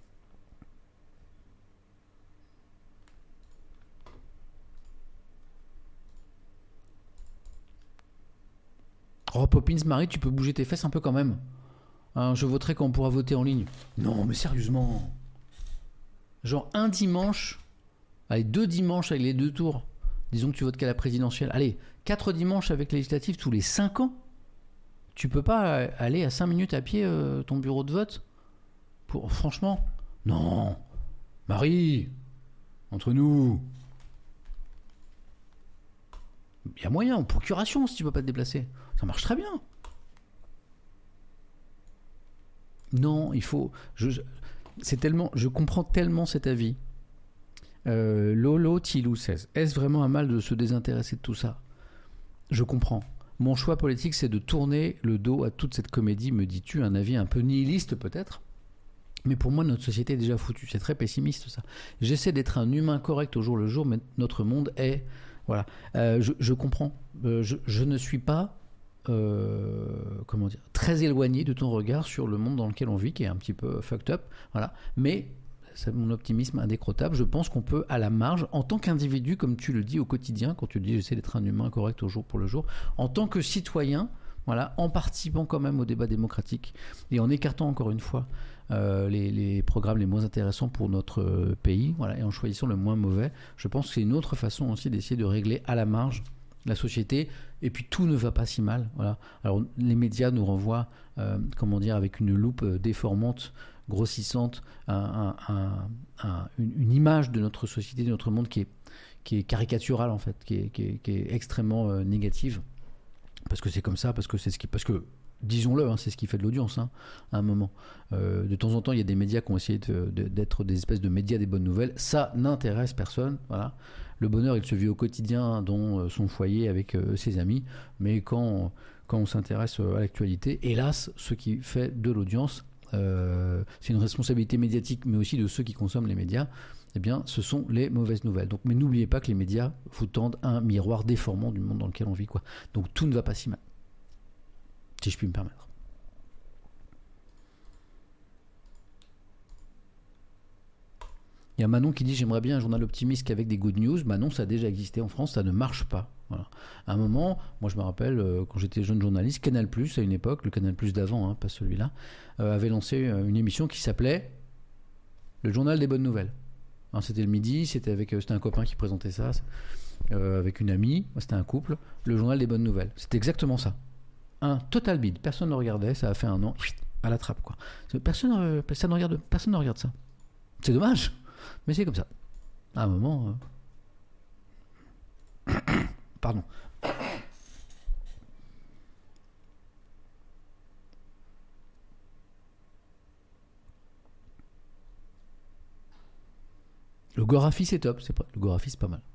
S1: Oh, Poppins, Marie, tu peux bouger tes fesses un peu quand même. Hein, je voterai quand on pourra voter en ligne. Non, mais sérieusement. Genre un dimanche, allez, deux dimanches avec les deux tours. Disons que tu votes qu'à la présidentielle. Allez, quatre dimanches avec les législatives tous les cinq ans. Tu peux pas aller à cinq minutes à pied euh, ton bureau de vote pour, franchement. Non. Marie, entre nous. Il y a moyen, en procuration, si tu peux pas te déplacer. Ça marche très bien. Non, il faut... Je, je, c'est tellement, je comprends tellement cet avis. Euh, Lolo Tilou seize. Est-ce vraiment un mal de se désintéresser de tout ça? Je comprends. Mon choix politique, c'est de tourner le dos à toute cette comédie, me dis-tu, un avis un peu nihiliste peut-être. Mais pour moi, notre société est déjà foutue. C'est très pessimiste, ça. J'essaie d'être un humain correct au jour le jour, mais notre monde est... Voilà. Euh, je, je comprends. Euh, je, je ne suis pas... Euh, comment dire, très éloigné de ton regard sur le monde dans lequel on vit, qui est un petit peu fucked up, voilà. Mais c'est mon optimisme indécrottable. Je pense qu'on peut, à la marge, en tant qu'individu, comme tu le dis au quotidien, quand tu le dis, j'essaie d'être un humain correct au jour pour le jour, en tant que citoyen, voilà, en participant quand même au débat démocratique et en écartant encore une fois euh, les, les programmes les moins intéressants pour notre euh, pays, voilà, et en choisissant le moins mauvais. Je pense que c'est une autre façon aussi d'essayer de régler à la marge la société, et puis tout ne va pas si mal. Voilà. Alors les médias nous renvoient, euh, comment dire, avec une loupe euh, déformante, grossissante, un, un, un, un, une, une image de notre société, de notre monde qui est, qui est caricaturale en fait, qui est, qui est, qui est extrêmement euh, négative. Parce que c'est comme ça, parce que c'est ce qui, parce que disons-le, hein, c'est ce qui fait de l'audience, hein, à un moment. Euh, de temps en temps, il y a des médias qui ont essayé de, de, d'être des espèces de médias des bonnes nouvelles. Ça n'intéresse personne. Voilà. Le bonheur, il se vit au quotidien dans son foyer avec euh, ses amis. Mais quand, quand on s'intéresse à l'actualité, hélas, ce qui fait de l'audience, euh, c'est une responsabilité médiatique, mais aussi de ceux qui consomment les médias. Eh bien, ce sont les mauvaises nouvelles. Donc, mais n'oubliez pas que les médias vous tendent un miroir déformant du monde dans lequel on vit, quoi. Donc, tout ne va pas si mal, si je puis me permettre. Il y a Manon qui dit « J'aimerais bien un journal optimiste qu'avec des good news ». Manon, ça a déjà existé en France, ça ne marche pas. Voilà. À un moment, moi je me rappelle, euh, quand j'étais jeune journaliste, Canal+, à une époque, le Canal+ d'avant, hein, pas celui-là, euh, avait lancé euh, une émission qui s'appelait « Le journal des bonnes nouvelles ». Alors, c'était le midi, c'était, avec, c'était un copain qui présentait ça, euh, avec une amie, c'était un couple, le journal des bonnes nouvelles. C'était exactement ça. Un total bide, personne ne regardait, ça a fait un an, à la trappe, quoi. Personne, euh, personne, ne, regarde, personne ne regarde ça. C'est dommage, mais c'est comme ça. À un moment... Euh... Pardon. Le Gorafi, c'est top. C'est pas... Le Gorafi, c'est pas mal.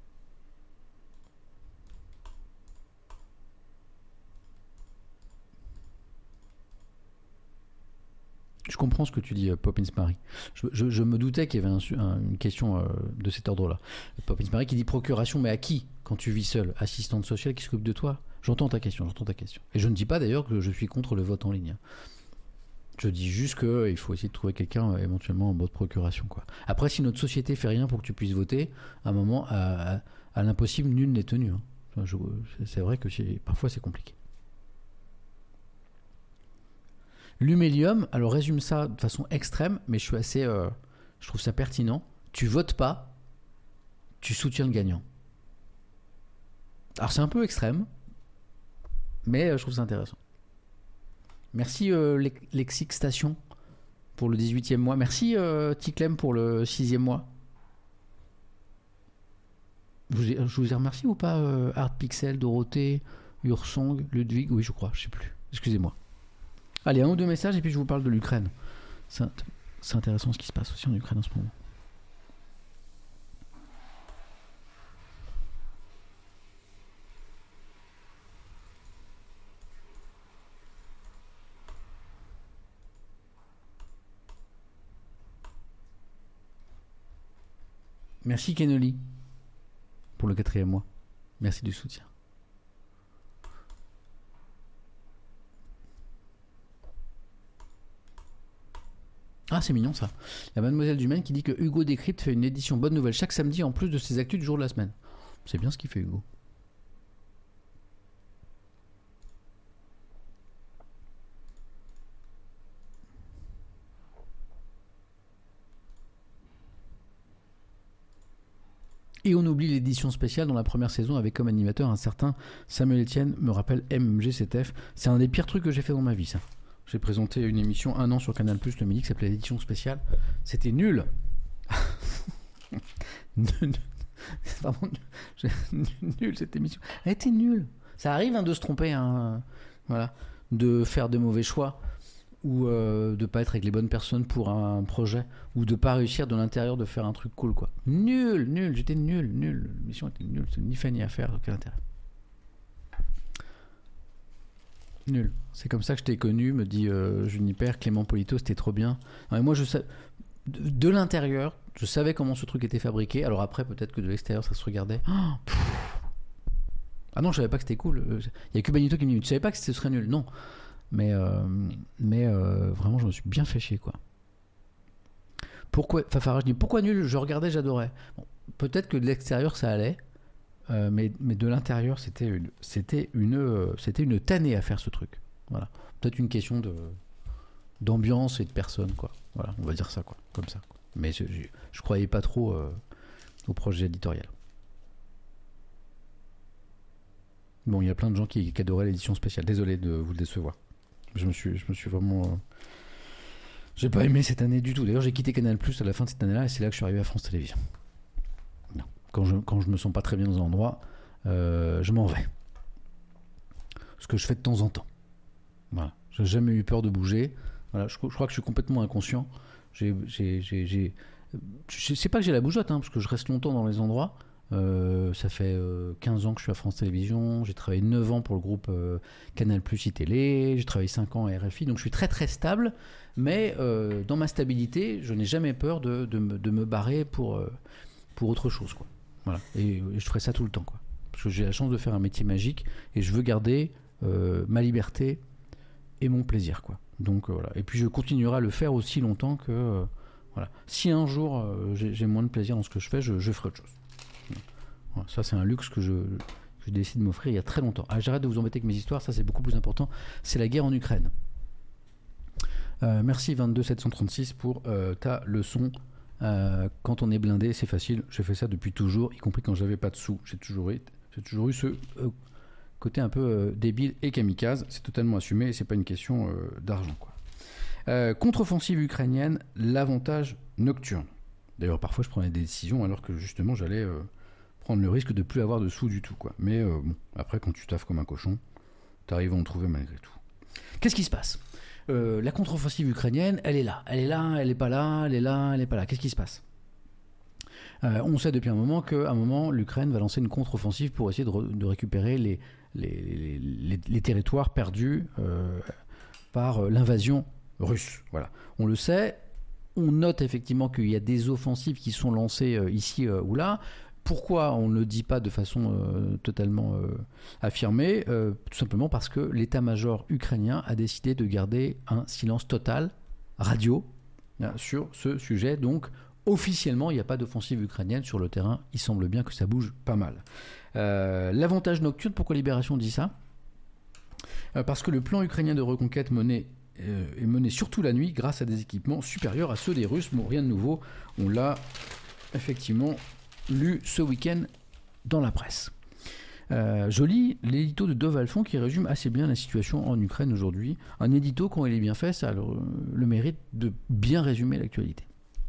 S1: Je comprends ce que tu dis, Poppins Marie. Je, je, je me doutais qu'il y avait un, un, une question euh, de cet ordre-là. Poppins Marie qui dit procuration, mais à qui quand tu vis seul? Assistante sociale qui s'occupe de toi? J'entends ta question, j'entends ta question. Et je ne dis pas d'ailleurs que je suis contre le vote en ligne. Je dis juste qu'il faut essayer de trouver quelqu'un éventuellement en mode procuration, quoi. Après, si notre société fait rien pour que tu puisses voter, à un moment, à, à, à l'impossible, nul n'est tenu. Hein. Je, c'est vrai que c'est, parfois c'est compliqué. L'humélium, alors résume ça de façon extrême, mais je suis assez, euh, je trouve ça pertinent. Tu votes pas, tu soutiens le gagnant. Alors c'est un peu extrême, mais euh, je trouve ça intéressant. Merci euh, Lexic Station pour le dix-huitième mois. Merci euh, Ticlem pour le sixième mois. Vous, je vous ai remercié ou pas euh, Art Pixel, Dorothée, Ursong, Ludwig? Oui, je crois, je sais plus. Excusez-moi. Allez, un ou deux messages et puis je vous parle de l'Ukraine. C'est, c'est intéressant ce qui se passe aussi en Ukraine en ce moment. Merci Kenoli pour le quatrième mois. Merci du soutien. Ah, c'est mignon ça. Il y a Mademoiselle Dumaine qui dit que Hugo Décrypte fait une édition bonne nouvelle chaque samedi en plus de ses actus du jour de la semaine. C'est bien ce qu'il fait Hugo. Et on oublie l'édition spéciale dont la première saison avait comme animateur un certain Samuel Etienne, me rappelle M M G C T F. C'est un des pires trucs que j'ai fait dans ma vie, ça. J'ai présenté une émission un an sur Canal plus, le midi, qui s'appelait l'édition spéciale. C'était nul. Vraiment nul cette émission. Elle était nulle. Ça arrive hein, de se tromper, hein, voilà, de faire de mauvais choix ou euh, de pas être avec les bonnes personnes pour un projet ou de pas réussir de l'intérieur de faire un truc cool, quoi. Nul, nul, j'étais nul, nul. L'émission était nulle, c'est ni fait ni à faire, aucun intérêt. Nul. C'est comme ça que je t'ai connu, me dit euh, Juniper, Clément Polito, c'était trop bien. Non, mais moi, je sais, de, de l'intérieur, je savais comment ce truc était fabriqué. Alors après, peut-être que de l'extérieur, ça se regardait. Oh, ah non, je savais pas que c'était cool. Il y a que Benito qui me dit, tu savais pas que ce serait nul? Non. Mais, euh, mais euh, vraiment, je me suis bien fait chier, quoi. Pourquoi, Fafara, je dis, pourquoi nul? Je regardais, j'adorais. Bon, peut-être que de l'extérieur, ça allait. euh, mais, mais de l'intérieur, c'était une, c'était, une, euh, c'était une tannée à faire ce truc. Voilà. Peut-être une question de, d'ambiance et de personne, quoi. Voilà, on va dire ça, quoi, comme ça. Quoi. Mais je, je, je croyais pas trop euh, au projet éditorial. Bon, il y a plein de gens qui, qui adoraient l'édition spéciale. Désolé de vous le décevoir. Je me suis, je me suis vraiment... Euh... J'ai pas aimé cette année du tout. D'ailleurs, j'ai quitté Canal Plus à la fin de cette année-là et c'est là que je suis arrivé à France Télévisions. Non. Quand je, quand je me sens pas très bien dans un endroit, euh, je m'en vais. Ce que je fais de temps en temps. Voilà. J'ai jamais eu peur de bouger. Voilà. Je, je crois que je suis complètement inconscient. J'ai, j'ai, j'ai, j'ai... Je sais pas que j'ai la bougeotte, hein, parce que je reste longtemps dans les endroits. Euh, ça fait euh, quinze ans que je suis à France Télévisions, j'ai travaillé neuf ans pour le groupe euh, Canal Plus iTélé, j'ai travaillé cinq ans à R F I, donc je suis très très stable, mais euh, dans ma stabilité, je n'ai jamais peur de, de, me, de me barrer pour, euh, pour autre chose, quoi. Voilà. Et, et je ferai ça tout le temps, quoi. Parce que j'ai la chance de faire un métier magique et je veux garder euh, ma liberté et mon plaisir, quoi. Donc euh, voilà. Et puis je continuerai à le faire aussi longtemps que euh, voilà. Si un jour euh, j'ai, j'ai moins de plaisir dans ce que je fais, je, je ferai autre chose. Voilà, ça c'est un luxe que je, je décide de m'offrir il y a très longtemps. Ah, j'arrête de vous embêter avec mes histoires, ça c'est beaucoup plus important. C'est la guerre en Ukraine. Euh, merci vingt-deux sept cent trente-six pour euh, ta leçon. Euh, quand on est blindé, c'est facile. J'ai fait ça depuis toujours, y compris quand j'avais pas de sous. J'ai toujours eu, j'ai toujours eu ce euh, côté un peu euh, débile et kamikaze. C'est totalement assumé et c'est pas une question euh, d'argent, quoi. Euh, contre-offensive ukrainienne, l'avantage nocturne. D'ailleurs, parfois je prenais des décisions alors que justement j'allais euh, prendre le risque de plus avoir de sous du tout, quoi. Mais euh, bon, après, quand tu taffes comme un cochon, t'arrives à en trouver malgré tout. Qu'est-ce qui se passe ? euh, La contre-offensive ukrainienne, elle est là. Elle est là, elle est pas là, elle est là, elle est pas là. Qu'est-ce qui se passe ? euh, On sait depuis un moment qu'à un moment, l'Ukraine va lancer une contre-offensive pour essayer de, re- de récupérer les, les, les, les, les territoires perdus euh, par l'invasion russe. Voilà. On le sait. On note effectivement qu'il y a des offensives qui sont lancées euh, ici euh, ou là. Pourquoi on ne le dit pas de façon euh, totalement euh, affirmée ? euh, Tout simplement parce que l'état-major ukrainien a décidé de garder un silence total, radio, hein, sur ce sujet. Donc, officiellement, il n'y a pas d'offensive ukrainienne sur le terrain. Il semble bien que ça bouge pas mal. Euh, l'avantage nocturne, pourquoi Libération dit ça ? euh, Parce que le plan ukrainien de reconquête mené euh, est mené surtout la nuit grâce à des équipements supérieurs à ceux des Russes. Bon, rien de nouveau. On l'a effectivement lu ce week-end dans la presse. Euh, je lis l'édito de Dov Alphon qui résume assez bien la situation en Ukraine aujourd'hui. Un édito, quand il est bien fait, ça a le, le mérite de bien résumer l'actualité.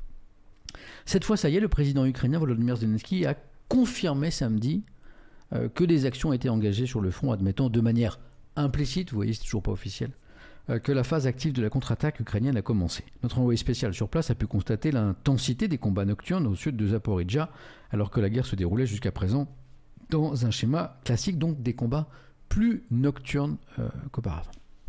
S1: Cette fois, ça y est, le président ukrainien Volodymyr Zelensky a confirmé samedi euh, que des actions ont été engagées sur le front, admettant de manière implicite, vous voyez, c'est toujours pas officiel, euh, que la phase active de la contre-attaque ukrainienne a commencé. Notre envoyé spécial sur place a pu constater l'intensité des combats nocturnes au sud de Zaporijjia, alors que la guerre se déroulait jusqu'à présent dans un schéma classique, donc des combats plus nocturnes euh, qu'auparavant.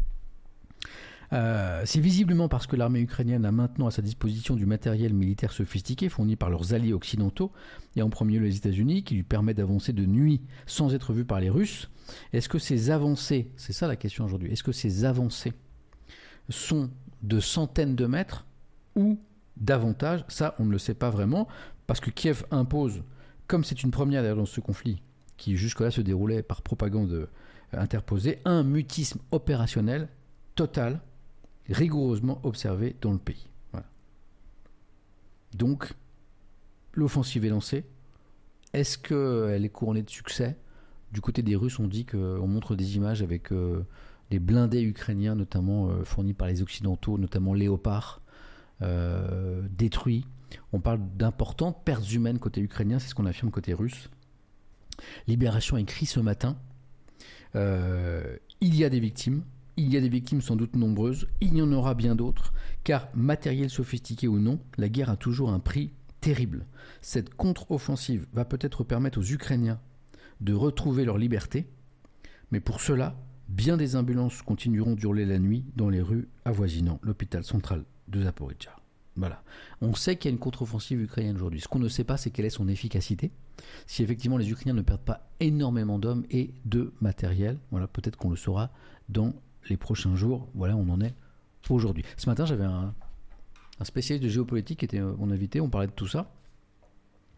S1: Euh, c'est visiblement parce que l'armée ukrainienne a maintenant à sa disposition du matériel militaire sophistiqué fourni par leurs alliés occidentaux, et en premier lieu les États-Unis, qui lui permet d'avancer de nuit sans être vu par les Russes. Est-ce que ces avancées, c'est ça la question aujourd'hui, est-ce que ces avancées sont de centaines de mètres ou davantage? Ça, on ne le sait pas vraiment, parce que Kiev impose, comme c'est une première d'ailleurs dans ce conflit, qui jusque-là se déroulait par propagande interposée, un mutisme opérationnel total, rigoureusement observé dans le pays. Voilà. Donc, l'offensive est lancée. Est-ce qu'elle est couronnée de succès ? Du côté des Russes, on dit qu'on montre des images avec euh, des blindés ukrainiens, notamment euh, fournis par les Occidentaux, notamment Léopard, euh, détruits. On parle d'importantes pertes humaines côté ukrainien, c'est ce qu'on affirme côté russe. Libération écrit ce matin. Euh, il y a des victimes. Il y a des victimes sans doute nombreuses, il y en aura bien d'autres, car matériel sophistiqué ou non, la guerre a toujours un prix terrible. Cette contre-offensive va peut-être permettre aux Ukrainiens de retrouver leur liberté, mais pour cela, bien des ambulances continueront d'hurler la nuit dans les rues avoisinant l'hôpital central de Zaporijjia. Voilà. On sait qu'il y a une contre-offensive ukrainienne aujourd'hui. Ce qu'on ne sait pas, c'est quelle est son efficacité. Si effectivement les Ukrainiens ne perdent pas énormément d'hommes et de matériel, voilà, peut-être qu'on le saura dans les prochains jours. Voilà, on en est aujourd'hui. Ce matin, j'avais un, un spécialiste de géopolitique qui était mon invité, on parlait de tout ça,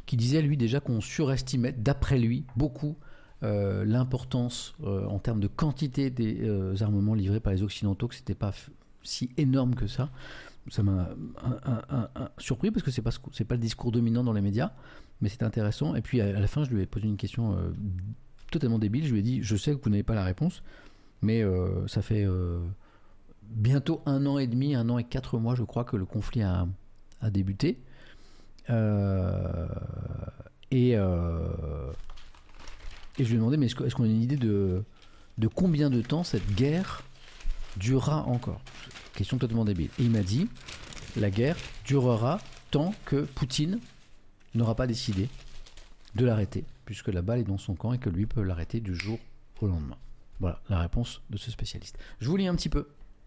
S1: qui disait lui déjà qu'on surestimait, d'après lui, beaucoup euh, l'importance euh, en termes de quantité des euh, armements livrés par les Occidentaux, que c'était pas f- si énorme que ça. Ça m'a un, un, un, un, surpris parce que c'est pas c'est pas le discours dominant dans les médias, mais c'est intéressant. Et puis à, à la fin, je lui ai posé une question euh, totalement débile. Je lui ai dit, je sais que vous n'avez pas la réponse, mais euh, ça fait euh, bientôt un an et demi, un an et quatre mois, je crois, que le conflit a, a débuté. Euh, et, euh, et je lui ai demandé, mais est-ce, que, est-ce qu'on a une idée de, de combien de temps cette guerre durera encore ? Question totalement débile. Et il m'a dit, la guerre durera tant que Poutine n'aura pas décidé de l'arrêter, puisque la balle est dans son camp et que lui peut l'arrêter du jour au lendemain. Voilà la réponse de ce spécialiste. Je vous lis un petit peu.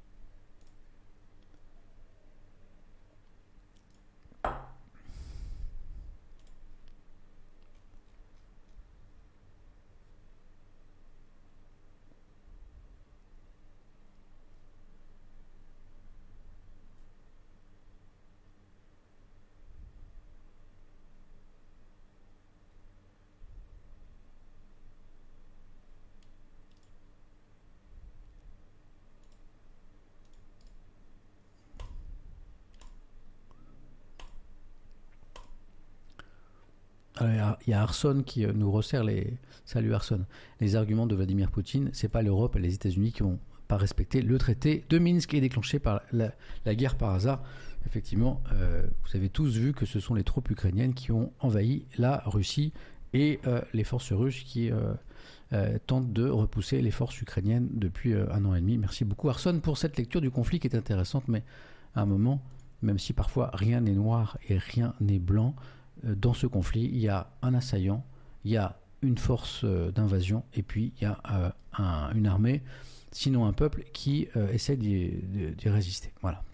S1: Alors, il y a Arson qui nous resserre les... Salut Arson. Les arguments de Vladimir Poutine, c'est pas l'Europe et les États-Unis qui n'ont pas respecté le traité de Minsk et déclenché par la, la guerre par hasard. Effectivement, euh, vous avez tous vu que ce sont les troupes ukrainiennes qui ont envahi la Russie et euh, les forces russes qui euh, euh, tentent de repousser les forces ukrainiennes depuis euh, un an et demi. Merci beaucoup Arson pour cette lecture du conflit qui est intéressante, mais à un moment, même si parfois rien n'est noir et rien n'est blanc, dans ce conflit, il y a un assaillant, il y a une force d'invasion et puis il y a euh, un, une armée, sinon un peuple qui euh, essaie d'y, d'y résister. Voilà.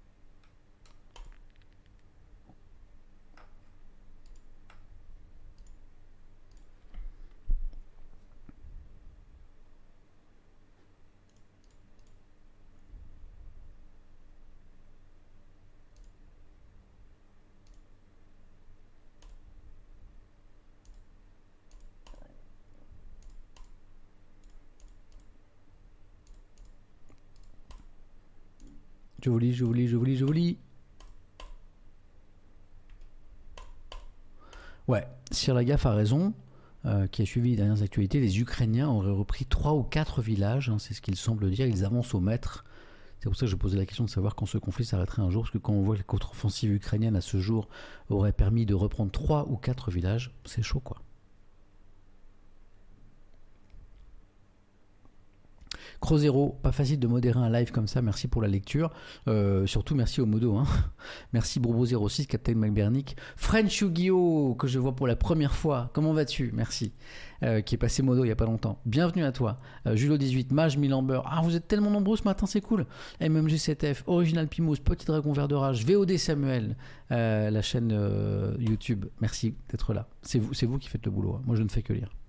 S1: Je vous lis, je vous lis, je vous lis, je vous lis. Ouais, Sir Lagaffe a raison, euh, qui a suivi les dernières actualités. Les Ukrainiens auraient repris trois ou quatre villages, hein, c'est ce qu'il semble dire. Ils avancent au mètre. C'est pour ça que je posais la question de savoir quand ce conflit s'arrêterait un jour, parce que quand on voit que la contre-offensive ukrainienne à ce jour aurait permis de reprendre trois ou quatre villages, c'est chaud quoi. Crozero, pas facile de modérer un live comme ça, merci pour la lecture. Euh, surtout merci au modo. Hein. Merci Bourbeau zéro six, Captain McBernick. French Yu-Gi-Oh! Que je vois pour la première fois. Comment vas-tu? Merci. Euh, qui est passé modo il n'y a pas longtemps. Bienvenue à toi. Euh, Julo dix-huit, Mage Milamber. Ah, vous êtes tellement nombreux ce matin, c'est cool. M M G sept F, Original Pimous, Petit Dragon Vert de Rage, V O D Samuel, euh, la chaîne euh, YouTube. Merci d'être là. C'est vous, c'est vous qui faites le boulot. Hein. Moi, je ne fais que lire.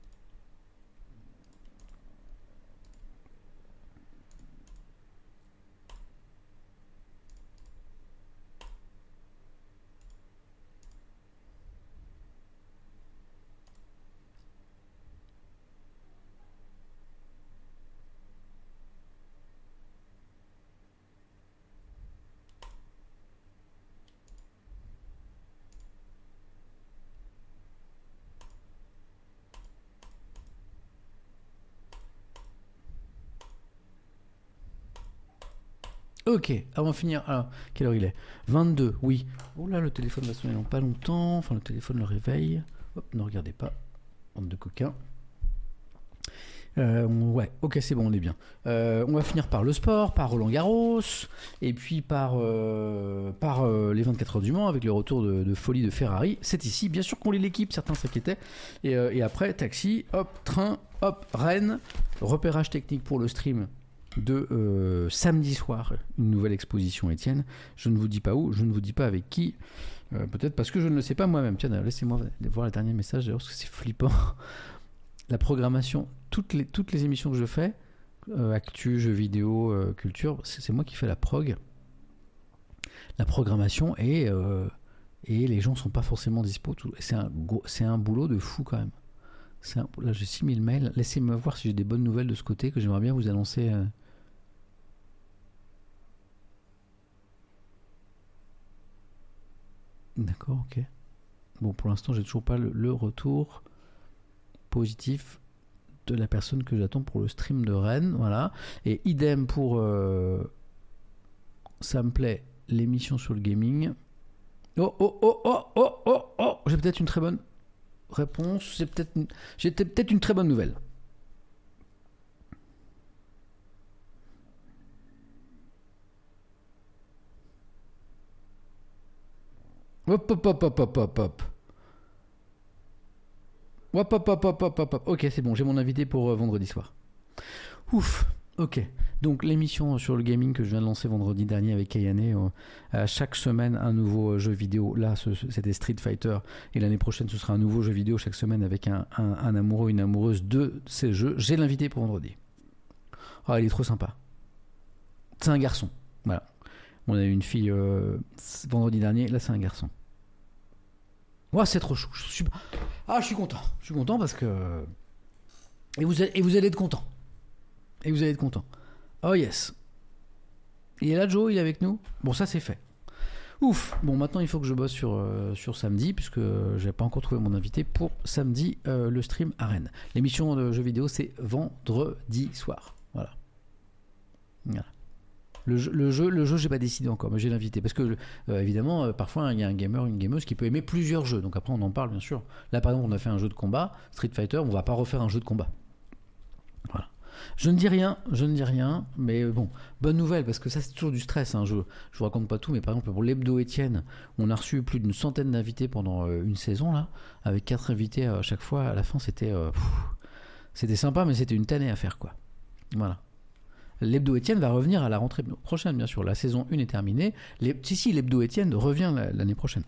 S1: Ok, avant de finir, alors, quelle heure il est? vingt-deux, oui. Oh là, le téléphone va sonner dans pas longtemps. Enfin, le téléphone le réveille. Hop, ne regardez pas. Bande de coquins. Euh, ouais, ok, c'est bon, on est bien. Euh, on va finir par le sport, par Roland Garros, et puis par, euh, par euh, les vingt-quatre heures du Mans avec le retour de, de folie de Ferrari. C'est ici, bien sûr qu'on lit l'équipe, certains s'inquiétaient. Et, euh, et après, taxi, hop, train, hop, Rennes, repérage technique pour le stream de euh, samedi soir, une nouvelle exposition Étienne. Je ne vous dis pas où, je ne vous dis pas avec qui. Euh, peut-être parce que je ne le sais pas moi-même. Tiens, laissez-moi voir le dernier message d'ailleurs, parce que c'est flippant. La programmation, toutes les, toutes les émissions que je fais, euh, actu, jeux vidéo, euh, culture, c'est, c'est moi qui fais la prog. La programmation est, euh, Et les gens sont pas forcément dispo. Tout, c'est, un gros, c'est un boulot de fou quand même. C'est un, là, j'ai six mille mails. Laissez-moi voir si j'ai des bonnes nouvelles de ce côté que j'aimerais bien vous annoncer. Euh... D'accord, ok. Bon, pour l'instant, j'ai toujours pas le, le retour positif de la personne que j'attends pour le stream de Rennes. Voilà. Et idem pour euh, ça me plaît, l'émission sur le gaming. Oh, oh, oh, oh, oh, oh, oh. J'ai peut-être une très bonne réponse. C'est peut-être une... J'ai peut-être une très bonne nouvelle. Hop, hop, hop, hop, hop, hop, hop. Hop, hop, hop, hop, hop, hop, hop. Ok, c'est bon, j'ai mon invité pour euh, vendredi soir. Ouf, ok. Donc l'émission sur le gaming que je viens de lancer vendredi dernier avec Kayane, euh, chaque semaine un nouveau euh, jeu vidéo. Là, ce, c'était Street Fighter. Et l'année prochaine, ce sera un nouveau jeu vidéo chaque semaine avec un, un, un amoureux, une amoureuse de ces jeux. J'ai l'invité pour vendredi. Ah, oh, il est trop sympa. C'est un garçon. Voilà. On a eu une fille euh, vendredi dernier. Là, c'est un garçon. Ouais, c'est trop chou. Je suis... Ah, je suis content. Je suis content parce que... Et vous, et vous allez être content. Et vous allez être content. Oh yes. Il est là, Joe, il est avec nous. Bon, ça c'est fait. Ouf. Bon, maintenant il faut que je bosse sur, euh, sur samedi, puisque euh, j'ai pas encore trouvé mon invité pour samedi, euh, le stream à Rennes. L'émission de jeux vidéo, c'est vendredi soir. Voilà. Voilà. Le jeu, le jeu, le jeu, j'ai pas décidé encore, mais j'ai l'invité. Parce que, euh, évidemment, euh, parfois, il y a un gamer, une gameuse qui peut aimer plusieurs jeux. Donc après, on en parle, bien sûr. Là, par exemple, on a fait un jeu de combat, Street Fighter, on va pas refaire un jeu de combat. Voilà. Je ne dis rien, je ne dis rien, mais bon, bonne nouvelle, parce que ça, c'est toujours du stress. Hein. Je ne vous raconte pas tout, mais par exemple, pour l'Hebdo Étienne, on a reçu plus d'une centaine d'invités pendant euh, une saison, là, avec quatre invités à chaque fois. À la fin, c'était, euh, pff, c'était sympa, mais c'était une tannée à faire, quoi. Voilà. L'Hebdo Étienne va revenir à la rentrée prochaine, bien sûr. La saison un est terminée. Les... Si, si, l'Hebdo Étienne revient l'année prochaine.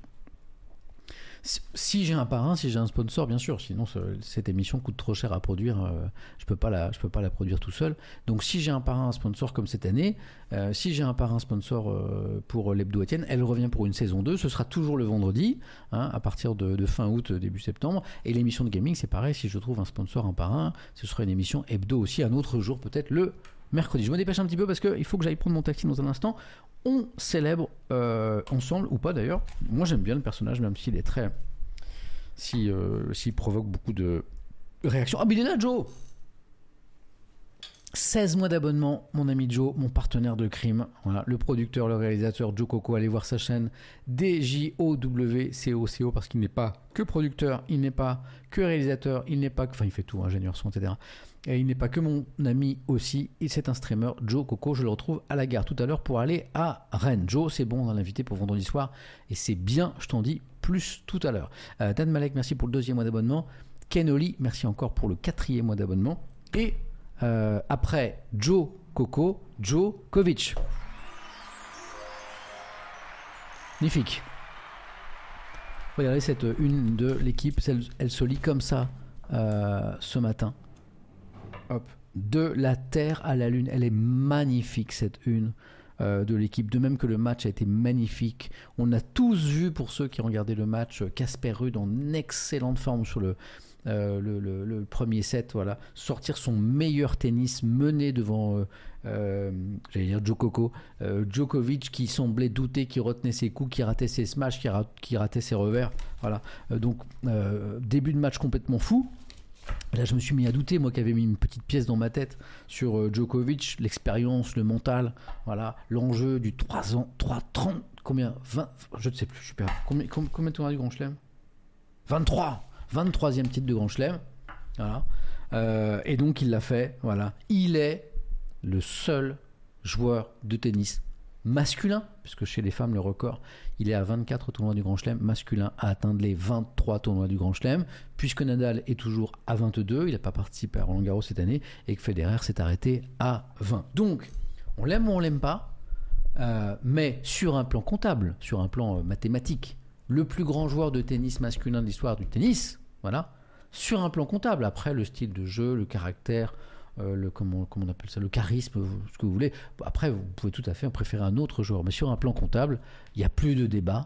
S1: Si, si j'ai un parrain, si j'ai un sponsor, bien sûr. Sinon, ce, cette émission coûte trop cher à produire. Euh, je peux pas la, je peux pas la produire tout seul. Donc, si j'ai un parrain, un sponsor comme cette année, euh, si j'ai un parrain, sponsor euh, pour l'Hebdo Étienne, elle revient pour une saison deux. Ce sera toujours le vendredi, hein, à partir de, de fin août, début septembre. Et l'émission de gaming, c'est pareil. Si je trouve un sponsor, un parrain, ce sera une émission hebdo aussi, un autre jour, peut-être le mercredi. Je me dépêche un petit peu parce qu'il faut que j'aille prendre mon taxi dans un instant. On célèbre euh, ensemble, ou pas d'ailleurs. Moi j'aime bien le personnage, même s'il est très... Si, euh, s'il provoque beaucoup de réactions. Ah mais il est là, Joe. seize mois d'abonnement, mon ami Joe, mon partenaire de crime. Voilà, le producteur, le réalisateur Joe Coco. Allez voir sa chaîne D J O W C O C O parce qu'il n'est pas que producteur, il n'est pas que réalisateur, il n'est pas que... Enfin, il fait tout, ingénieur son, et cetera. Et il n'est pas que mon ami aussi, et c'est un streamer, Joe Coco. Je le retrouve à la gare tout à l'heure pour aller à Rennes. Joe, c'est bon, on a l'invité pour vendredi soir, et c'est bien, je t'en dis plus tout à l'heure. Euh, Dan Malek, merci pour le deuxième mois d'abonnement. Ken Oli, merci encore pour le quatrième mois d'abonnement. Et euh, après Joe Coco, Joe Kovic. Magnifique. Regardez cette une de l'équipe, elle, elle se lit comme ça euh, ce matin. Hop. De la Terre à la Lune. Elle est magnifique, cette une euh, de l'équipe. De même que le match a été magnifique. On a tous vu, pour ceux qui ont regardé le match, Casper Ruud en excellente forme sur le, euh, le, le, le premier set. Voilà. Sortir son meilleur tennis, mener devant euh, euh, j'allais dire Joe Coco, euh, Djokovic qui semblait douter, qui retenait ses coups, qui ratait ses smashs, qui, ra- qui ratait ses revers. Voilà. Euh, donc, euh, début de match complètement fou. Là, je me suis mis à douter, moi qui avais mis une petite pièce dans ma tête sur euh, Djokovic, l'expérience, le mental, voilà, l'enjeu du trois ans, trois, trente, combien, vingt, je ne sais plus, je suis perdu. Combien, combien de tournois du Grand Chelem ? vingt-trois, vingt-troisième titre de Grand Chelem, voilà. Euh, et donc il l'a fait, voilà. Il est le seul joueur de tennis masculin, puisque chez les femmes le record il est à vingt-quatre tournois du Grand Chelem, masculin à atteindre les vingt-trois tournois du Grand Chelem, puisque Nadal est toujours à vingt-deux, il n'a pas participé à Roland Garros cette année, et que Federer s'est arrêté à vingt. Donc on l'aime ou on l'aime pas, euh, mais sur un plan comptable, sur un plan euh, mathématique, le plus grand joueur de tennis masculin de l'histoire du tennis, voilà, sur un plan comptable. Après le style de jeu, le caractère, Euh, le, comment, comment on appelle ça, le charisme, ce que vous voulez. Après, vous pouvez tout à fait en préférer un autre joueur, mais sur un plan comptable, il n'y a plus de débat.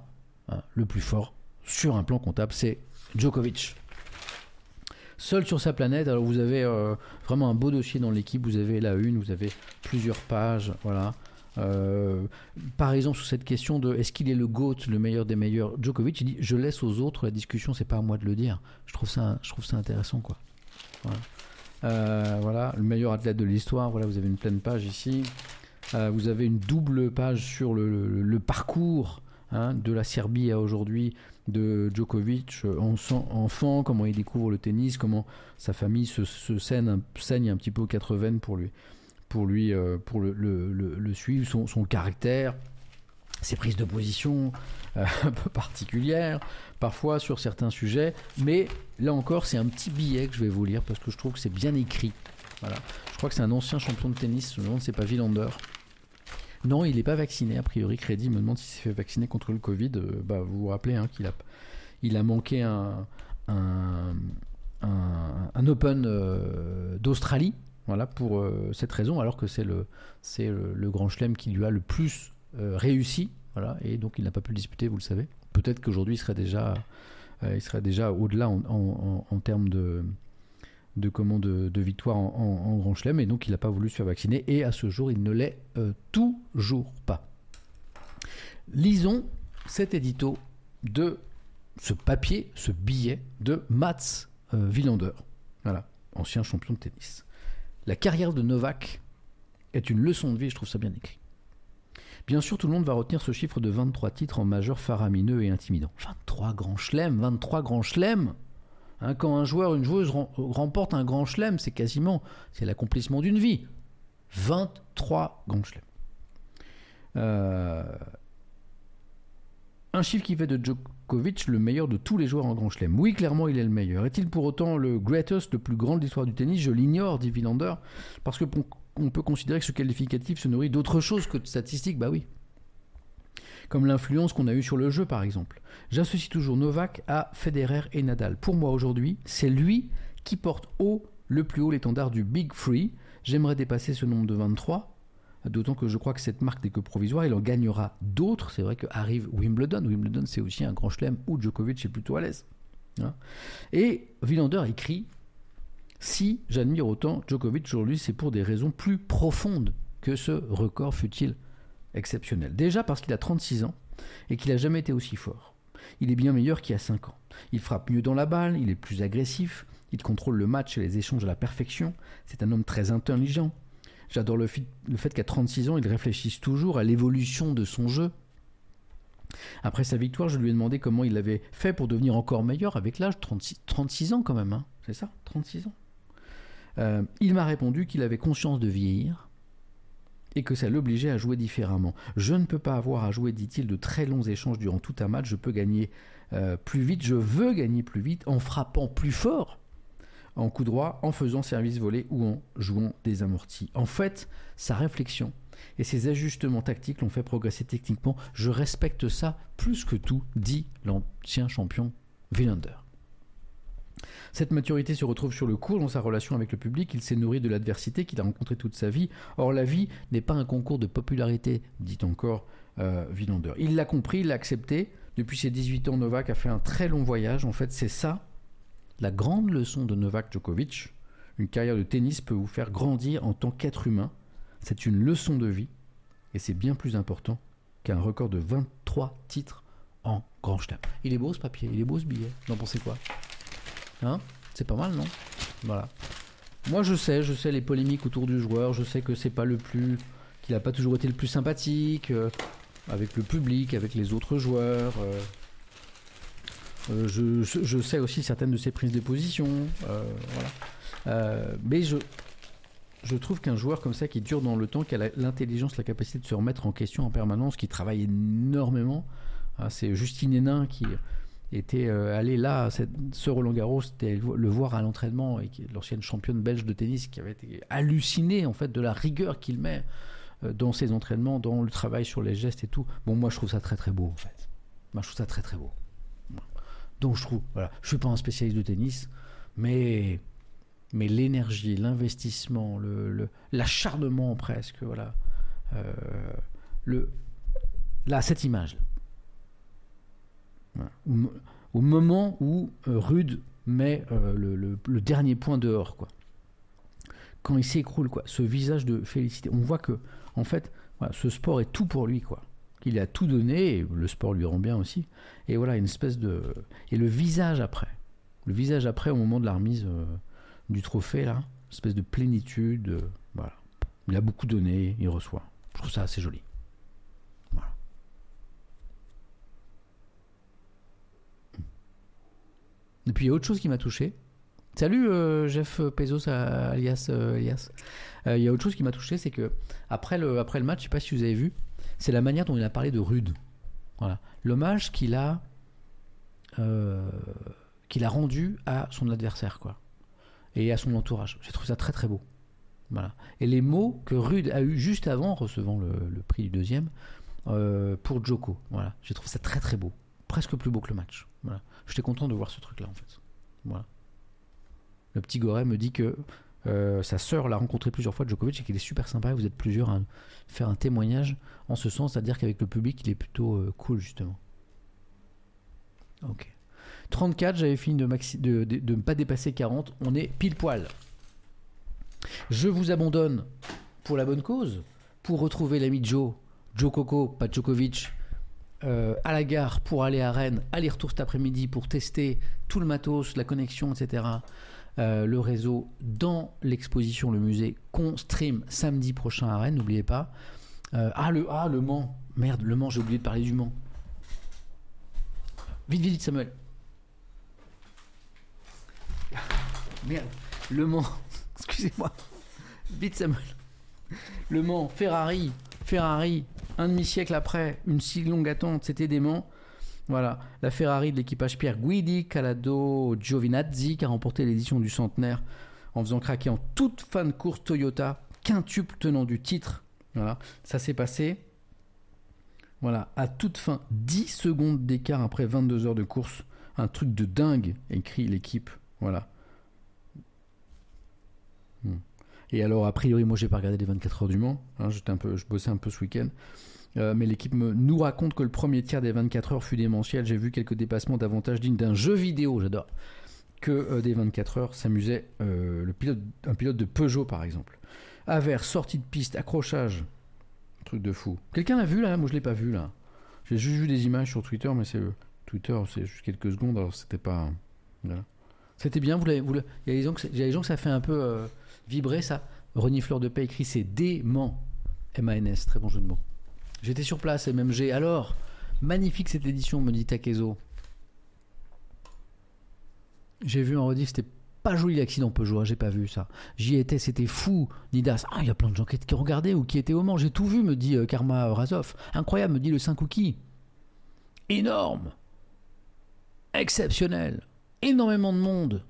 S1: hein, le plus fort sur un plan comptable, c'est Djokovic. Seul sur sa planète. Alors vous avez euh, vraiment un beau dossier dans l'équipe. Vous avez la une, vous avez plusieurs pages. Voilà. Euh, par exemple, sur cette question de est-ce qu'il est le GOAT, le meilleur des meilleurs, Djokovic, il dit je laisse aux autres la discussion, c'est pas à moi de le dire. Je trouve ça, je trouve ça intéressant, quoi. Voilà. Euh, voilà, le meilleur athlète de l'histoire. Voilà, vous avez une pleine page ici. Euh, vous avez une double page sur le, le, le parcours hein, de la Serbie à aujourd'hui de Djokovic, enfant, comment il découvre le tennis, comment sa famille se, se saigne, saigne un petit peu aux quatre veines pour lui, pour lui, euh, pour le, le, le, le suivre, son, son caractère, ses prises de position euh, un peu particulières, parfois sur certains sujets. Mais là encore, c'est un petit billet que je vais vous lire parce que je trouve que c'est bien écrit. Voilà. Je crois que c'est un ancien champion de tennis. Je me demande si c'est pas Wilander. Non, il n'est pas vacciné. A priori, Crédit me demande s'il s'est fait vacciner contre le Covid. Euh, bah, vous vous rappelez hein, qu'il a, il a manqué un, un, un, un Open euh, d'Australie. Voilà, pour euh, cette raison, alors que c'est le, c'est le, le Grand Chelem qui lui a le plus euh, réussi. Voilà, et donc il n'a pas pu le disputer, vous le savez. Peut-être qu'aujourd'hui, il serait déjà, euh, il serait déjà au-delà en, en, en, en termes de, de, comment, de, de victoire en, en, en Grand Chelem, et donc il n'a pas voulu se faire vacciner, et à ce jour, il ne l'est euh, toujours pas. Lisons cet édito de ce papier, ce billet de Mats euh, Wilander, voilà, ancien champion de tennis. La carrière de Novak est une leçon de vie, je trouve ça bien écrit. Bien sûr, tout le monde va retenir ce chiffre de vingt-trois titres en majeur faramineux et intimidant. vingt-trois grands chelems, vingt-trois grands chelems. Hein, quand un joueur, une joueuse remporte un grand chelem, c'est quasiment, c'est l'accomplissement d'une vie. vingt-trois grands chelems. Euh, un chiffre qui fait de Djokovic le meilleur de tous les joueurs en grand chelem. Oui, clairement, il est le meilleur. Est-il pour autant le greatest, le plus grand de l'histoire du tennis? Je l'ignore, dit Wilander, parce que pour on peut considérer que ce qualificatif se nourrit d'autre chose que de statistiques, bah oui. Comme l'influence qu'on a eue sur le jeu, par exemple. J'associe toujours Novak à Federer et Nadal. Pour moi, aujourd'hui, c'est lui qui porte haut, le plus haut l'étendard du Big Three. J'aimerais dépasser ce nombre de vingt-trois, d'autant que je crois que cette marque n'est que provisoire. Il en gagnera d'autres. C'est vrai qu'arrive Wimbledon. Wimbledon, c'est aussi un grand chelem où Djokovic est plutôt à l'aise. Hein. Et Wilander écrit... Si j'admire autant Djokovic aujourd'hui, c'est pour des raisons plus profondes que ce record fut-il exceptionnel. Déjà parce qu'il a trente-six ans et qu'il n'a jamais été aussi fort. Il est bien meilleur qu'il y a cinq ans. Il frappe mieux dans la balle, il est plus agressif, il contrôle le match et les échanges à la perfection. C'est un homme très intelligent. J'adore le fait, le fait qu'à trente-six ans, il réfléchisse toujours à l'évolution de son jeu. Après sa victoire, je lui ai demandé comment il avait fait pour devenir encore meilleur avec l'âge, trente-six, trente-six ans quand même, hein. C'est ça, trente-six ans. Euh, il m'a répondu qu'il avait conscience de vieillir et que ça l'obligeait à jouer différemment. Je ne peux pas avoir à jouer, dit-il, de très longs échanges durant tout un match. Je peux gagner euh, plus vite, je veux gagner plus vite en frappant plus fort, en coup droit, en faisant service volé ou en jouant des amortis. En fait, sa réflexion et ses ajustements tactiques l'ont fait progresser techniquement. Je respecte ça plus que tout, dit l'ancien champion Wilander. Cette maturité se retrouve sur le court dans sa relation avec le public. Il s'est nourri de l'adversité qu'il a rencontrée toute sa vie. Or, la vie n'est pas un concours de popularité, dit encore euh, Wilander. Il l'a compris, il l'a accepté. Depuis ses dix-huit ans, Novak a fait un très long voyage. En fait, c'est ça, la grande leçon de Novak Djokovic. Une carrière de tennis peut vous faire grandir en tant qu'être humain. C'est une leçon de vie. Et c'est bien plus important qu'un record de vingt-trois titres en Grand Chelem. Il est beau ce papier, il est beau ce billet. Vous en pensez quoi ? Hein, c'est pas mal, non? Voilà. Moi, je sais, je sais les polémiques autour du joueur. Je sais que c'est pas le plus, qu'il n'a pas toujours été le plus sympathique euh, avec le public, avec les autres joueurs. Euh, euh, je, je, je sais aussi certaines de ses prises de position. Euh, voilà. Euh, mais je, je trouve qu'un joueur comme ça qui dure dans le temps, qui a la, l'intelligence, la capacité de se remettre en question en permanence, qui travaille énormément. Hein, c'est Justine Hénin qui était euh, allé là, cette, ce Roland Garros, c'était le voir à l'entraînement, et qui est l'ancienne championne belge de tennis, qui avait été hallucinée en fait de la rigueur qu'il met euh, dans ses entraînements, dans le travail sur les gestes et tout. Bon, moi je trouve ça très très beau en fait. Moi je trouve ça très très beau. Donc je trouve, voilà, je suis pas un spécialiste de tennis, mais mais l'énergie, l'investissement, le, le l'acharnement presque, voilà, euh, le là cette image. Voilà. Au, au moment où euh, Rude met euh, le, le, le dernier point dehors, quoi. Quand il s'écroule, quoi. Ce visage de félicité. On voit que, en fait, voilà, ce sport est tout pour lui, quoi. Il a tout donné, et le sport lui rend bien aussi. Et voilà, une espèce de... Et le visage après. Le visage après, au moment de la remise euh, du trophée, là. Une espèce de plénitude. Euh, voilà. Il a beaucoup donné, il reçoit. Je trouve ça assez joli. Voilà. Et puis il y a autre chose qui m'a touché. Salut euh, Jeff Bezos alias euh, Elias. Euh, il y a autre chose qui m'a touché, c'est que après le, après le match, je sais pas si vous avez vu, c'est la manière dont il a parlé de Rude. Voilà. L'hommage qu'il a euh, qu'il a rendu à son adversaire, quoi. Et à son entourage. J'ai trouvé ça très très beau. Voilà. Et les mots que Rude a eu juste avant, recevant le, le prix du deuxième, euh, pour Djoko. Voilà. J'ai trouvé ça très très beau. Presque plus beau que le match. Voilà. J'étais content de voir ce truc-là, en fait. Voilà. Le petit Goret me dit que euh, sa sœur l'a rencontré plusieurs fois, Djokovic, et qu'il est super sympa. Et vous êtes plusieurs à faire un témoignage en ce sens, c'est-à-dire qu'avec le public, il est plutôt euh, cool, justement. Ok. trente-quatre, j'avais fini de, maxi- de, de, de ne pas dépasser quarante. On est pile poil. Je vous abandonne pour la bonne cause, pour retrouver l'ami Joe, Joe Coco, pas Djokovic, euh, à la gare pour aller à Rennes, aller-retour cet après-midi pour tester tout le matos, la connexion, et cetera. Euh, le réseau dans l'exposition, le musée qu'on stream samedi prochain à Rennes, n'oubliez pas. Euh, ah, le, ah, le Mans. Merde, le Mans, j'ai oublié de parler du Mans. Vite, vite, Samuel. Merde, le Mans. Excusez-moi. Vite, Samuel. Le Mans, Ferrari. Ferrari, un demi-siècle après, une si longue attente, c'était des Mans. Voilà, la Ferrari de l'équipage Pierre Guidi, Calado Giovinazzi, qui a remporté l'édition du centenaire en faisant craquer en toute fin de course Toyota, quintuple tenant du titre. Voilà, ça s'est passé. Voilà, à toute fin, dix secondes d'écart après vingt-deux heures de course. Un truc de dingue, écrit l'équipe. Voilà. Et alors, a priori, moi, j'ai pas regardé les vingt-quatre heures du Mans. Hein, j'étais un peu, je bossais un peu ce week-end. Euh, mais l'équipe me, nous raconte que le premier tiers des vingt-quatre heures fut démentiel. J'ai vu quelques dépassements davantage dignes d'un jeu vidéo, j'adore, que euh, des vingt-quatre heures. S'amusait euh, le pilote, un pilote de Peugeot, par exemple. Avers, sortie de piste, accrochage. Truc de fou. Quelqu'un l'a vu, là? Moi, je l'ai pas vu, là. J'ai juste vu des images sur Twitter, mais c'est euh, Twitter, c'est juste quelques secondes, alors c'était pas... Voilà. C'était bien, vous l'avez... Vous l'avez... Il y a des gens que, il y a des gens que ça fait un peu euh, vibrer, ça. Renifleur de paix écrit, c'est dément. M A N S, très bon jeu de mots. J'étais sur place, M M G. Alors, magnifique cette édition, me dit Takezo. J'ai vu en rediff, c'était pas joli l'accident Peugeot, hein, j'ai pas vu ça. J'y étais, c'était fou. Nidas, ah, il y a plein de gens qui, qui regardaient ou qui étaient au Mans. J'ai tout vu, me dit euh, Karma Razov. Incroyable, me dit le cinq Cookie. Énorme. Exceptionnel. Énormément de monde.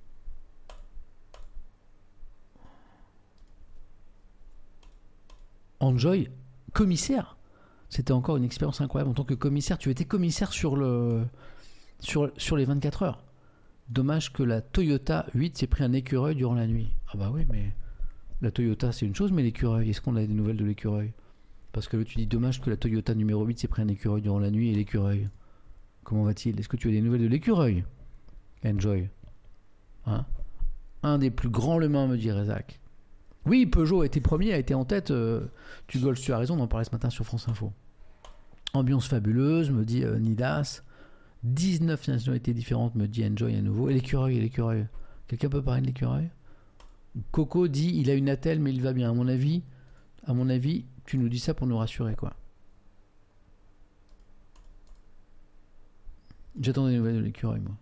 S1: Enjoy, commissaire. C'était encore une expérience incroyable en tant que commissaire. Tu étais commissaire sur, le, sur, sur les vingt-quatre heures. Dommage que la Toyota huit s'est pris un écureuil durant la nuit. Ah bah oui, mais la Toyota c'est une chose, mais l'écureuil, est-ce qu'on a des nouvelles de l'écureuil? Parce que là tu dis dommage que la Toyota numéro huit s'est pris un écureuil durant la nuit, et l'écureuil, comment va-t-il? Est-ce que tu as des nouvelles de l'écureuil? Enjoy. Hein? Un des plus grands Le Mans, me dit Rezak. Oui, Peugeot a été premier, a été en tête. Euh, tu golfes, tu as raison, on en parlait ce matin sur France Info. Ambiance fabuleuse, me dit euh, Nidas. dix-neuf nationalités différentes, me dit Enjoy à nouveau. Et l'écureuil, et l'écureuil. Quelqu'un peut parler de l'écureuil? Coco dit il a une attelle, mais il va bien. À mon avis, à mon avis, tu nous dis ça pour nous rassurer, quoi. J'attends des nouvelles de l'écureuil, moi.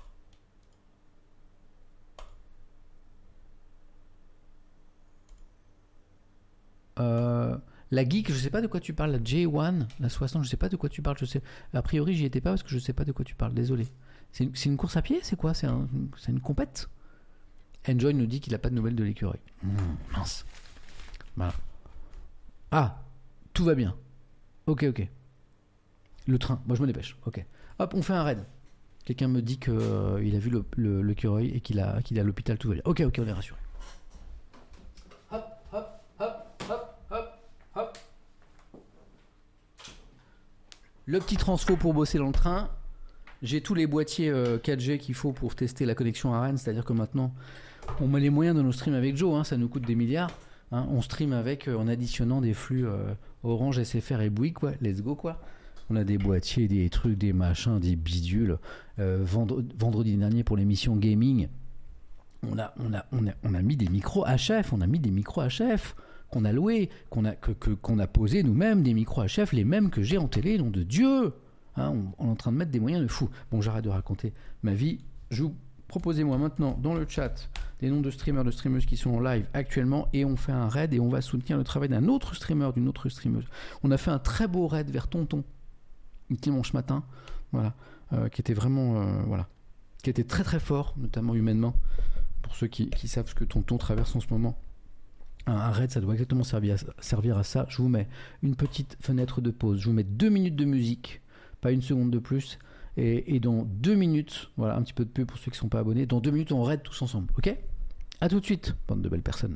S1: Euh, la geek, je sais pas de quoi tu parles. La J un, la soixante, je sais pas de quoi tu parles. Je sais, a priori, j'y étais pas parce que je sais pas de quoi tu parles. Désolé. C'est une, c'est une course à pied? C'est quoi? C'est un, c'est une compète? Enjoy nous dit qu'il a pas de nouvelles de l'écureuil. Mmh, mince. Voilà. Ah, tout va bien. Ok, ok. Le train. Moi, je me dépêche. Ok. Hop, on fait un raid. Quelqu'un me dit qu'il euh, a vu le, le, l'écureuil et qu'il a, qu'il est à l'hôpital. Tout va bien. Ok, ok, on est rassuré. Hop, hop, hop. Hop, hop, hop. Le petit transfo pour bosser dans le train. J'ai tous les boîtiers euh, quatre G qu'il faut pour tester la connexion à Rennes, c'est-à-dire que maintenant, on met les moyens de nos streams avec Joe, hein, ça nous coûte des milliards. Hein, on stream avec, euh, en additionnant des flux euh, Orange, S F R et Bouygues, quoi. Let's go, quoi. On a des boîtiers, des trucs, des machins, des bidules. Euh, vendre, vendredi dernier, pour l'émission Gaming, on a, on, a, on, a, on a mis des micros H F, on a mis des micros H F qu'on a loués, qu'on a, que, que, qu'on a posés nous-mêmes, des micros H F, les mêmes que j'ai en télé, nom de Dieu. Hein, on, on est en train de mettre des moyens de fou. Bon, j'arrête de raconter ma vie. Je vous proposez-moi maintenant dans le chat des noms de streamers, de streameuses qui sont en live actuellement, et on fait un raid et on va soutenir le travail d'un autre streamer, d'une autre streameuse. On a fait un très beau raid vers Tonton dimanche matin, voilà, euh, qui était vraiment, euh, voilà, qui était très très fort, notamment humainement, pour ceux qui, qui savent ce que Tonton traverse en ce moment. Un, un raid, ça doit exactement servir à, servir à ça. Je vous mets une petite fenêtre de pause, je vous mets deux minutes de musique, pas une seconde de plus. Et, et dans deux minutes, voilà, un petit peu de pub pour ceux qui ne sont pas abonnés, dans deux minutes on raid tous ensemble, ok ? A tout de suite, bande de belles personnes.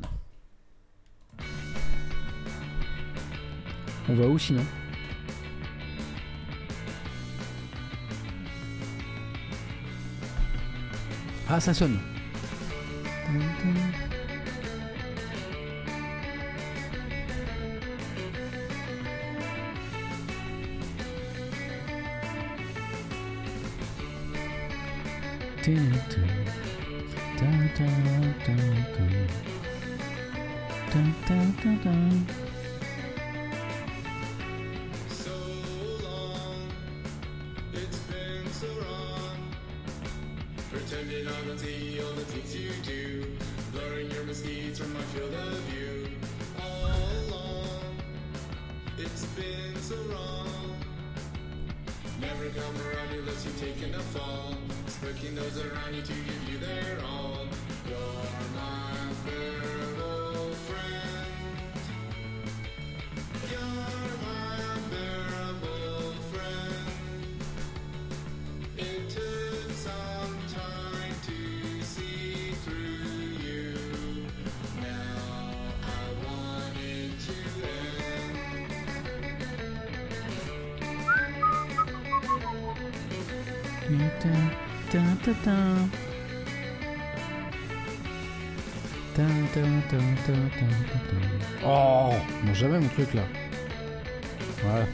S1: On va où sinon ? Ah, ça sonne.
S2: Pretending I don't see all the things you do, blurring your misdeeds from my field of view. All along, it's been so wrong. Never come around unless you've taken a fall, smirking those around you to give you their all. You're my unbearable friend. You're my unbearable friend. It took some time to see through you. Now I want it to end.
S1: Ta, ta, ta. Ta, ta, ta, ta, ta, ta. Oh, non, jamais mon truc là. Voilà.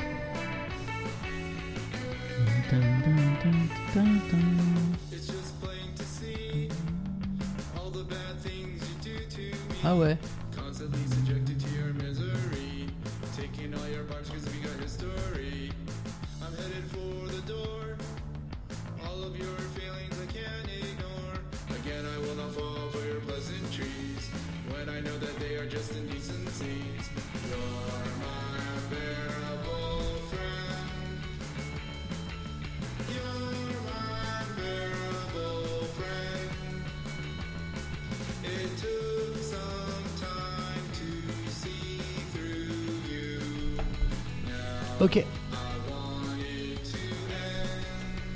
S2: It's just plain to see all the bad things you do to me.
S1: Ah ouais.
S2: Constantly subjected to your misery, taking all your marks cause we got history. I'm headed for the door, all of your feelings I can't ignore. Again I will not fall for your pleasantries, when I know that they are just indecencies. You're my unbearable friend. You're my unbearable friend. It took some time to see through you. Now
S1: Ok.
S2: I want it to end.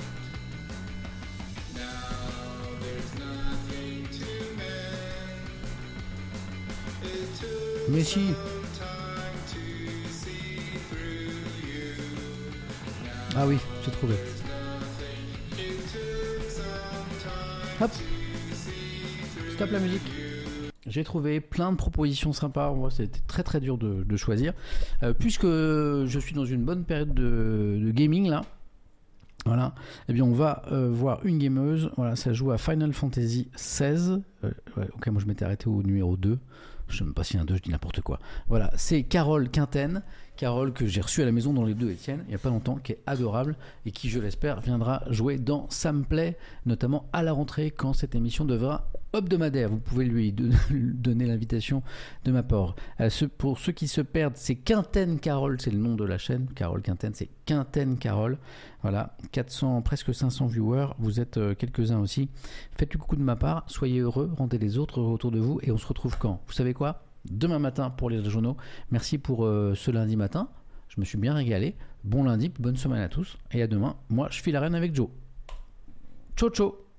S2: Now there's nothing to mend. It took
S1: Mais si.
S2: some time to see through you. Now
S1: Ah oui, j'ai trouvé.
S2: nothing. It took some time
S1: Hop.
S2: to see through
S1: Stop la musique. J'ai trouvé plein de propositions sympas. Moi, c'était très très dur de, de choisir. Euh, puisque je suis dans une bonne période de, de gaming là, voilà, eh bien on va euh, voir une gameuse. Voilà, ça joue à Final Fantasy seize. Euh, ouais, ok, moi je m'étais arrêté au numéro deux. Je sais même pas s'il y a un deux, je dis n'importe quoi. Voilà, c'est Carole Quinten. Carole que j'ai reçue à la maison dans les deux Étienne il n'y a pas longtemps, qui est adorable et qui, je l'espère, viendra jouer dans Sam Play, notamment à la rentrée quand cette émission devra hebdomadaire. Vous pouvez lui don- donner l'invitation de ma part. Euh, ce- pour ceux qui se perdent, c'est Quinten Carole, c'est le nom de la chaîne. Carole Quinten, c'est Quinten Carole. Voilà, quatre cents, presque cinq cents viewers. Vous êtes euh, quelques-uns aussi. Faites-lui coucou de ma part. Soyez heureux, rendez les autres heureux autour de vous et on se retrouve quand ? Vous savez quoi ? Demain matin pour les journaux. Merci pour euh, ce lundi matin. Je me suis bien régalé. Bon lundi, bonne semaine à tous. Et à demain. Moi, je file la reine avec Joe. Ciao, ciao.